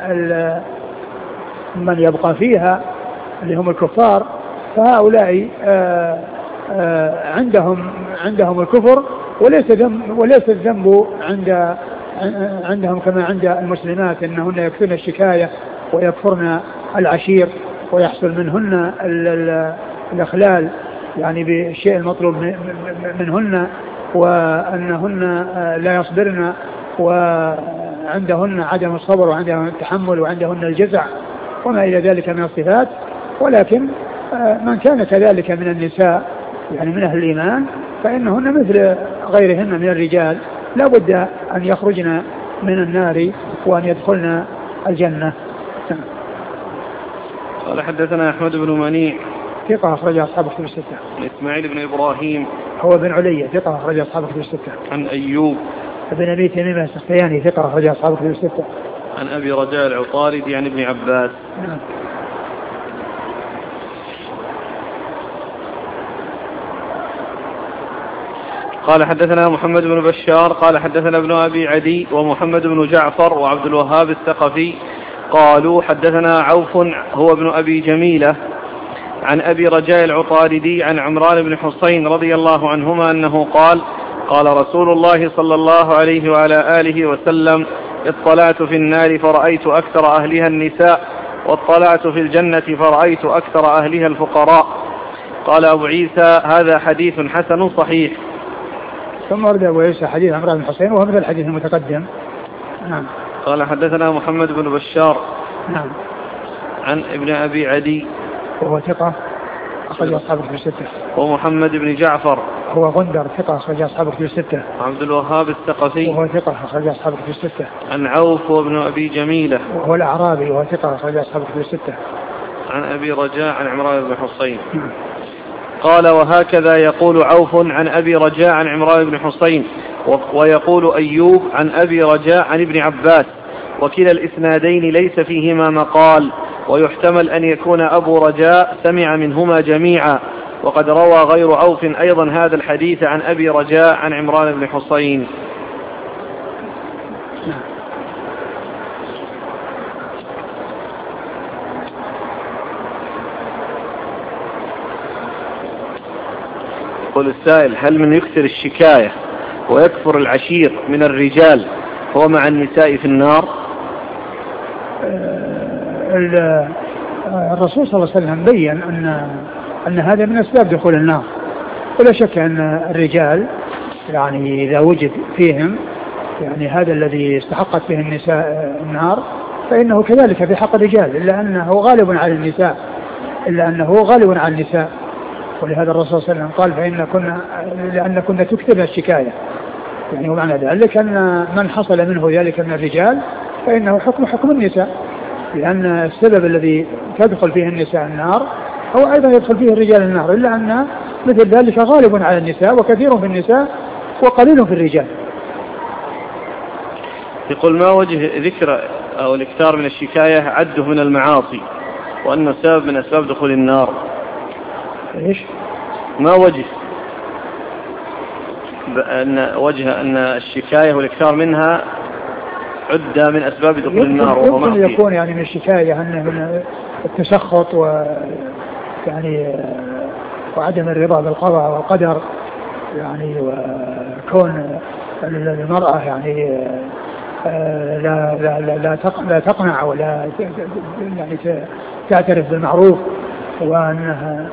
من يبقى فيها اللي هم الكفار فهؤلاء عندهم الكفر وليس الذنب عندهم كما عند المسلمات، انهن يكثرن الشكاية ويكفرن العشير ويحصل منهن الإخلال يعني بالشيء المطلوب منهن، وأنهن لا يصبرن وعندهن عدم الصبر وعندهن التحمل وعندهن الجزع وما إلى ذلك من الصفات. ولكن من كان كذلك من النساء يعني من أهل الإيمان فإنهن مثل غيرهن من الرجال لا بد أن يخرجن من النار وأن يدخلن الجنة. قال حدثنا أحمد بن منيع ثقة أخرج أصحاب كتب الستة. إسماعيل بن إبراهيم هو بن علية ثقة أخرج أصحاب كتب الستة. عن أيوب بن أبي تميمة السختياني ثقة أخرج أصحاب كتب الستة. عن أبي رجاء العطاردي عن ابن عباس. نعم. قال حدثنا محمد بن بشار قال حدثنا ابن أبي عدي ومحمد بن جعفر وعبد الوهاب الثقفي قالوا حدثنا عوف هو ابن أبي جميلة عن أبي رجاء العطاردي عن عمران بن حصين رضي الله عنهما أنه قال قال رسول الله صلى الله عليه وعلى آله وسلم اطلعت في النار فرأيت أكثر أهلها النساء واطلعت في الجنة فرأيت أكثر أهلها الفقراء. قال أبو عيسى هذا حديث حسن صحيح. ثم ورد أبو عيسى حديث عمران بن حصين وهو مثل الحديث المتقدم. نعم. قال حدثنا محمد بن بشار. نعم. عن ابن أبي عدي وهو ثقة أخرج أصحاب كتب الستة. ومحمد بن جعفر هو غندر ثقة أخرج أصحاب كتب الستة. عبد الوهاب الثقفي وهو ثقة أخرج أصحاب كتب الستة. عن عوف وابن أبي جميلة وهو الأعرابي وهو ثقة أخرج أصحاب كتب الستة. عن أبي رجاء عن عمران بن حصين. قال وهكذا يقول عوف عن أبي رجاء عن عمران بن حصين ويقول أيوب عن أبي رجاء عن ابن عباس، وكلا الإسنادين ليس فيهما مقال، ويحتمل أن يكون أبو رجاء سمع منهما جميعا. وقد روى غير عوف أيضا هذا الحديث عن أبي رجاء عن عمران بن حصين. قل السائل هل من يكثر الشكاية ويكفر العشير من الرجال هو مع النساء في النار؟ الرسول صلى الله عليه وسلم بيّن أن هذا من أسباب دخول النار، ولا شك أن الرجال يعني إذا وجد فيهم يعني هذا الذي استحقت به النساء النار فإنه كذلك في حق الرجال، إلا أنه غالب على النساء ولهذا الرسول صلى الله عليه وسلم قال لأن كنا تكتبنا الشكاية يعني. ومعنى ذلك أن من حصل منه ذلك من الرجال فإنه حكم النساء، لأن السبب الذي تدخل فيه النساء النار هو أيضا يدخل فيه الرجال النار، إلا أن مثل ذلك غالب على النساء وكثير في النساء وقليل في الرجال. يقول ما وجه ذكر أو الاكثار من الشكاية عده من المعاصي وأنه سبب من أسباب دخول النار؟ إيش؟ ما وجه أن الشكاية والاكثار منها عدة من أسباب دخول النار؟ يمكن يكون يعني من الشكاية أنه من التسخط يعني وعدم الرضا بالقضاء والقدر يعني، وكون المرأة يعني لا تقنع ولا يعني تعترف بالمعروف، وأنها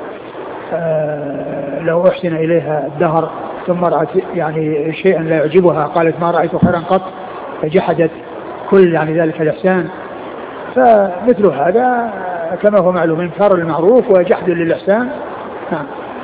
لو أحسن إليها الدهر ثم رأت يعني شيئا لا يعجبها قالت ما رأيت خيرا قط، فجحدت كل يعني ذلك الإحسان. فمثل هذا كما هو معلوم انكار المعروف وجحد للإحسان. نعم.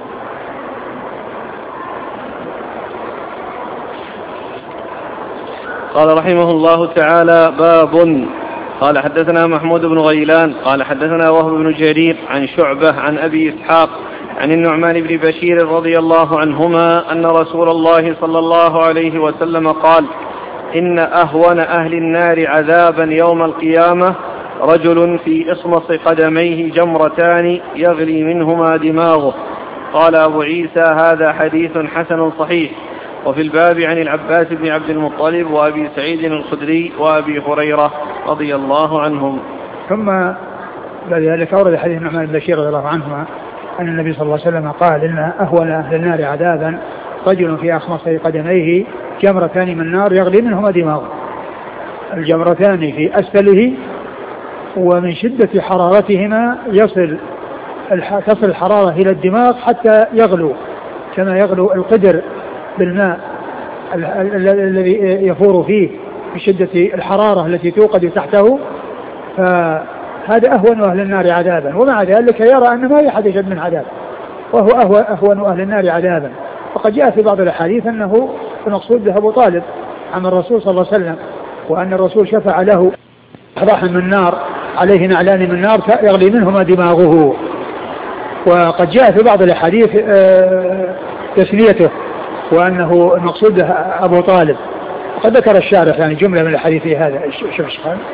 قال رحمه الله تعالى: باب. قال حدثنا محمود بن غيلان قال حدثنا وهب بن جرير عن شعبة عن أبي إسحاق عن النعمان بن بشير رضي الله عنهما أن رسول الله صلى الله عليه وسلم قال: إن أهون أهل النار عذابا يوم القيامة رجل في إصمص قدميه جمرتان يغلي منهما دماغه. قال أبو عيسى: هذا حديث حسن صحيح. وفي الباب عن العباس بن عبد المطلب وأبي سعيد الخدري وأبي هريرة رضي الله عنهم. ثم بعد ذلك أورد حديث النعمان بن بشير رضي الله عنهما أن النبي صلى الله عليه وسلم قال: إن أهون أهل النار عذابا رجل في أخمص قدميه جمرتان من النار يغلي منهما دماغه. الجمرتان في أسفله، ومن شدة حرارتهما تصل الحرارة إلى الدماغ حتى يغلو كما يغلو القدر بالماء الذي يفور فيه من شدة الحرارة التي توقد تحته. فهذا أهون أهل النار عذابا، ومع ذلك يرى أن ما يحد أشد من عذاب، وهو أهون أهل النار عذابا. وقد جاء في بعض الأحاديث أنه المقصود به أبو طالب عن الرسول صلى الله عليه وسلم، وأن الرسول شفع له أضاحا من النار عليه نعلان من النار يغلي منهما دماغه. وقد جاء في بعض الأحاديث تسميته وأنه المقصود به أبو طالب. وقد ذكر الشارح يعني جملة من الحديث في هذا. شوف ايش قال.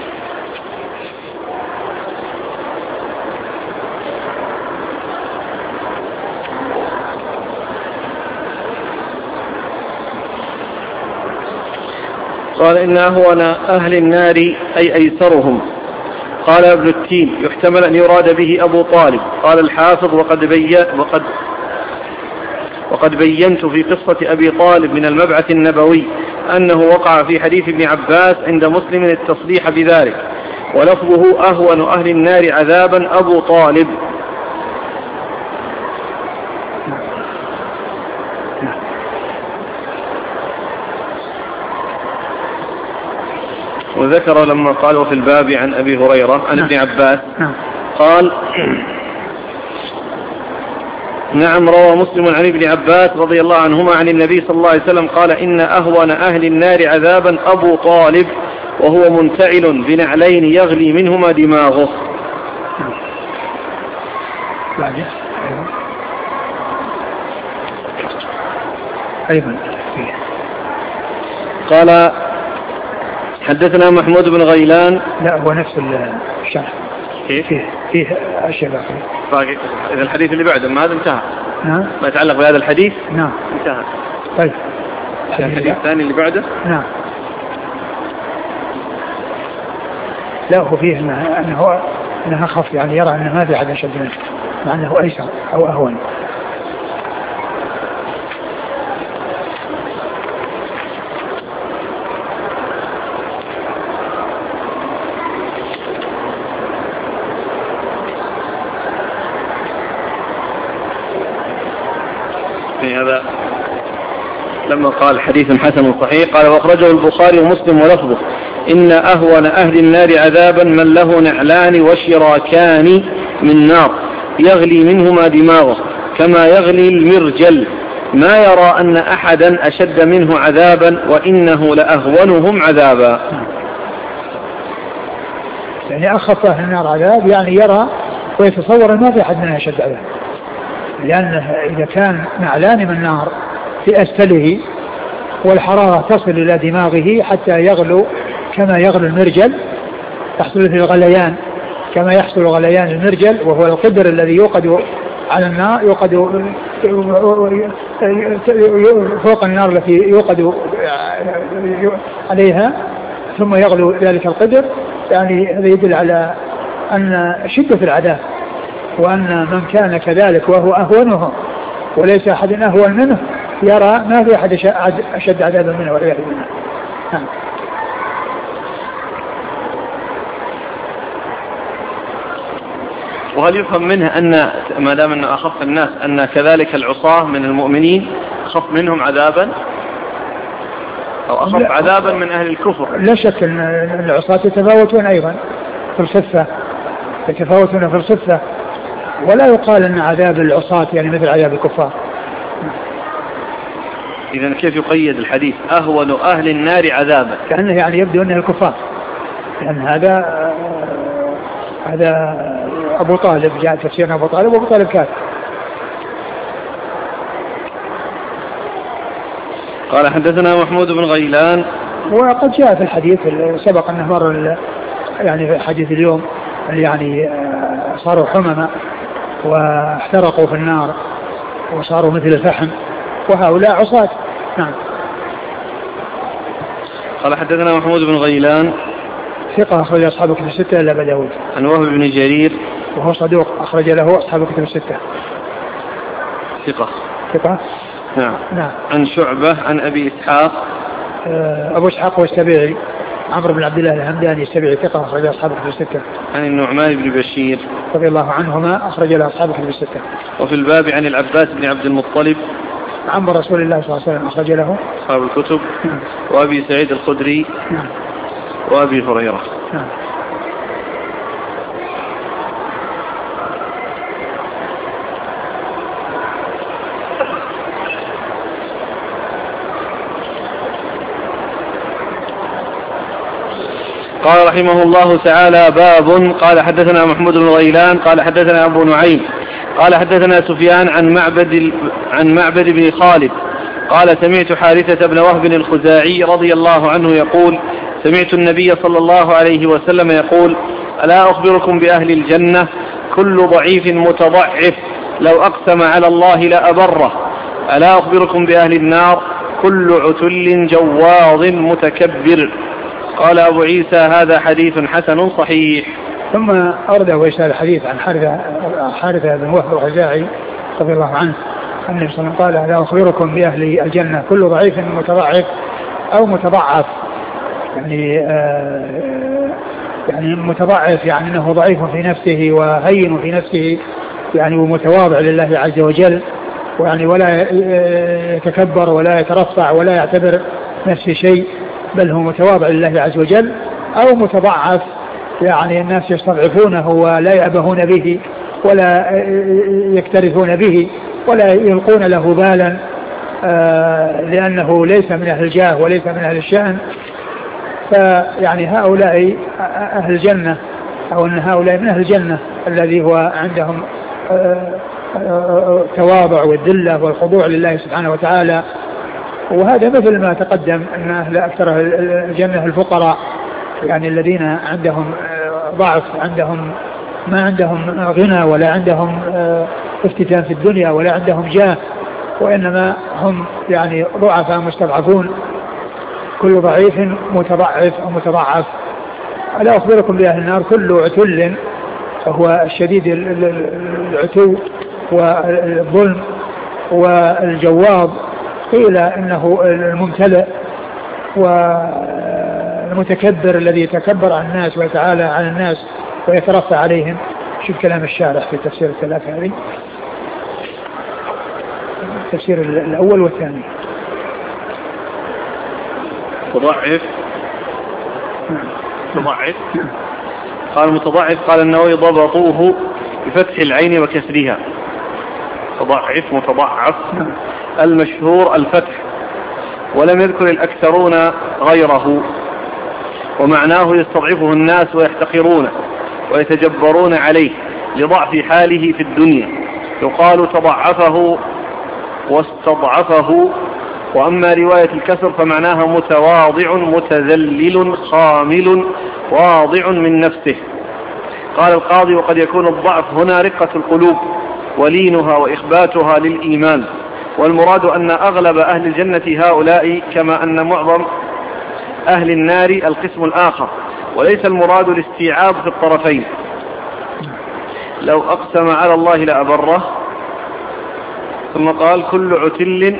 قال: إن أهون أهل النار أي أيسرهم. قال ابن التين: يحتمل أن يراد به أبو طالب. قال الحافظ: وقد بينت في قصة أبي طالب من المبعث النبوي أنه وقع في حديث ابن عباس عند مسلم التصريح بذلك، ولفظه: أهون أهل النار عذابا أبو طالب. وذكر لما قال: وفي الباب عن أبي هريرة عن ابن عباس قال: نعم، روى مسلم عن ابن عباس رضي الله عنهما عن النبي صلى الله عليه وسلم قال: إن أهون أهل النار عذابا أبو طالب وهو منتعل بنعلين يغلي منهما دماغه. أيضا قال: حدثنا محمود بن غيلان. لا، هو نفس الشرح فيه أشياء باقي. إذا الحديث اللي بعده ما هذا انتهى. نعم. ما يتعلق بهذا الحديث. نعم. انتهى. طيب. الحديث الثاني اللي بعده. نعم. لا، هو فيه أنها خف يعني، يرى أن ما في أحد أشد منه، مع أنه أيسر أو أهون. هذا لما قال حديث حسن صحيح قال: واخرجه البخاري ومسلم ولفظه: إن أهون أهل النار عذابا من له نعلان وشراكان من نار يغلي منهما دماغه. كما يغلي المرجل، ما يرى أن أحدا أشد منه عذابا وإنه لأهونهم عذابا. يعني أخف أهل النار عذاب، يعني يرى ويتصور ما في أحد منها أشد عذاب، لأنه إذا كان نعلان من النار في أسفله والحرارة تصل إلى دماغه حتى يغلو كما يغلو المرجل، تحصل في الغليان كما يحصل غليان المرجل، وهو القدر الذي يوقد على النار، يوقد فوق النار التي يوقد عليها ثم يغلو ذلك القدر. يعني هذا يدل على أن شدة العذاب، وأن من كان كذلك وهو أهونه وليس أحد أهون منه يرى ما في أحد أشد عذابا منه والعياذ بالله. وهل يفهم منه أن ما دام أنه أخف الناس أن كذلك العصاة من المؤمنين أخف منهم عذابا أو أخف عذابا من أهل الكفر؟ لا شك أن العصاة يتفاوتون أيضا في الخفة، يتفاوتون في الخفة، ولا يقال أن عذاب العصاة يعني مثل عذاب الكفار. إذن كيف يقيد الحديث أهون أهل النار عذابا؟ كأنه يعني يبدو أنه الكفار، لأن هذا أبو طالب، جاء تفسير أبو طالب وأبو طالب كافر. قال حدثنا محمود بن غيلان، وقد جاء في الحديث سبق أنه مر يعني في حديث اليوم يعني صاروا حمما واحترقوا في النار وصاروا مثل الفحم، وهؤلاء عصاة. نعم. قال حدثنا محمود بن غيلان ثقة أخرج أصحاب كتب الستة إلا أبا داود. عن وهب بن جرير وهو صدوق أخرج له أصحاب كتب الستة. ثقة. نعم. عن شعبة عن أبي إسحاق، أبو إسحاق هو السبيعي عمرو بن عبد الله الهمداني السبيعي ثقة أخرج أصحاب كتب الستة. عن النعمان بن بشير رضي الله عنهما أخرج له أصحاب كتب الستة. وفي الباب عن العباس بن عبد المطلب عم رسول الله صلى الله عليه وسلم أخرج له أصحاب الكتب. وأبي سعيد الخدري. وأبي هريرة. قال رحمه الله تعالى باب. قال حدثنا محمود بن غيلان قال حدثنا أبو نعيم قال حدثنا سفيان عن معبد بن خالد قال سمعت حارثة بن وهب الخزاعي رضي الله عنه يقول سمعت النبي صلى الله عليه وسلم يقول ألا أخبركم بأهل الجنة كل ضعيف متضعف لو أقسم على الله لأبره. ألا أخبركم بأهل النار كل عتل جواظ متكبر. قال أبو عيسى هذا حديث حسن صحيح. ثم أورد أبو عيسى الحديث عن حارثة بن وهب الخزاعي رضي الله عنه أن النبي صلى الله عليه وسلم قال ألا أخبركم بأهل الجنة كل ضعيف متضعف أو متضعف، يعني متضعف يعني أنه ضعيف في نفسه وهين في نفسه يعني ومتواضع لله عز وجل، ويعني ولا يتكبر ولا يترفع ولا يعتبر نفسه شيء، بل هو متواضع لله عز وجل. أو متضعف يعني الناس يستضعفونه ولا يأبهون به ولا يكترثون به ولا يلقون له بالا لأنه ليس من أهل الجاه وليس من أهل الشأن. فيعني هؤلاء أهل الجنة، أو أن هؤلاء من أهل الجنة الذي هو عندهم التواضع والذلة والخضوع لله سبحانه وتعالى. وهذا مثل ما تقدم أن أهل أكثر الجنة الفقراء، يعني الذين عندهم ضعف، عندهم ما عندهم غنى ولا عندهم افتتان في الدنيا ولا عندهم جاه، وإنما هم يعني ضعفاء مستضعفون. كل ضعيف متضعف أو متضعف. ألا أخبركم بأهل النار كل عتل، فهو الشديد العتو والظلم والجواب، قيل إنه الممتلئ والمتكبر الذي يتكبر عن الناس ويتعالى عن الناس ويترفع عليهم. شوف كلام الشارح في تفسير الثلاثة هذه، التفسير الأول والثاني. متضعف قال متضعف قال النووي ضبطوه بفتح العين وكسرها، متضعف. المشهور الفتح، ولم يذكر الأكثرون غيره، ومعناه يستضعفه الناس ويحتقرونه ويتجبرون عليه لضعف حاله في الدنيا، يقال تضعفه واستضعفه. وأما رواية الكسر فمعناها متواضع متذلل خامل واضع من نفسه. قال القاضي: وقد يكون الضعف هنا رقة القلوب ولينها وإخباتها للإيمان، والمراد أن أغلب أهل الجنة هؤلاء، كما أن معظم أهل النار القسم الآخر، وليس المراد الاستيعاب في الطرفين. لو أقسم على الله لأبره. ثم قال: كل عتل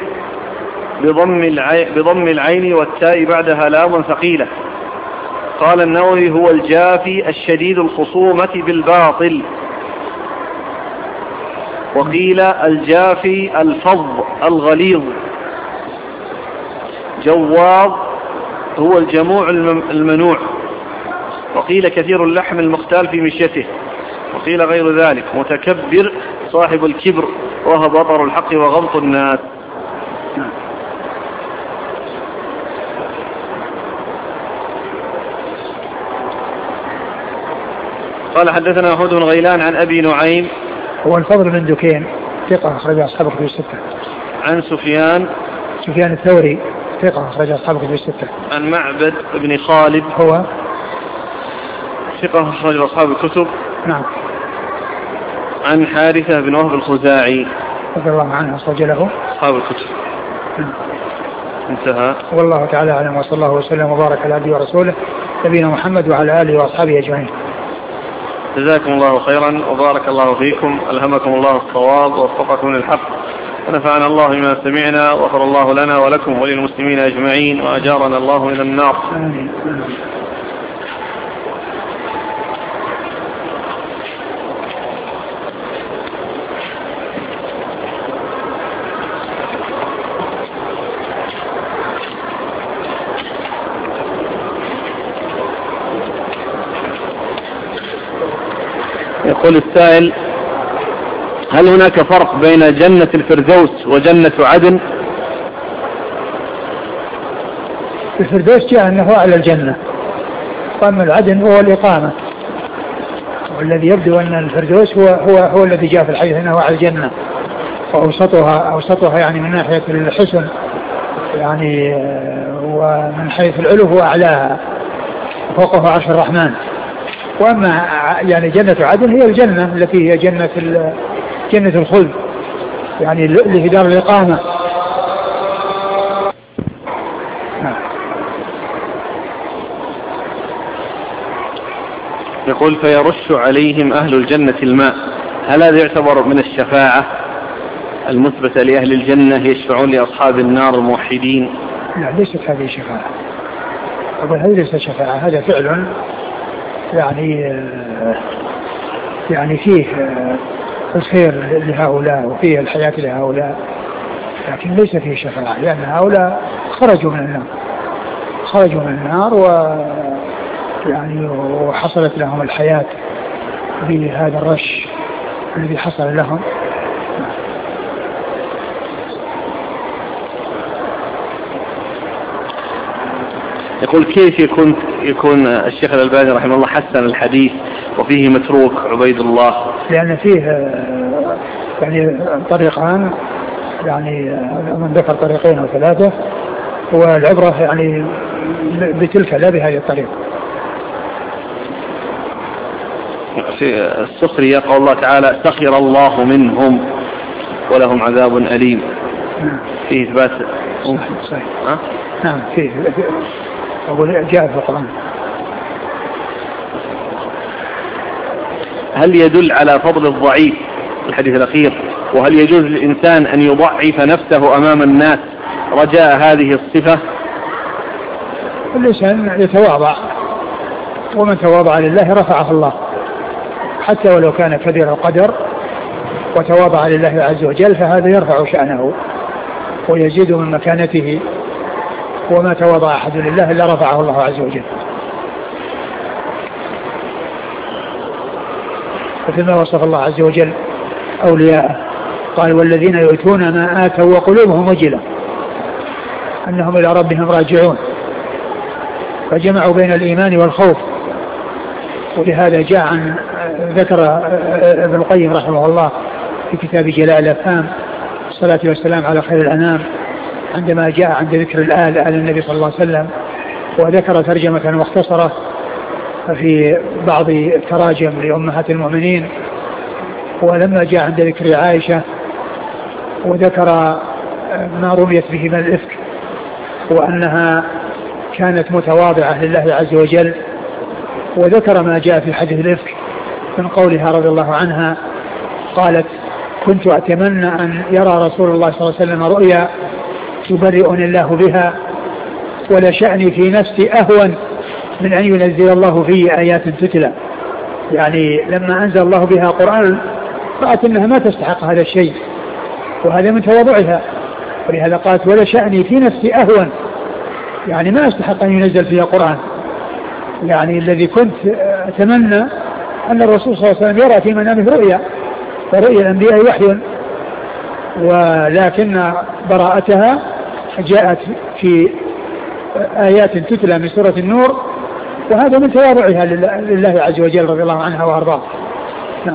بضم العين والتاء بعدها لام ثقيلة. قال النووي: هو الجافي الشديد الخصومة بالباطل. وقيل الجافي الفظ الغليظ. جواظ هو الجموع المنوع. وقيل كثير اللحم المختال في مشيته. وقيل غير ذلك. متكبر صاحب الكبر، وهو بطر الحق وغمط الناس. قال: حدثنا هود بن غيلان عن أبي نعيم، هو الفضل بن دكين ثقة أخرج أصحاب الكتب الستة. عن سفيان الثوري ثقة أخرج أصحاب الكتب الستة. عن معبد بن خالد، هو ثقة أخرج أصحاب الكتب. نعم. عن حارثة بن وهب الخزاعي رضي الله عنه أخرج له أصحاب الكتب. انتهى. والله تعالى أعلم، وصلى الله وسلم وبارك على عبده ورسوله نبينا محمد وعلى آله وأصحابه أجمعين. جزاكم الله خيرا وبارك الله فيكم، ألهمكم الله الصواب ووفقكم للحق، ونفعنا الله بما سمعنا، وغفر الله لنا ولكم وللمسلمين أجمعين، وأجارنا الله من النار. آمين. يقول السائل: هل هناك فرق بين جنة الفردوس وجنة عدن؟ الفردوس جاء أنه أعلى الجنة، وأما العدن هو الإقامة، والذي يبدو أن الفردوس هو الذي جاء في الحديث أنه أعلى الجنة، وأوسطها يعني من ناحية الحسن يعني، ومن حيث العلو هو أعلاها فوقه عرش الرحمن. وأما يعني جنة عدن هي الجنة التي هي جنة الخلد، يعني اللي في دار الإقامة. يقول: فيرش عليهم أهل الجنة الماء، هل هذا يعتبر من الشفاعة المثبتة لأهل الجنة يشفعون لأصحاب النار الموحدين؟ لا، ليست هذه شفاعة. أقول هذه ليست شفاعة، هذا فعل يعني فيه الخير لهؤلاء وفيه الحياة لهؤلاء، لكن ليس فيه شفاعة، لأن هؤلاء خرجوا من النار ويعني وحصلت لهم الحياة بهذا الرش الذي حصل لهم. يقول: كيف يكون الشيخ الألباني رحمه الله حسن الحديث وفيه متروك عبيد الله؟ لأن فيه يعني طريقان، يعني من ذكر طريقين أو ثلاثة، والعبرة يعني بتلك لا بهذه الطريقة. في السخرية قال الله تعالى: سخر الله منهم ولهم عذاب أليم. فيه إثبات صحيح. نعم فيه أقول جاء في القرآن. هل يدل على فضل الضعيف الحديث الأخير؟ وهل يجوز للإنسان أن يضعف نفسه أمام الناس رجاء هذه الصفة؟ الإنسان يتواضع، ومن تواضع لله رفعه الله، حتى ولو كان كبير القدر وتواضع لله عز وجل فهذا يرفع شأنه ويزيد من مكانته، وما تواضع أحد لله إلا رفعه الله عز وجل. وفيما وصف الله عز وجل أولياءه قال والذين يؤتون ما آتوا وقلوبهم وجلة أنهم إلى ربهم راجعون، فجمعوا بين الإيمان والخوف. ولهذا جاء عن ذكر ابن القيم رحمه الله في كتاب جلاء الأفهام الصلاة والسلام على خير الأنام، عندما جاء عند ذكر الآل النبي صلى الله عليه وسلم، وذكر ترجمة مختصرة في بعض التراجم لأمهات المؤمنين. ولما جاء عند ذكر عائشة وذكر ما رميت به من الإفك وأنها كانت متواضعة لله عز وجل، وذكر ما جاء في حديث الإفك من قولها رضي الله عنها قالت كنت أتمنى أن يرى رسول الله صلى الله عليه وسلم رؤيا يبرئني الله بها، ولا شأني في نفسي أهون من أن ينزل الله في آيات تتلى. يعني لما أنزل الله بها قرآن رأت أنها ما تستحق هذا الشيء، وهذا من تواضعها، ولهذا قالت ولا شأني في نفسي أهون، يعني ما أستحق أن ينزل فيها قرآن. يعني الذي كنت أتمنى أن الرسول صلى الله عليه وسلم يرى في منامه رؤيا، ورؤيا الأنبياء وحي، ولكن براءتها جاءت في آيات تتلى من سورة النور، وهذا من تواضعها لله عز وجل رضي الله عنها وأرضاه. نعم.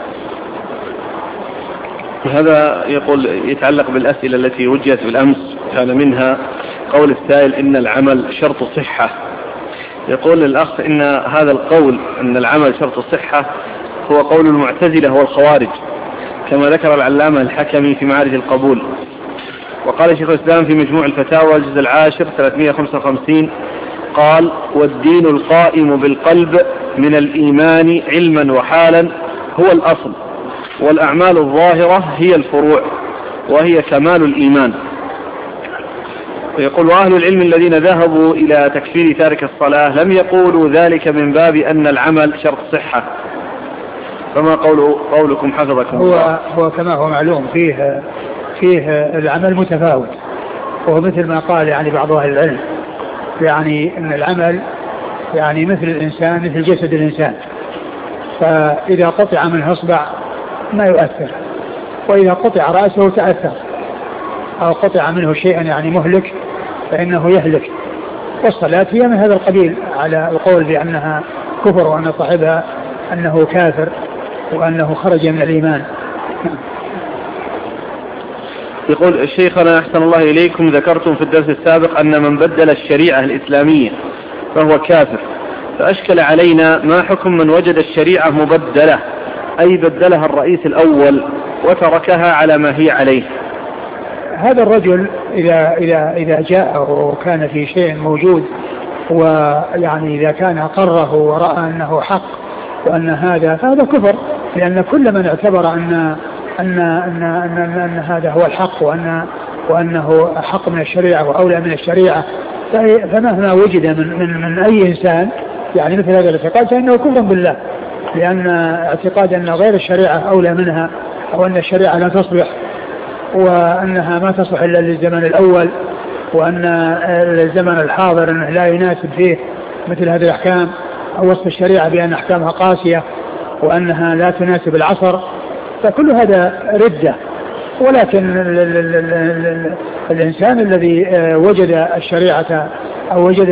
هذا يقول يتعلق بالأسئلة التي وجهت بالأمس، كان منها قول السائل إن العمل شرط صحة. يقول الأخ إن هذا القول أن العمل شرط الصحة هو قول المعتزلة والخوارج، كما ذكر العلامة الحكمي في معارج القبول. وقال شيخ الإسلام في مجموع الفتاوى الجزء 10 355 قال والدين القائم بالقلب من الإيمان علما وحالا هو الأصل، والأعمال الظاهرة هي الفروع وهي كمال الإيمان. ويقول وأهل العلم الذين ذهبوا إلى تكفير تارك الصلاة لم يقولوا ذلك من باب أن العمل شرط صحة، فما قولكم حفظكم الله؟ هو كما هو معلوم فيه العمل متفاوت، وهو مثل ما قال يعني بعض أهل العلم، يعني أن العمل يعني مثل الإنسان مثل جسد الإنسان، فإذا قطع منه إصبع ما يؤثر، وإذا قطع رأسه تأثر، أو قطع منه شيئا يعني مهلك فإنه يهلك. والصلاة هي من هذا القبيل على القول بأنها كفر، وأن صاحبها أنه كافر وأنه خرج من الإيمان. يقول الشيخنا أحسن الله إليكم ذكرتم في الدرس السابق أن من بدل الشريعة الإسلامية فهو كافر، فأشكل علينا ما حكم من وجد الشريعة مبدلة، أي بدلها الرئيس الأول وتركها على ما هي عليه. هذا الرجل إذا جاء وكان في شيء موجود، ويعني إذا كان قره ورأى أنه حق وأن هذا كفر، لأن كل من اعتبر أن هذا هو الحق وأنه حق من الشريعة وأولى من الشريعة، فمهما وجد من أي إنسان يعني مثل هذا الاعتقاد فإنه كفر بالله، لأن اعتقاد أن غير الشريعة أولى منها، أو أن الشريعة لا تصلح، وأنها ما تصلح إلا للزمن الأول، وأن الزمن الحاضر أنه لا يناسب فيه مثل هذه الأحكام، أو وصف الشريعة بأن أحكامها قاسية وأنها لا تناسب العصر، فكل هذا ردة. ولكن الإنسان الذي وجد الشريعة أو وجد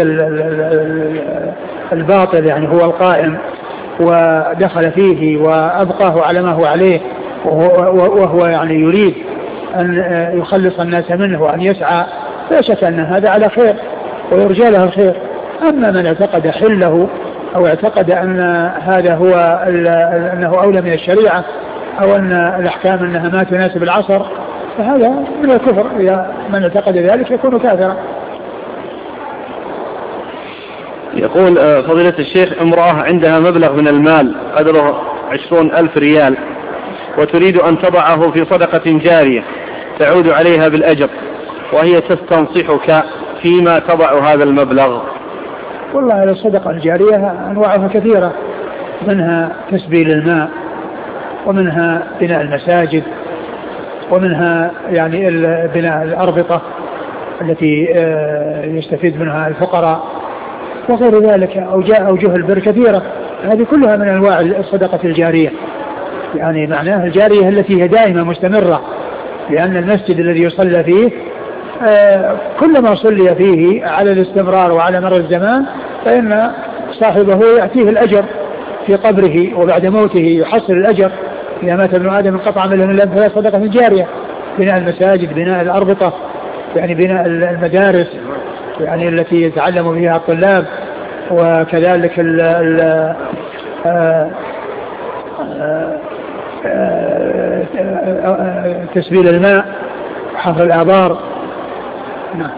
الباطل يعني هو القائم ودخل فيه وأبقاه على ما هو عليه، وهو يعني يريد أن يخلص الناس منه وأن يسعى، لا شك أن هذا على خير ويرجى له الخير. أما من اعتقد حله أو اعتقد أن هذا هو أنه أولى من الشريعة، أو أن الأحكام أنها ما تناسب العصر، فهذا من الكفر. إذا من اعتقد ذلك يكون كافرا. يقول فضيلة الشيخ امرأة عندها مبلغ من المال قدره 20,000 ريال، وتريد أن تضعه في صدقة جارية تعود عليها بالأجر، وهي تستنصحك فيما تضع هذا المبلغ. والله الصدقة الجارية أنواعها كثيرة، منها تسبيل الماء، ومنها بناء المساجد، ومنها يعني بناء الأربطة التي يستفيد منها الفقراء وغير ذلك، أوجه البر كثيرة، هذه كلها من أنواع الصدقة الجارية. يعني معناه الجارية التي هي دائمة مستمرة، لأن المسجد الذي يصلى فيه كلما صلي فيه على الاستمرار وعلى مر الزمان فإن صاحبه يأتيه الأجر في قبره وبعد موته يحصل الأجر. إذا مات ابن آدم انقطع عمله إلا بثلاث صدقة جارية: بناء المساجد، بناء الأربطة، يعني بناء المدارس يعني التي يتعلم فيها الطلاب، وكذلك تسبيل الماء وحفر الآبار. نعم.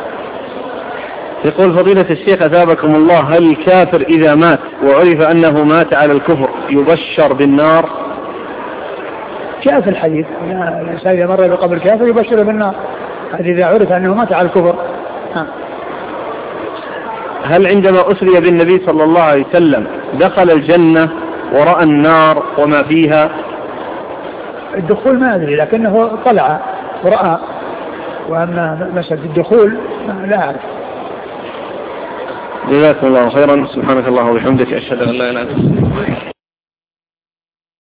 يقول فضيلة الشيخ أثابكم الله: هل الكافر إذا مات وعرف أنه مات على الكفر يبشر بالنار؟ جاء في الحديث الإنسان إذا مر بقبر الكافر يبشر بالنار، هذا إذا عرف أنه مات على الكفر. هل عندما أسري بالنبي صلى الله عليه وسلم دخل الجنة ورأى النار وما فيها؟ الدخول ما أدري، لكنه طلع ورأى، وأما مسألة الدخول لا أعرف. جزاكم الله خيرا. سبحانك الله وبحمدك، أشهد أن لا إله إلا أنت.